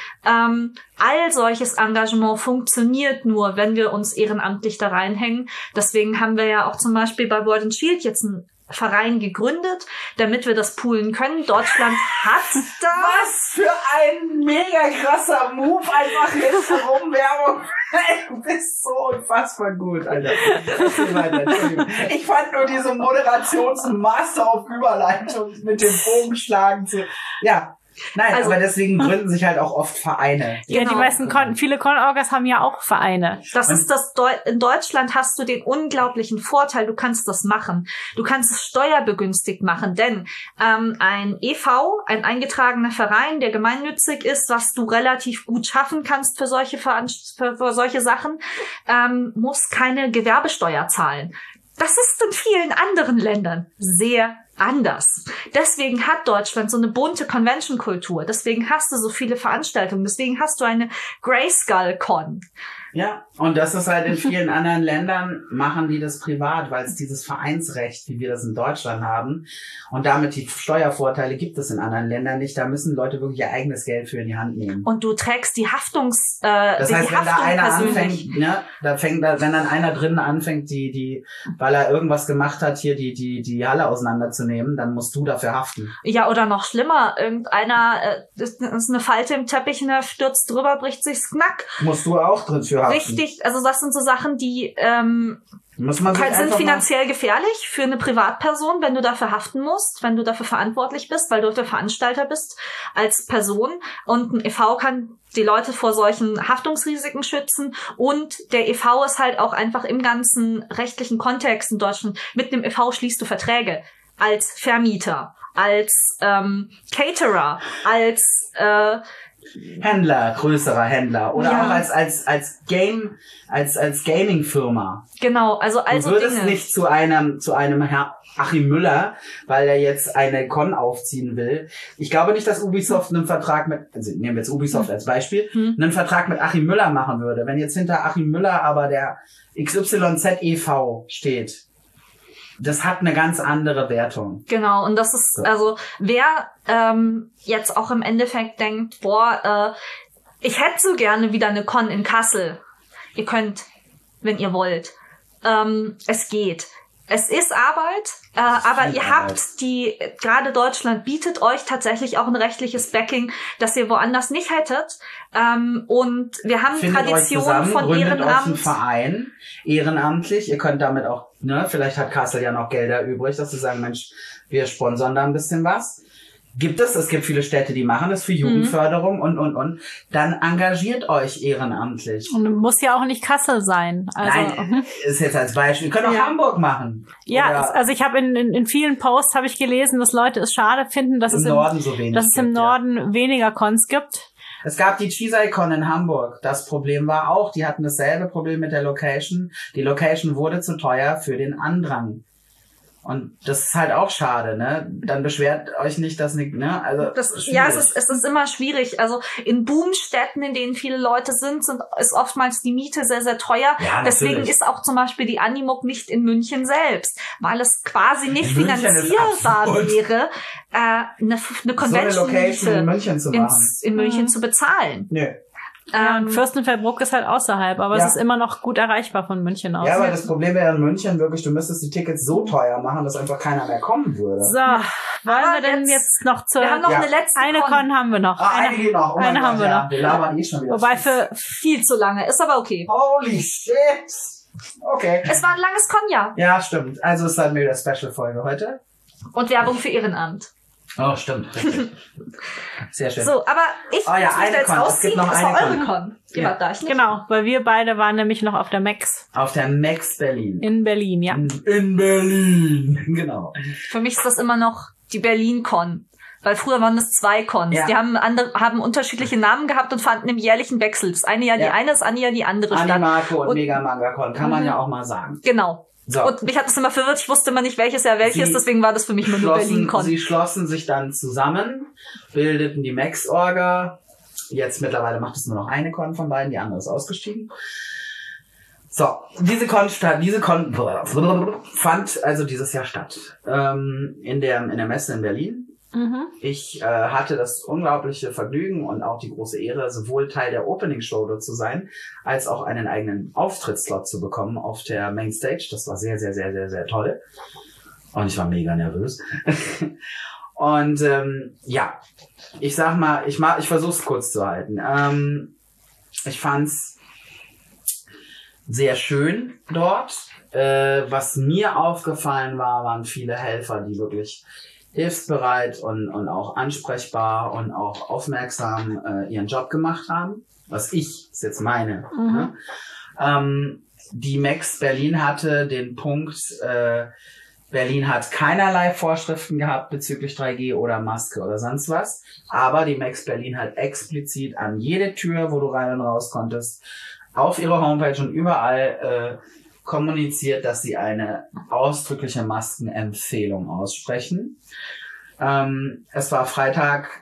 All solches Engagement funktioniert nur, wenn wir uns ehrenamtlich da reinhängen. Deswegen haben wir ja auch zum Beispiel bei Word & Shield jetzt einen Verein gegründet, damit wir das poolen können. Deutschland hat da... Was für ein mega krasser Move, einfach jetzt Rumwerbung. Du bist so unfassbar gut, Alter. Ich fand nur diese Moderationsmaster auf Überleitung mit dem Bogenschlagen zu... Ja. Nein, aber deswegen gründen sich halt auch oft Vereine. Ja, die meisten viele Con-Orgas haben ja auch Vereine. In Deutschland hast du den unglaublichen Vorteil, du kannst das machen. Du kannst es steuerbegünstigt machen, denn ein e.V., ein eingetragener Verein, der gemeinnützig ist, was du relativ gut schaffen kannst für solche Sachen, muss keine Gewerbesteuer zahlen. Das ist in vielen anderen Ländern sehr anders. deswegen hat Deutschland so eine bunte Convention-Kultur. Deswegen hast du so viele Veranstaltungen. Deswegen hast du eine Grayskull-Con. Ja, und das ist halt in vielen anderen Ländern, machen die das privat, weil es dieses Vereinsrecht, wie wir das in Deutschland haben, und damit die Steuervorteile gibt es in anderen Ländern nicht. Da müssen Leute wirklich ihr eigenes Geld für in die Hand nehmen. Und du trägst die das heißt, wenn da einer anfängt, ne, wenn dann einer drinnen anfängt, weil er irgendwas gemacht hat, hier die Halle auseinanderzunehmen, dann musst du dafür haften. Ja, oder noch schlimmer, irgendeiner, ist eine Falte im Teppich und er stürzt drüber, bricht sich's Knack. Musst du auch drin für haften. Richtig, also das sind so Sachen, die sind finanziell gefährlich für eine Privatperson, wenn du dafür haften musst, wenn du dafür verantwortlich bist, weil du der Veranstalter bist als Person. Und ein e.V. kann die Leute vor solchen Haftungsrisiken schützen. Und der e.V. ist halt auch einfach im ganzen rechtlichen Kontext in Deutschland. Mit einem e.V. schließt du Verträge als Vermieter, als Caterer, als Händler, größerer Händler oder auch als Gaming-Firma. Genau, also Du würdest Dinge. nicht zu einem Herr Achim Müller, weil er jetzt eine Con aufziehen will. Ich glaube nicht, dass Ubisoft einen Vertrag also nehmen wir jetzt Ubisoft als Beispiel, einen Vertrag mit Achim Müller machen würde. Wenn jetzt hinter Achim Müller aber der XYZ e.V. steht, das hat eine ganz andere Wertung. Genau, und das ist, also wer jetzt auch im Endeffekt denkt, ich hätte so gerne wieder eine Con in Kassel. Ihr könnt, wenn ihr wollt. Es geht. Es ist Arbeit, aber ihr habt gerade Deutschland bietet euch tatsächlich auch ein rechtliches Backing, das ihr woanders nicht hättet. Und wir haben Tradition von Ehrenamt. Euch einen Ehrenamt. Verein, ehrenamtlich. Ihr könnt damit auch, vielleicht hat Kassel ja noch Gelder übrig, dass sie sagen, Mensch, wir sponsern da ein bisschen was. Es gibt viele Städte, die machen das für Jugendförderung und. Dann engagiert euch ehrenamtlich. Und muss ja auch nicht Kassel sein. Also, Nein, ist jetzt als Beispiel. Ihr könnt auch Hamburg machen. Ja, also ich habe in vielen Posts habe ich gelesen, dass Leute es schade finden, dass es im Norden weniger Cons gibt. Es gab die Chisai-Con in Hamburg. Das Problem war auch, die hatten dasselbe Problem mit der Location. Die Location wurde zu teuer für den Andrang. Und das ist halt auch schade, ne? Dann beschwert euch nicht, dass nicht, ne? Also Es ist immer schwierig. Also in Boomstädten, in denen viele Leute sind, ist oftmals die Miete sehr, sehr teuer. Ja, deswegen ist auch zum Beispiel die Animoc nicht in München selbst, weil es quasi nicht finanzierbar wäre, eine Convention in München zu machen. in München zu bezahlen. Nö. Und Fürstenfeldbruck ist halt außerhalb, aber es ist immer noch gut erreichbar von München aus. Ja, aber das Problem wäre in München wirklich, du müsstest die Tickets so teuer machen, dass einfach keiner mehr kommen würde. So, wollen wir denn jetzt noch Wir haben noch eine letzte Con haben wir noch. Eine geht noch. Eine haben wir noch. Wir labern schon wieder. Wobei für Viel zu lange, ist aber okay. Holy shit! Okay. Es war ein langes Con-Jahr. Ja, stimmt. Also ist dann wieder Special-Folge heute. Und Werbung für Ehrenamt. Oh, stimmt. Richtig. Sehr schön. So, aber ich muss mich da jetzt Con. Es gibt ausziehen. noch Das war eine eure Con. Ihr wart da, ich nicht. Genau, weil wir beide waren nämlich noch auf der Max Auf der Max Berlin. in Berlin, ja. In Berlin. Genau. Für mich ist das immer noch die Berlin-Con. Weil früher waren das 2 Cons. Ja. Die haben unterschiedliche Namen gehabt und fanden im jährlichen Wechsel. Das eine Jahr die eine, das andere Jahr die andere statt. Animaco und Mega Manga Con, kann man ja auch mal sagen. Genau. So. Und mich hat das immer verwirrt. Ich wusste immer nicht, welches Jahr welches, deswegen war das für mich nur eine Berlin-Con. Sie schlossen sich dann zusammen, bildeten die Max-Orga. Jetzt mittlerweile macht es nur noch eine Con von beiden, die andere ist ausgestiegen. So, diese Con fand also dieses Jahr statt. In der Messe in Berlin. Ich hatte das unglaubliche Vergnügen und auch die große Ehre, sowohl Teil der Opening Show dort zu sein, als auch einen eigenen Auftrittsslot zu bekommen auf der Mainstage. Das war sehr, sehr, sehr, sehr, sehr toll. Und ich war mega nervös. Und ja, ich sag mal, ich versuch's kurz zu halten. Ich fand's sehr schön dort. Was mir aufgefallen war, waren viele Helfer, die wirklich hilfsbereit und auch ansprechbar und auch aufmerksam ihren Job gemacht haben. Was ist jetzt meine. Ne? Die Max Berlin hatte den Punkt, Berlin hat keinerlei Vorschriften gehabt bezüglich 3G oder Maske oder sonst was. Aber die Max Berlin hat explizit an jede Tür, wo du rein und raus konntest, auf ihrer Homepage und überall kommuniziert, dass sie eine ausdrückliche Maskenempfehlung aussprechen. Es war Freitag,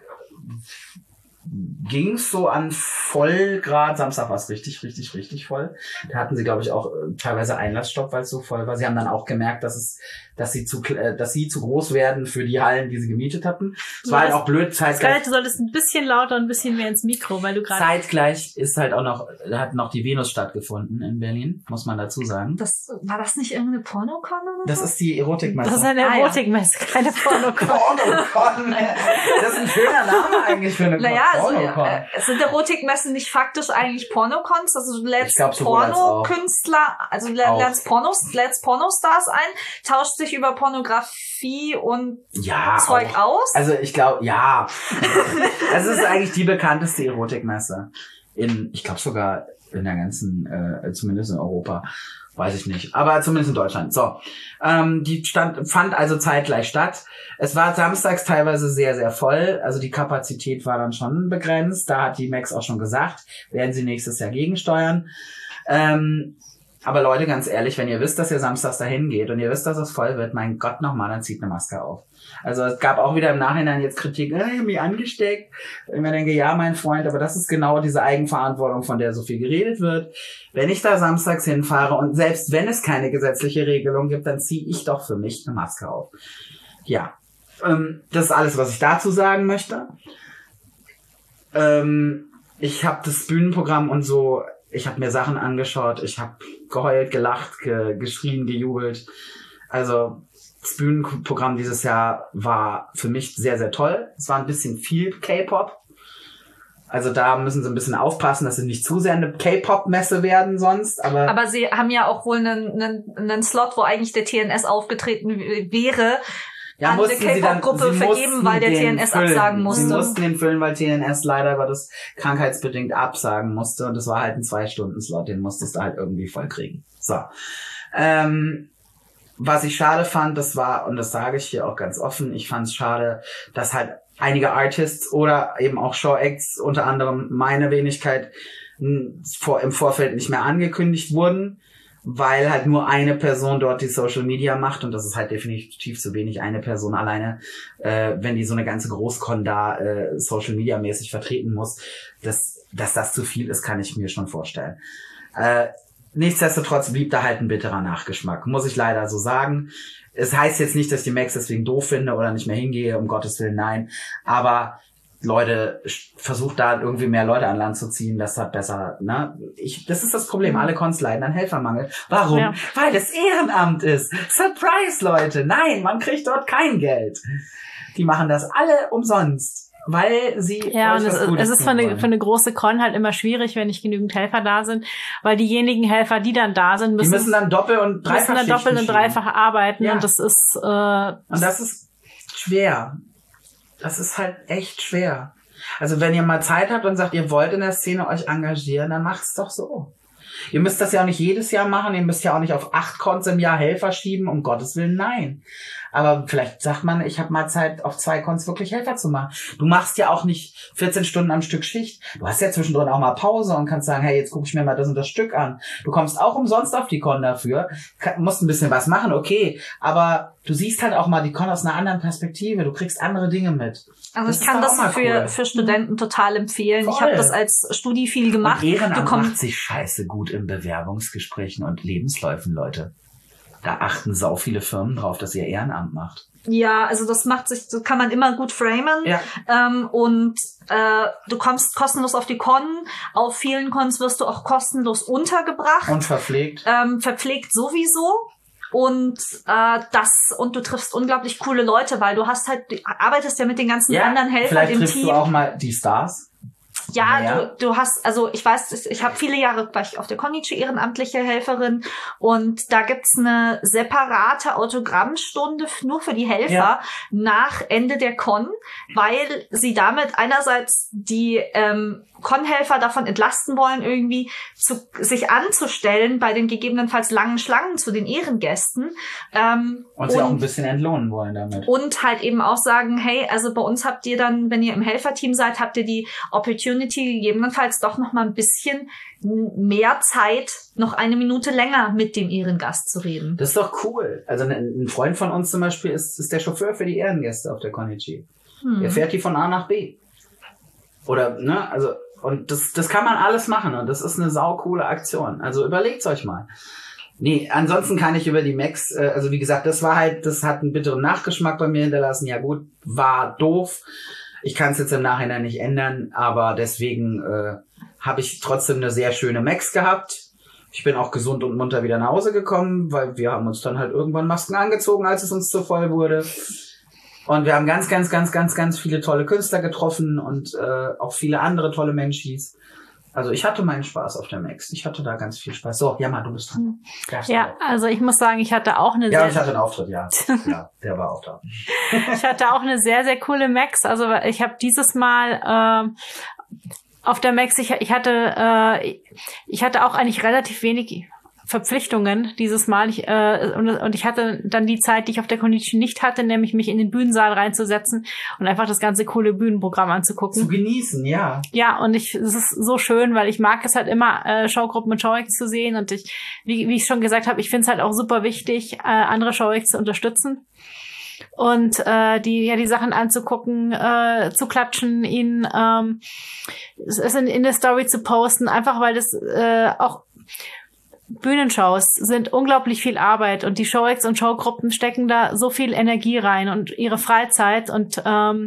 ging's so an Vollgrad. Samstag war es richtig, richtig, richtig voll. Da hatten sie, glaube ich, auch teilweise Einlassstopp, weil es so voll war. Sie haben dann auch gemerkt, dass sie zu groß werden für die Hallen, die sie gemietet hatten. Es war halt auch blöd. Scarlett, du solltest ein bisschen lauter und ein bisschen mehr ins Mikro, weil du gerade... Zeitgleich ist halt auch hat noch die Venus stattgefunden in Berlin, muss man dazu sagen. War das nicht irgendeine Pornocon oder so? Das ist die Erotikmesse. Das ist eine Erotikmesse, keine Pornocon. Pornocon. Das ist ein schöner Name eigentlich für eine Pornocon. Sind Erotikmessen nicht faktisch eigentlich Pornocons? Also du lädst Pornokünstler, also du lädst Pornostars ein, tauscht sich über Pornografie und Zeug aus? Also ich glaube, ja. Es ist eigentlich die bekannteste Erotikmesse. Ich glaube sogar in der ganzen, zumindest in Europa. Weiß ich nicht. Aber zumindest in Deutschland. So. Die fand also zeitgleich statt. Es war samstags teilweise sehr, sehr voll. Also die Kapazität war dann schon begrenzt. Da hat die Max auch schon gesagt, werden sie nächstes Jahr gegensteuern. Aber Leute, ganz ehrlich, wenn ihr wisst, dass ihr samstags dahin geht und ihr wisst, dass es voll wird, mein Gott, nochmal, dann zieht eine Maske auf. Also es gab auch wieder im Nachhinein jetzt Kritik, ich habe mich angesteckt. Ich mir denke, ja, mein Freund, aber das ist genau diese Eigenverantwortung, von der so viel geredet wird. Wenn ich da samstags hinfahre und selbst wenn es keine gesetzliche Regelung gibt, dann ziehe ich doch für mich eine Maske auf. Ja, das ist alles, was ich dazu sagen möchte. Ich habe das Bühnenprogramm und so, ich habe mir Sachen angeschaut, ich habe geheult, gelacht, geschrien, gejubelt. Also das Bühnenprogramm dieses Jahr war für mich sehr, sehr toll. Es war ein bisschen viel K-Pop. Also da müssen sie ein bisschen aufpassen, dass sie nicht zu sehr eine K-Pop-Messe werden sonst. Aber sie haben ja auch wohl einen Slot, wo eigentlich der TNS aufgetreten wäre. Ja, an der K-Pop-Gruppe vergeben, weil der TNS absagen musste. Sie mussten den füllen, weil TNS leider Gottes krankheitsbedingt absagen musste. Und das war halt ein 2-Stunden-Slot, den musstest du halt irgendwie voll kriegen. So. Was ich schade fand, das war, und das sage ich hier auch ganz offen, ich fand es schade, dass halt einige Artists oder eben auch Show-Acts, unter anderem meine Wenigkeit, im Vorfeld nicht mehr angekündigt wurden, weil halt nur eine Person dort die Social Media macht und das ist halt definitiv zu wenig, eine Person alleine, wenn die so eine ganze Großcon da Social Media mäßig vertreten muss, dass das zu viel ist, kann ich mir schon vorstellen. Nichtsdestotrotz blieb da halt ein bitterer Nachgeschmack, muss ich leider so sagen. Es heißt jetzt nicht, dass ich die Max deswegen doof finde oder nicht mehr hingehe, um Gottes Willen, nein. Aber Leute, versucht da irgendwie mehr Leute an Land zu ziehen, das hat besser, ne? Das ist das Problem, alle Cons leiden an Helfermangel. Warum? Ja. Weil es Ehrenamt ist. Surprise, Leute! Nein, man kriegt dort kein Geld. Die machen das alle umsonst. Weil sie und es ist für eine große Con halt immer schwierig, wenn nicht genügend Helfer da sind, weil diejenigen Helfer, die dann da sind, müssen dann doppelt und dreifach arbeiten und das ist und das ist schwer. Das ist halt echt schwer. Also wenn ihr mal Zeit habt und sagt, ihr wollt in der Szene euch engagieren, dann macht's doch so. Ihr müsst das ja auch nicht jedes Jahr machen, ihr müsst ja auch nicht auf 8 Cons im Jahr Helfer schieben, um Gottes Willen, nein. Aber vielleicht sagt man, ich habe mal Zeit, auf 2 Cons wirklich Helfer zu machen. Du machst ja auch nicht 14 Stunden am Stück Schicht. Du hast ja zwischendrin auch mal Pause und kannst sagen, hey, jetzt gucke ich mir mal das und das Stück an. Du kommst auch umsonst auf die Con dafür, musst ein bisschen was machen, okay, aber du siehst halt auch mal die Con aus einer anderen Perspektive, du kriegst andere Dinge mit. Also ich kann das für Studenten total empfehlen. Voll. Ich habe das als Studi viel gemacht. Und Ehrenamt macht sich scheiße gut in Bewerbungsgesprächen und Lebensläufen, Leute. Da achten sau viele Firmen drauf, dass ihr Ehrenamt macht. Ja, also das kann man immer gut framen. Ja. Du kommst kostenlos auf die Con. Auf vielen Cons wirst du auch kostenlos untergebracht. Und verpflegt. Verpflegt sowieso. Und du triffst unglaublich coole Leute, weil du arbeitest ja mit den ganzen anderen Helfern im Team. Vielleicht triffst du auch mal die Stars. Ja, du hast, also ich weiß, ich habe viele Jahre, war ich auf der Konichi ehrenamtliche Helferin und da gibt's eine separate Autogrammstunde nur für die Helfer nach Ende der Con, weil sie damit einerseits die Con-Helfer davon entlasten wollen, irgendwie sich anzustellen bei den gegebenenfalls langen Schlangen zu den Ehrengästen. Und sie auch ein bisschen entlohnen wollen damit. Und halt eben auch sagen, hey, also bei uns habt ihr dann, wenn ihr im Helferteam seid, habt ihr die Opportunity gegebenenfalls doch noch mal ein bisschen mehr Zeit, noch eine Minute länger mit dem Ehrengast zu reden. Das ist doch cool. Also ein Freund von uns zum Beispiel ist der Chauffeur für die Ehrengäste auf der Konichi. Er fährt die von A nach B. Oder, ne, also, und das kann man alles machen und das ist eine saukoole Aktion. Also überlegt's euch mal. Nee, ansonsten kann ich über die Macs, also wie gesagt, das hat einen bitteren Nachgeschmack bei mir hinterlassen. Ja gut, war doof. Ich kann es jetzt im Nachhinein nicht ändern, aber deswegen habe ich trotzdem eine sehr schöne Macs gehabt. Ich bin auch gesund und munter wieder nach Hause gekommen, weil wir haben uns dann halt irgendwann Masken angezogen, als es uns zu voll wurde. Und wir haben ganz, ganz, ganz, ganz, ganz viele tolle Künstler getroffen und auch viele andere tolle Menschis. Also ich hatte meinen Spaß auf der Max. Ich hatte da ganz viel Spaß. So, Jammer, du bist dran. Ja, also ich muss sagen, ich hatte auch eine ich hatte einen Auftritt, ja. Ja, der war auch da. Ich hatte auch eine sehr, sehr coole Max. Also ich habe dieses Mal auf der Max, ich hatte auch eigentlich relativ wenig Verpflichtungen dieses Mal. Und ich hatte dann die Zeit, die ich auf der Konichi nicht hatte, nämlich mich in den Bühnensaal reinzusetzen und einfach das ganze coole Bühnenprogramm anzugucken. Zu genießen, ja. Ja, und es ist so schön, weil ich mag es halt immer, Showgruppen und Showacts zu sehen. Und wie ich schon gesagt habe, ich finde es halt auch super wichtig, andere Showacts zu unterstützen. Und die Sachen anzugucken, zu klatschen, ihnen es in der Story zu posten, einfach weil das auch Bühnenshows sind unglaublich viel Arbeit und die Showacts und Showgruppen stecken da so viel Energie rein und ihre Freizeit und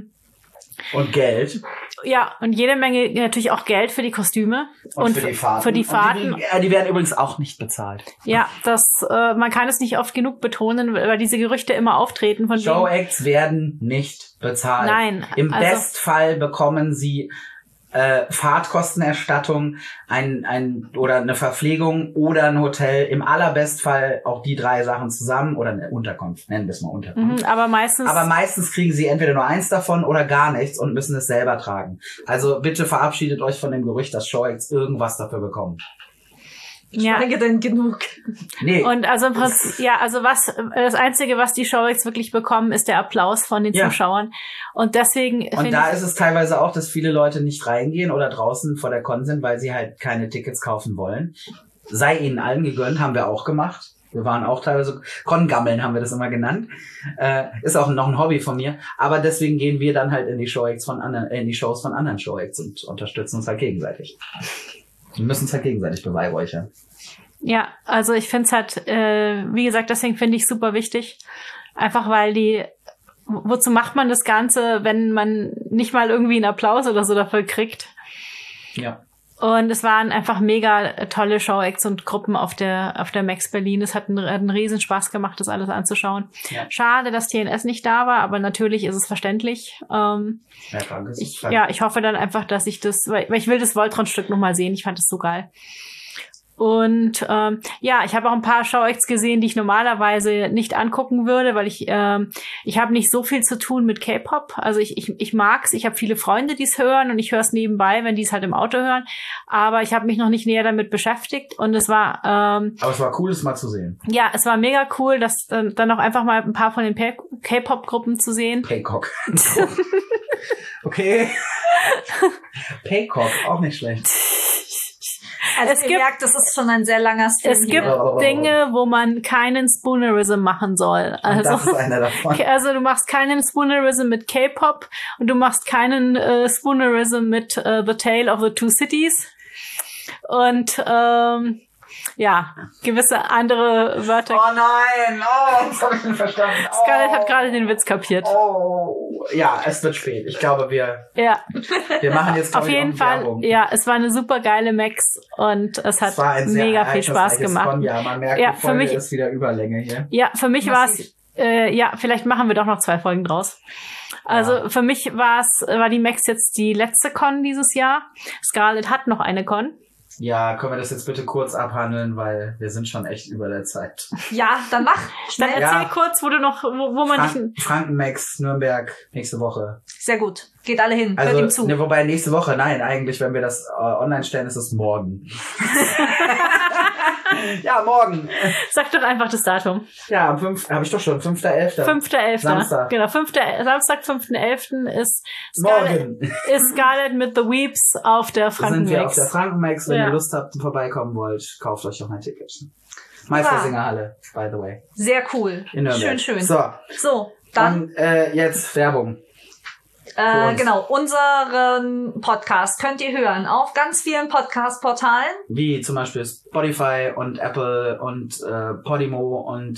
Geld. Ja, und jede Menge natürlich auch Geld für die Kostüme und für die Fahrten. Die werden übrigens auch nicht bezahlt. Ja, man kann es nicht oft genug betonen, weil diese Gerüchte immer auftreten von Showacts werden nicht bezahlt. Nein. Im Bestfall bekommen sie Fahrtkostenerstattung, oder eine Verpflegung oder ein Hotel, im allerbestfall auch die 3 Sachen zusammen oder eine Unterkunft, nennen wir es mal Unterkunft. Aber meistens kriegen sie entweder nur eins davon oder gar nichts und müssen es selber tragen. Also bitte verabschiedet euch von dem Gerücht, dass Showacts irgendwas dafür bekommen. Schweige denn genug. Nee. Und also im Prinzip, das Einzige, was die Showacts wirklich bekommen, ist der Applaus von den Zuschauern. Und deswegen. Und da ist es teilweise auch, dass viele Leute nicht reingehen oder draußen vor der Con sind, weil sie halt keine Tickets kaufen wollen. Sei ihnen allen gegönnt, haben wir auch gemacht. Wir waren auch teilweise, Con-Gammeln haben wir das immer genannt. Ist auch noch ein Hobby von mir. Aber deswegen gehen wir dann halt in die Shows von anderen Showacts und unterstützen uns halt gegenseitig. Wir müssen es halt gegenseitig beweihräuchern. Ja, also ich finde es halt, wie gesagt, deswegen finde ich super wichtig. Einfach weil wozu macht man das Ganze, wenn man nicht mal irgendwie einen Applaus oder so dafür kriegt? Ja. Und es waren einfach mega tolle Showacts und Gruppen auf der Max Berlin. Es hat einen riesen Spaß gemacht, das alles anzuschauen. Ja. Schade, dass TNS nicht da war, aber natürlich ist es verständlich. Ich hoffe dann einfach, dass ich weil ich will das Voltron-Stück nochmal sehen. Ich fand es so geil. Und ich habe auch ein paar Showacts gesehen, die ich normalerweise nicht angucken würde, weil ich habe nicht so viel zu tun mit K-Pop. Also ich mag's, ich habe viele Freunde, die es hören und ich höre es nebenbei, wenn die es halt im Auto hören. Aber ich habe mich noch nicht näher damit beschäftigt und es war aber es war cool, es mal zu sehen. Ja, es war mega cool, das dann auch einfach mal ein paar von den K-Pop-Gruppen zu sehen. Paycock. Okay. Paycock, auch nicht schlecht. Also das ist schon ein sehr langer Stream. Es gibt Dinge, wo man keinen Spoonerism machen soll. Also, und das ist einer davon. Also du machst keinen Spoonerism mit K-Pop und du machst keinen Spoonerism mit The Tale of the Two Cities. Und gewisse andere Wörter. Oh nein, das habe ich nicht verstanden. Scarlett hat gerade den Witz kapiert. Ja, es wird spät. Ich glaube, wir machen jetzt auf jeden Fall. Werbung. Ja, es war eine super geile Max und es hat mega viel Spaß gemacht. Ja, man merkt, die Folge ist wieder Überlänge hier. Ja, für mich war es, vielleicht machen wir doch noch 2 Folgen draus. Also für mich war die Max jetzt die letzte Con dieses Jahr. Scarlett hat noch eine Con. Ja, können wir das jetzt bitte kurz abhandeln, weil wir sind schon echt über der Zeit. Ja, dann mach. Dann Schnell. erzähl kurz, wo du noch, wo man dich... Frankenmax, Nürnberg, nächste Woche. Sehr gut. Geht alle hin. Hört Also, ihm zu. ne, wobei nächste Woche, nein, eigentlich, wenn wir das online stellen, ist es morgen. Ja, morgen. Sag doch einfach das Datum. Ja, am 5. habe ich doch schon, 5.11. 5.11. Samstag. Genau, Samstag, 5.11. ist Morgen. Scarlett mit The Weeps auf der Sind wir auf Frankenmax. der Frankenmax. Wenn Ja. ihr Lust habt und vorbeikommen wollt, kauft euch auch ein Ticket. Meistersingerhalle, by the way. Sehr cool. In Nürnberg. Schön. So, Dann und jetzt Werbung. uns. genau, unseren Podcast könnt ihr hören auf ganz vielen Podcast-Portalen. Wie zum Beispiel Spotify und Apple und Podimo und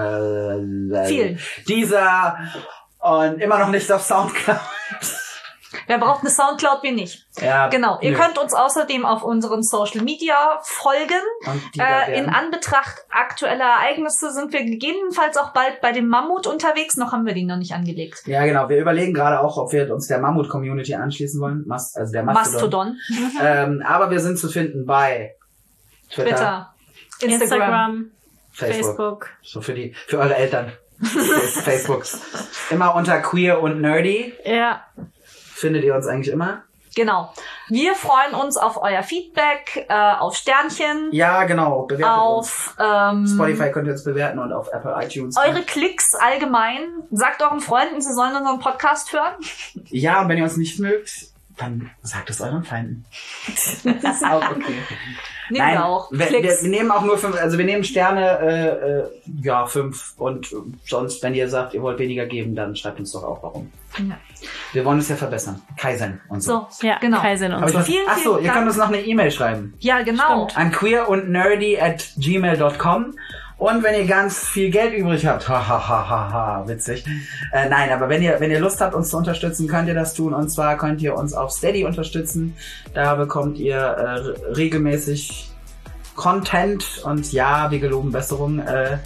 Vielen. Dieser und immer noch nicht auf Soundcloud. Wer braucht eine Soundcloud, wir nicht. Ja, Genau. Ihr nö. könnt uns außerdem auf unseren Social Media folgen. Und die da In werden- Anbetracht aktueller Ereignisse sind wir gegebenenfalls auch bald bei dem Mammut unterwegs. Noch haben wir den noch nicht angelegt. Ja, genau. Wir überlegen gerade auch, ob wir uns der Mammut-Community anschließen wollen. Also der Mastodon. Aber wir sind zu finden bei Twitter, Instagram. Facebook. So für eure Eltern. Facebook. Immer unter Queer und Nerdy Ja. findet ihr uns eigentlich immer. Genau. Wir freuen uns auf euer Feedback, auf Sternchen, Ja, genau. Bewertet auf uns. Spotify könnt ihr uns bewerten und auf Apple iTunes. eure Klicks allgemein. Sagt euren Freunden, sie sollen unseren Podcast hören. Ja, und wenn ihr uns nicht mögt, dann sagt es euren Feinden. Das ist auch okay. Nehmen wir auch. wir Klicks. nehmen auch nur 5, also wir nehmen Sterne, 5 und sonst, wenn ihr sagt, ihr wollt weniger geben, dann schreibt uns doch auch, warum. Ja. Wir wollen es ja verbessern. Kaizen und so. So, Ja, genau. Kaizen und Hab ich so. was- Vielen, Ach so, vielen ihr könnt Dank. uns noch eine E-Mail schreiben. Ja, genau. An queerundnerdy@gmail.com. Und wenn ihr ganz viel Geld übrig habt, witzig. Nein, aber wenn ihr Lust habt, uns zu unterstützen, könnt ihr das tun. Und zwar könnt ihr uns auf Steady unterstützen. Da bekommt ihr regelmäßig Content. Und ja, wir geloben Besserung.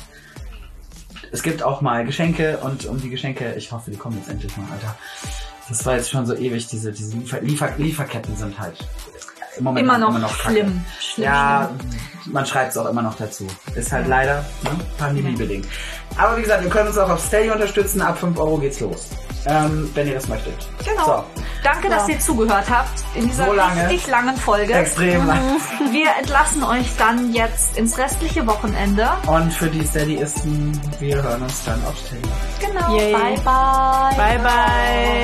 Es gibt auch mal Geschenke. Und um die Geschenke, ich hoffe, die kommen jetzt endlich mal, Alter. Das war jetzt schon so ewig. Diese Lieferketten sind halt im Moment Immer noch kacke. schlimm. Ja, man schreibt es auch immer noch dazu. Ist halt leider pandemiebedingt. Aber wie gesagt, ihr könnt uns auch auf Steady unterstützen. Ab 5 Euro geht's los. Wenn ihr das möchtet. Genau. So, Danke, dass ihr zugehört habt in dieser So lange. richtig langen Folge. extrem lang. Wir entlassen euch dann jetzt ins restliche Wochenende. Und für die Steadyisten, wir hören uns dann auf Steady. Genau. Yay. Bye, bye. Bye, bye.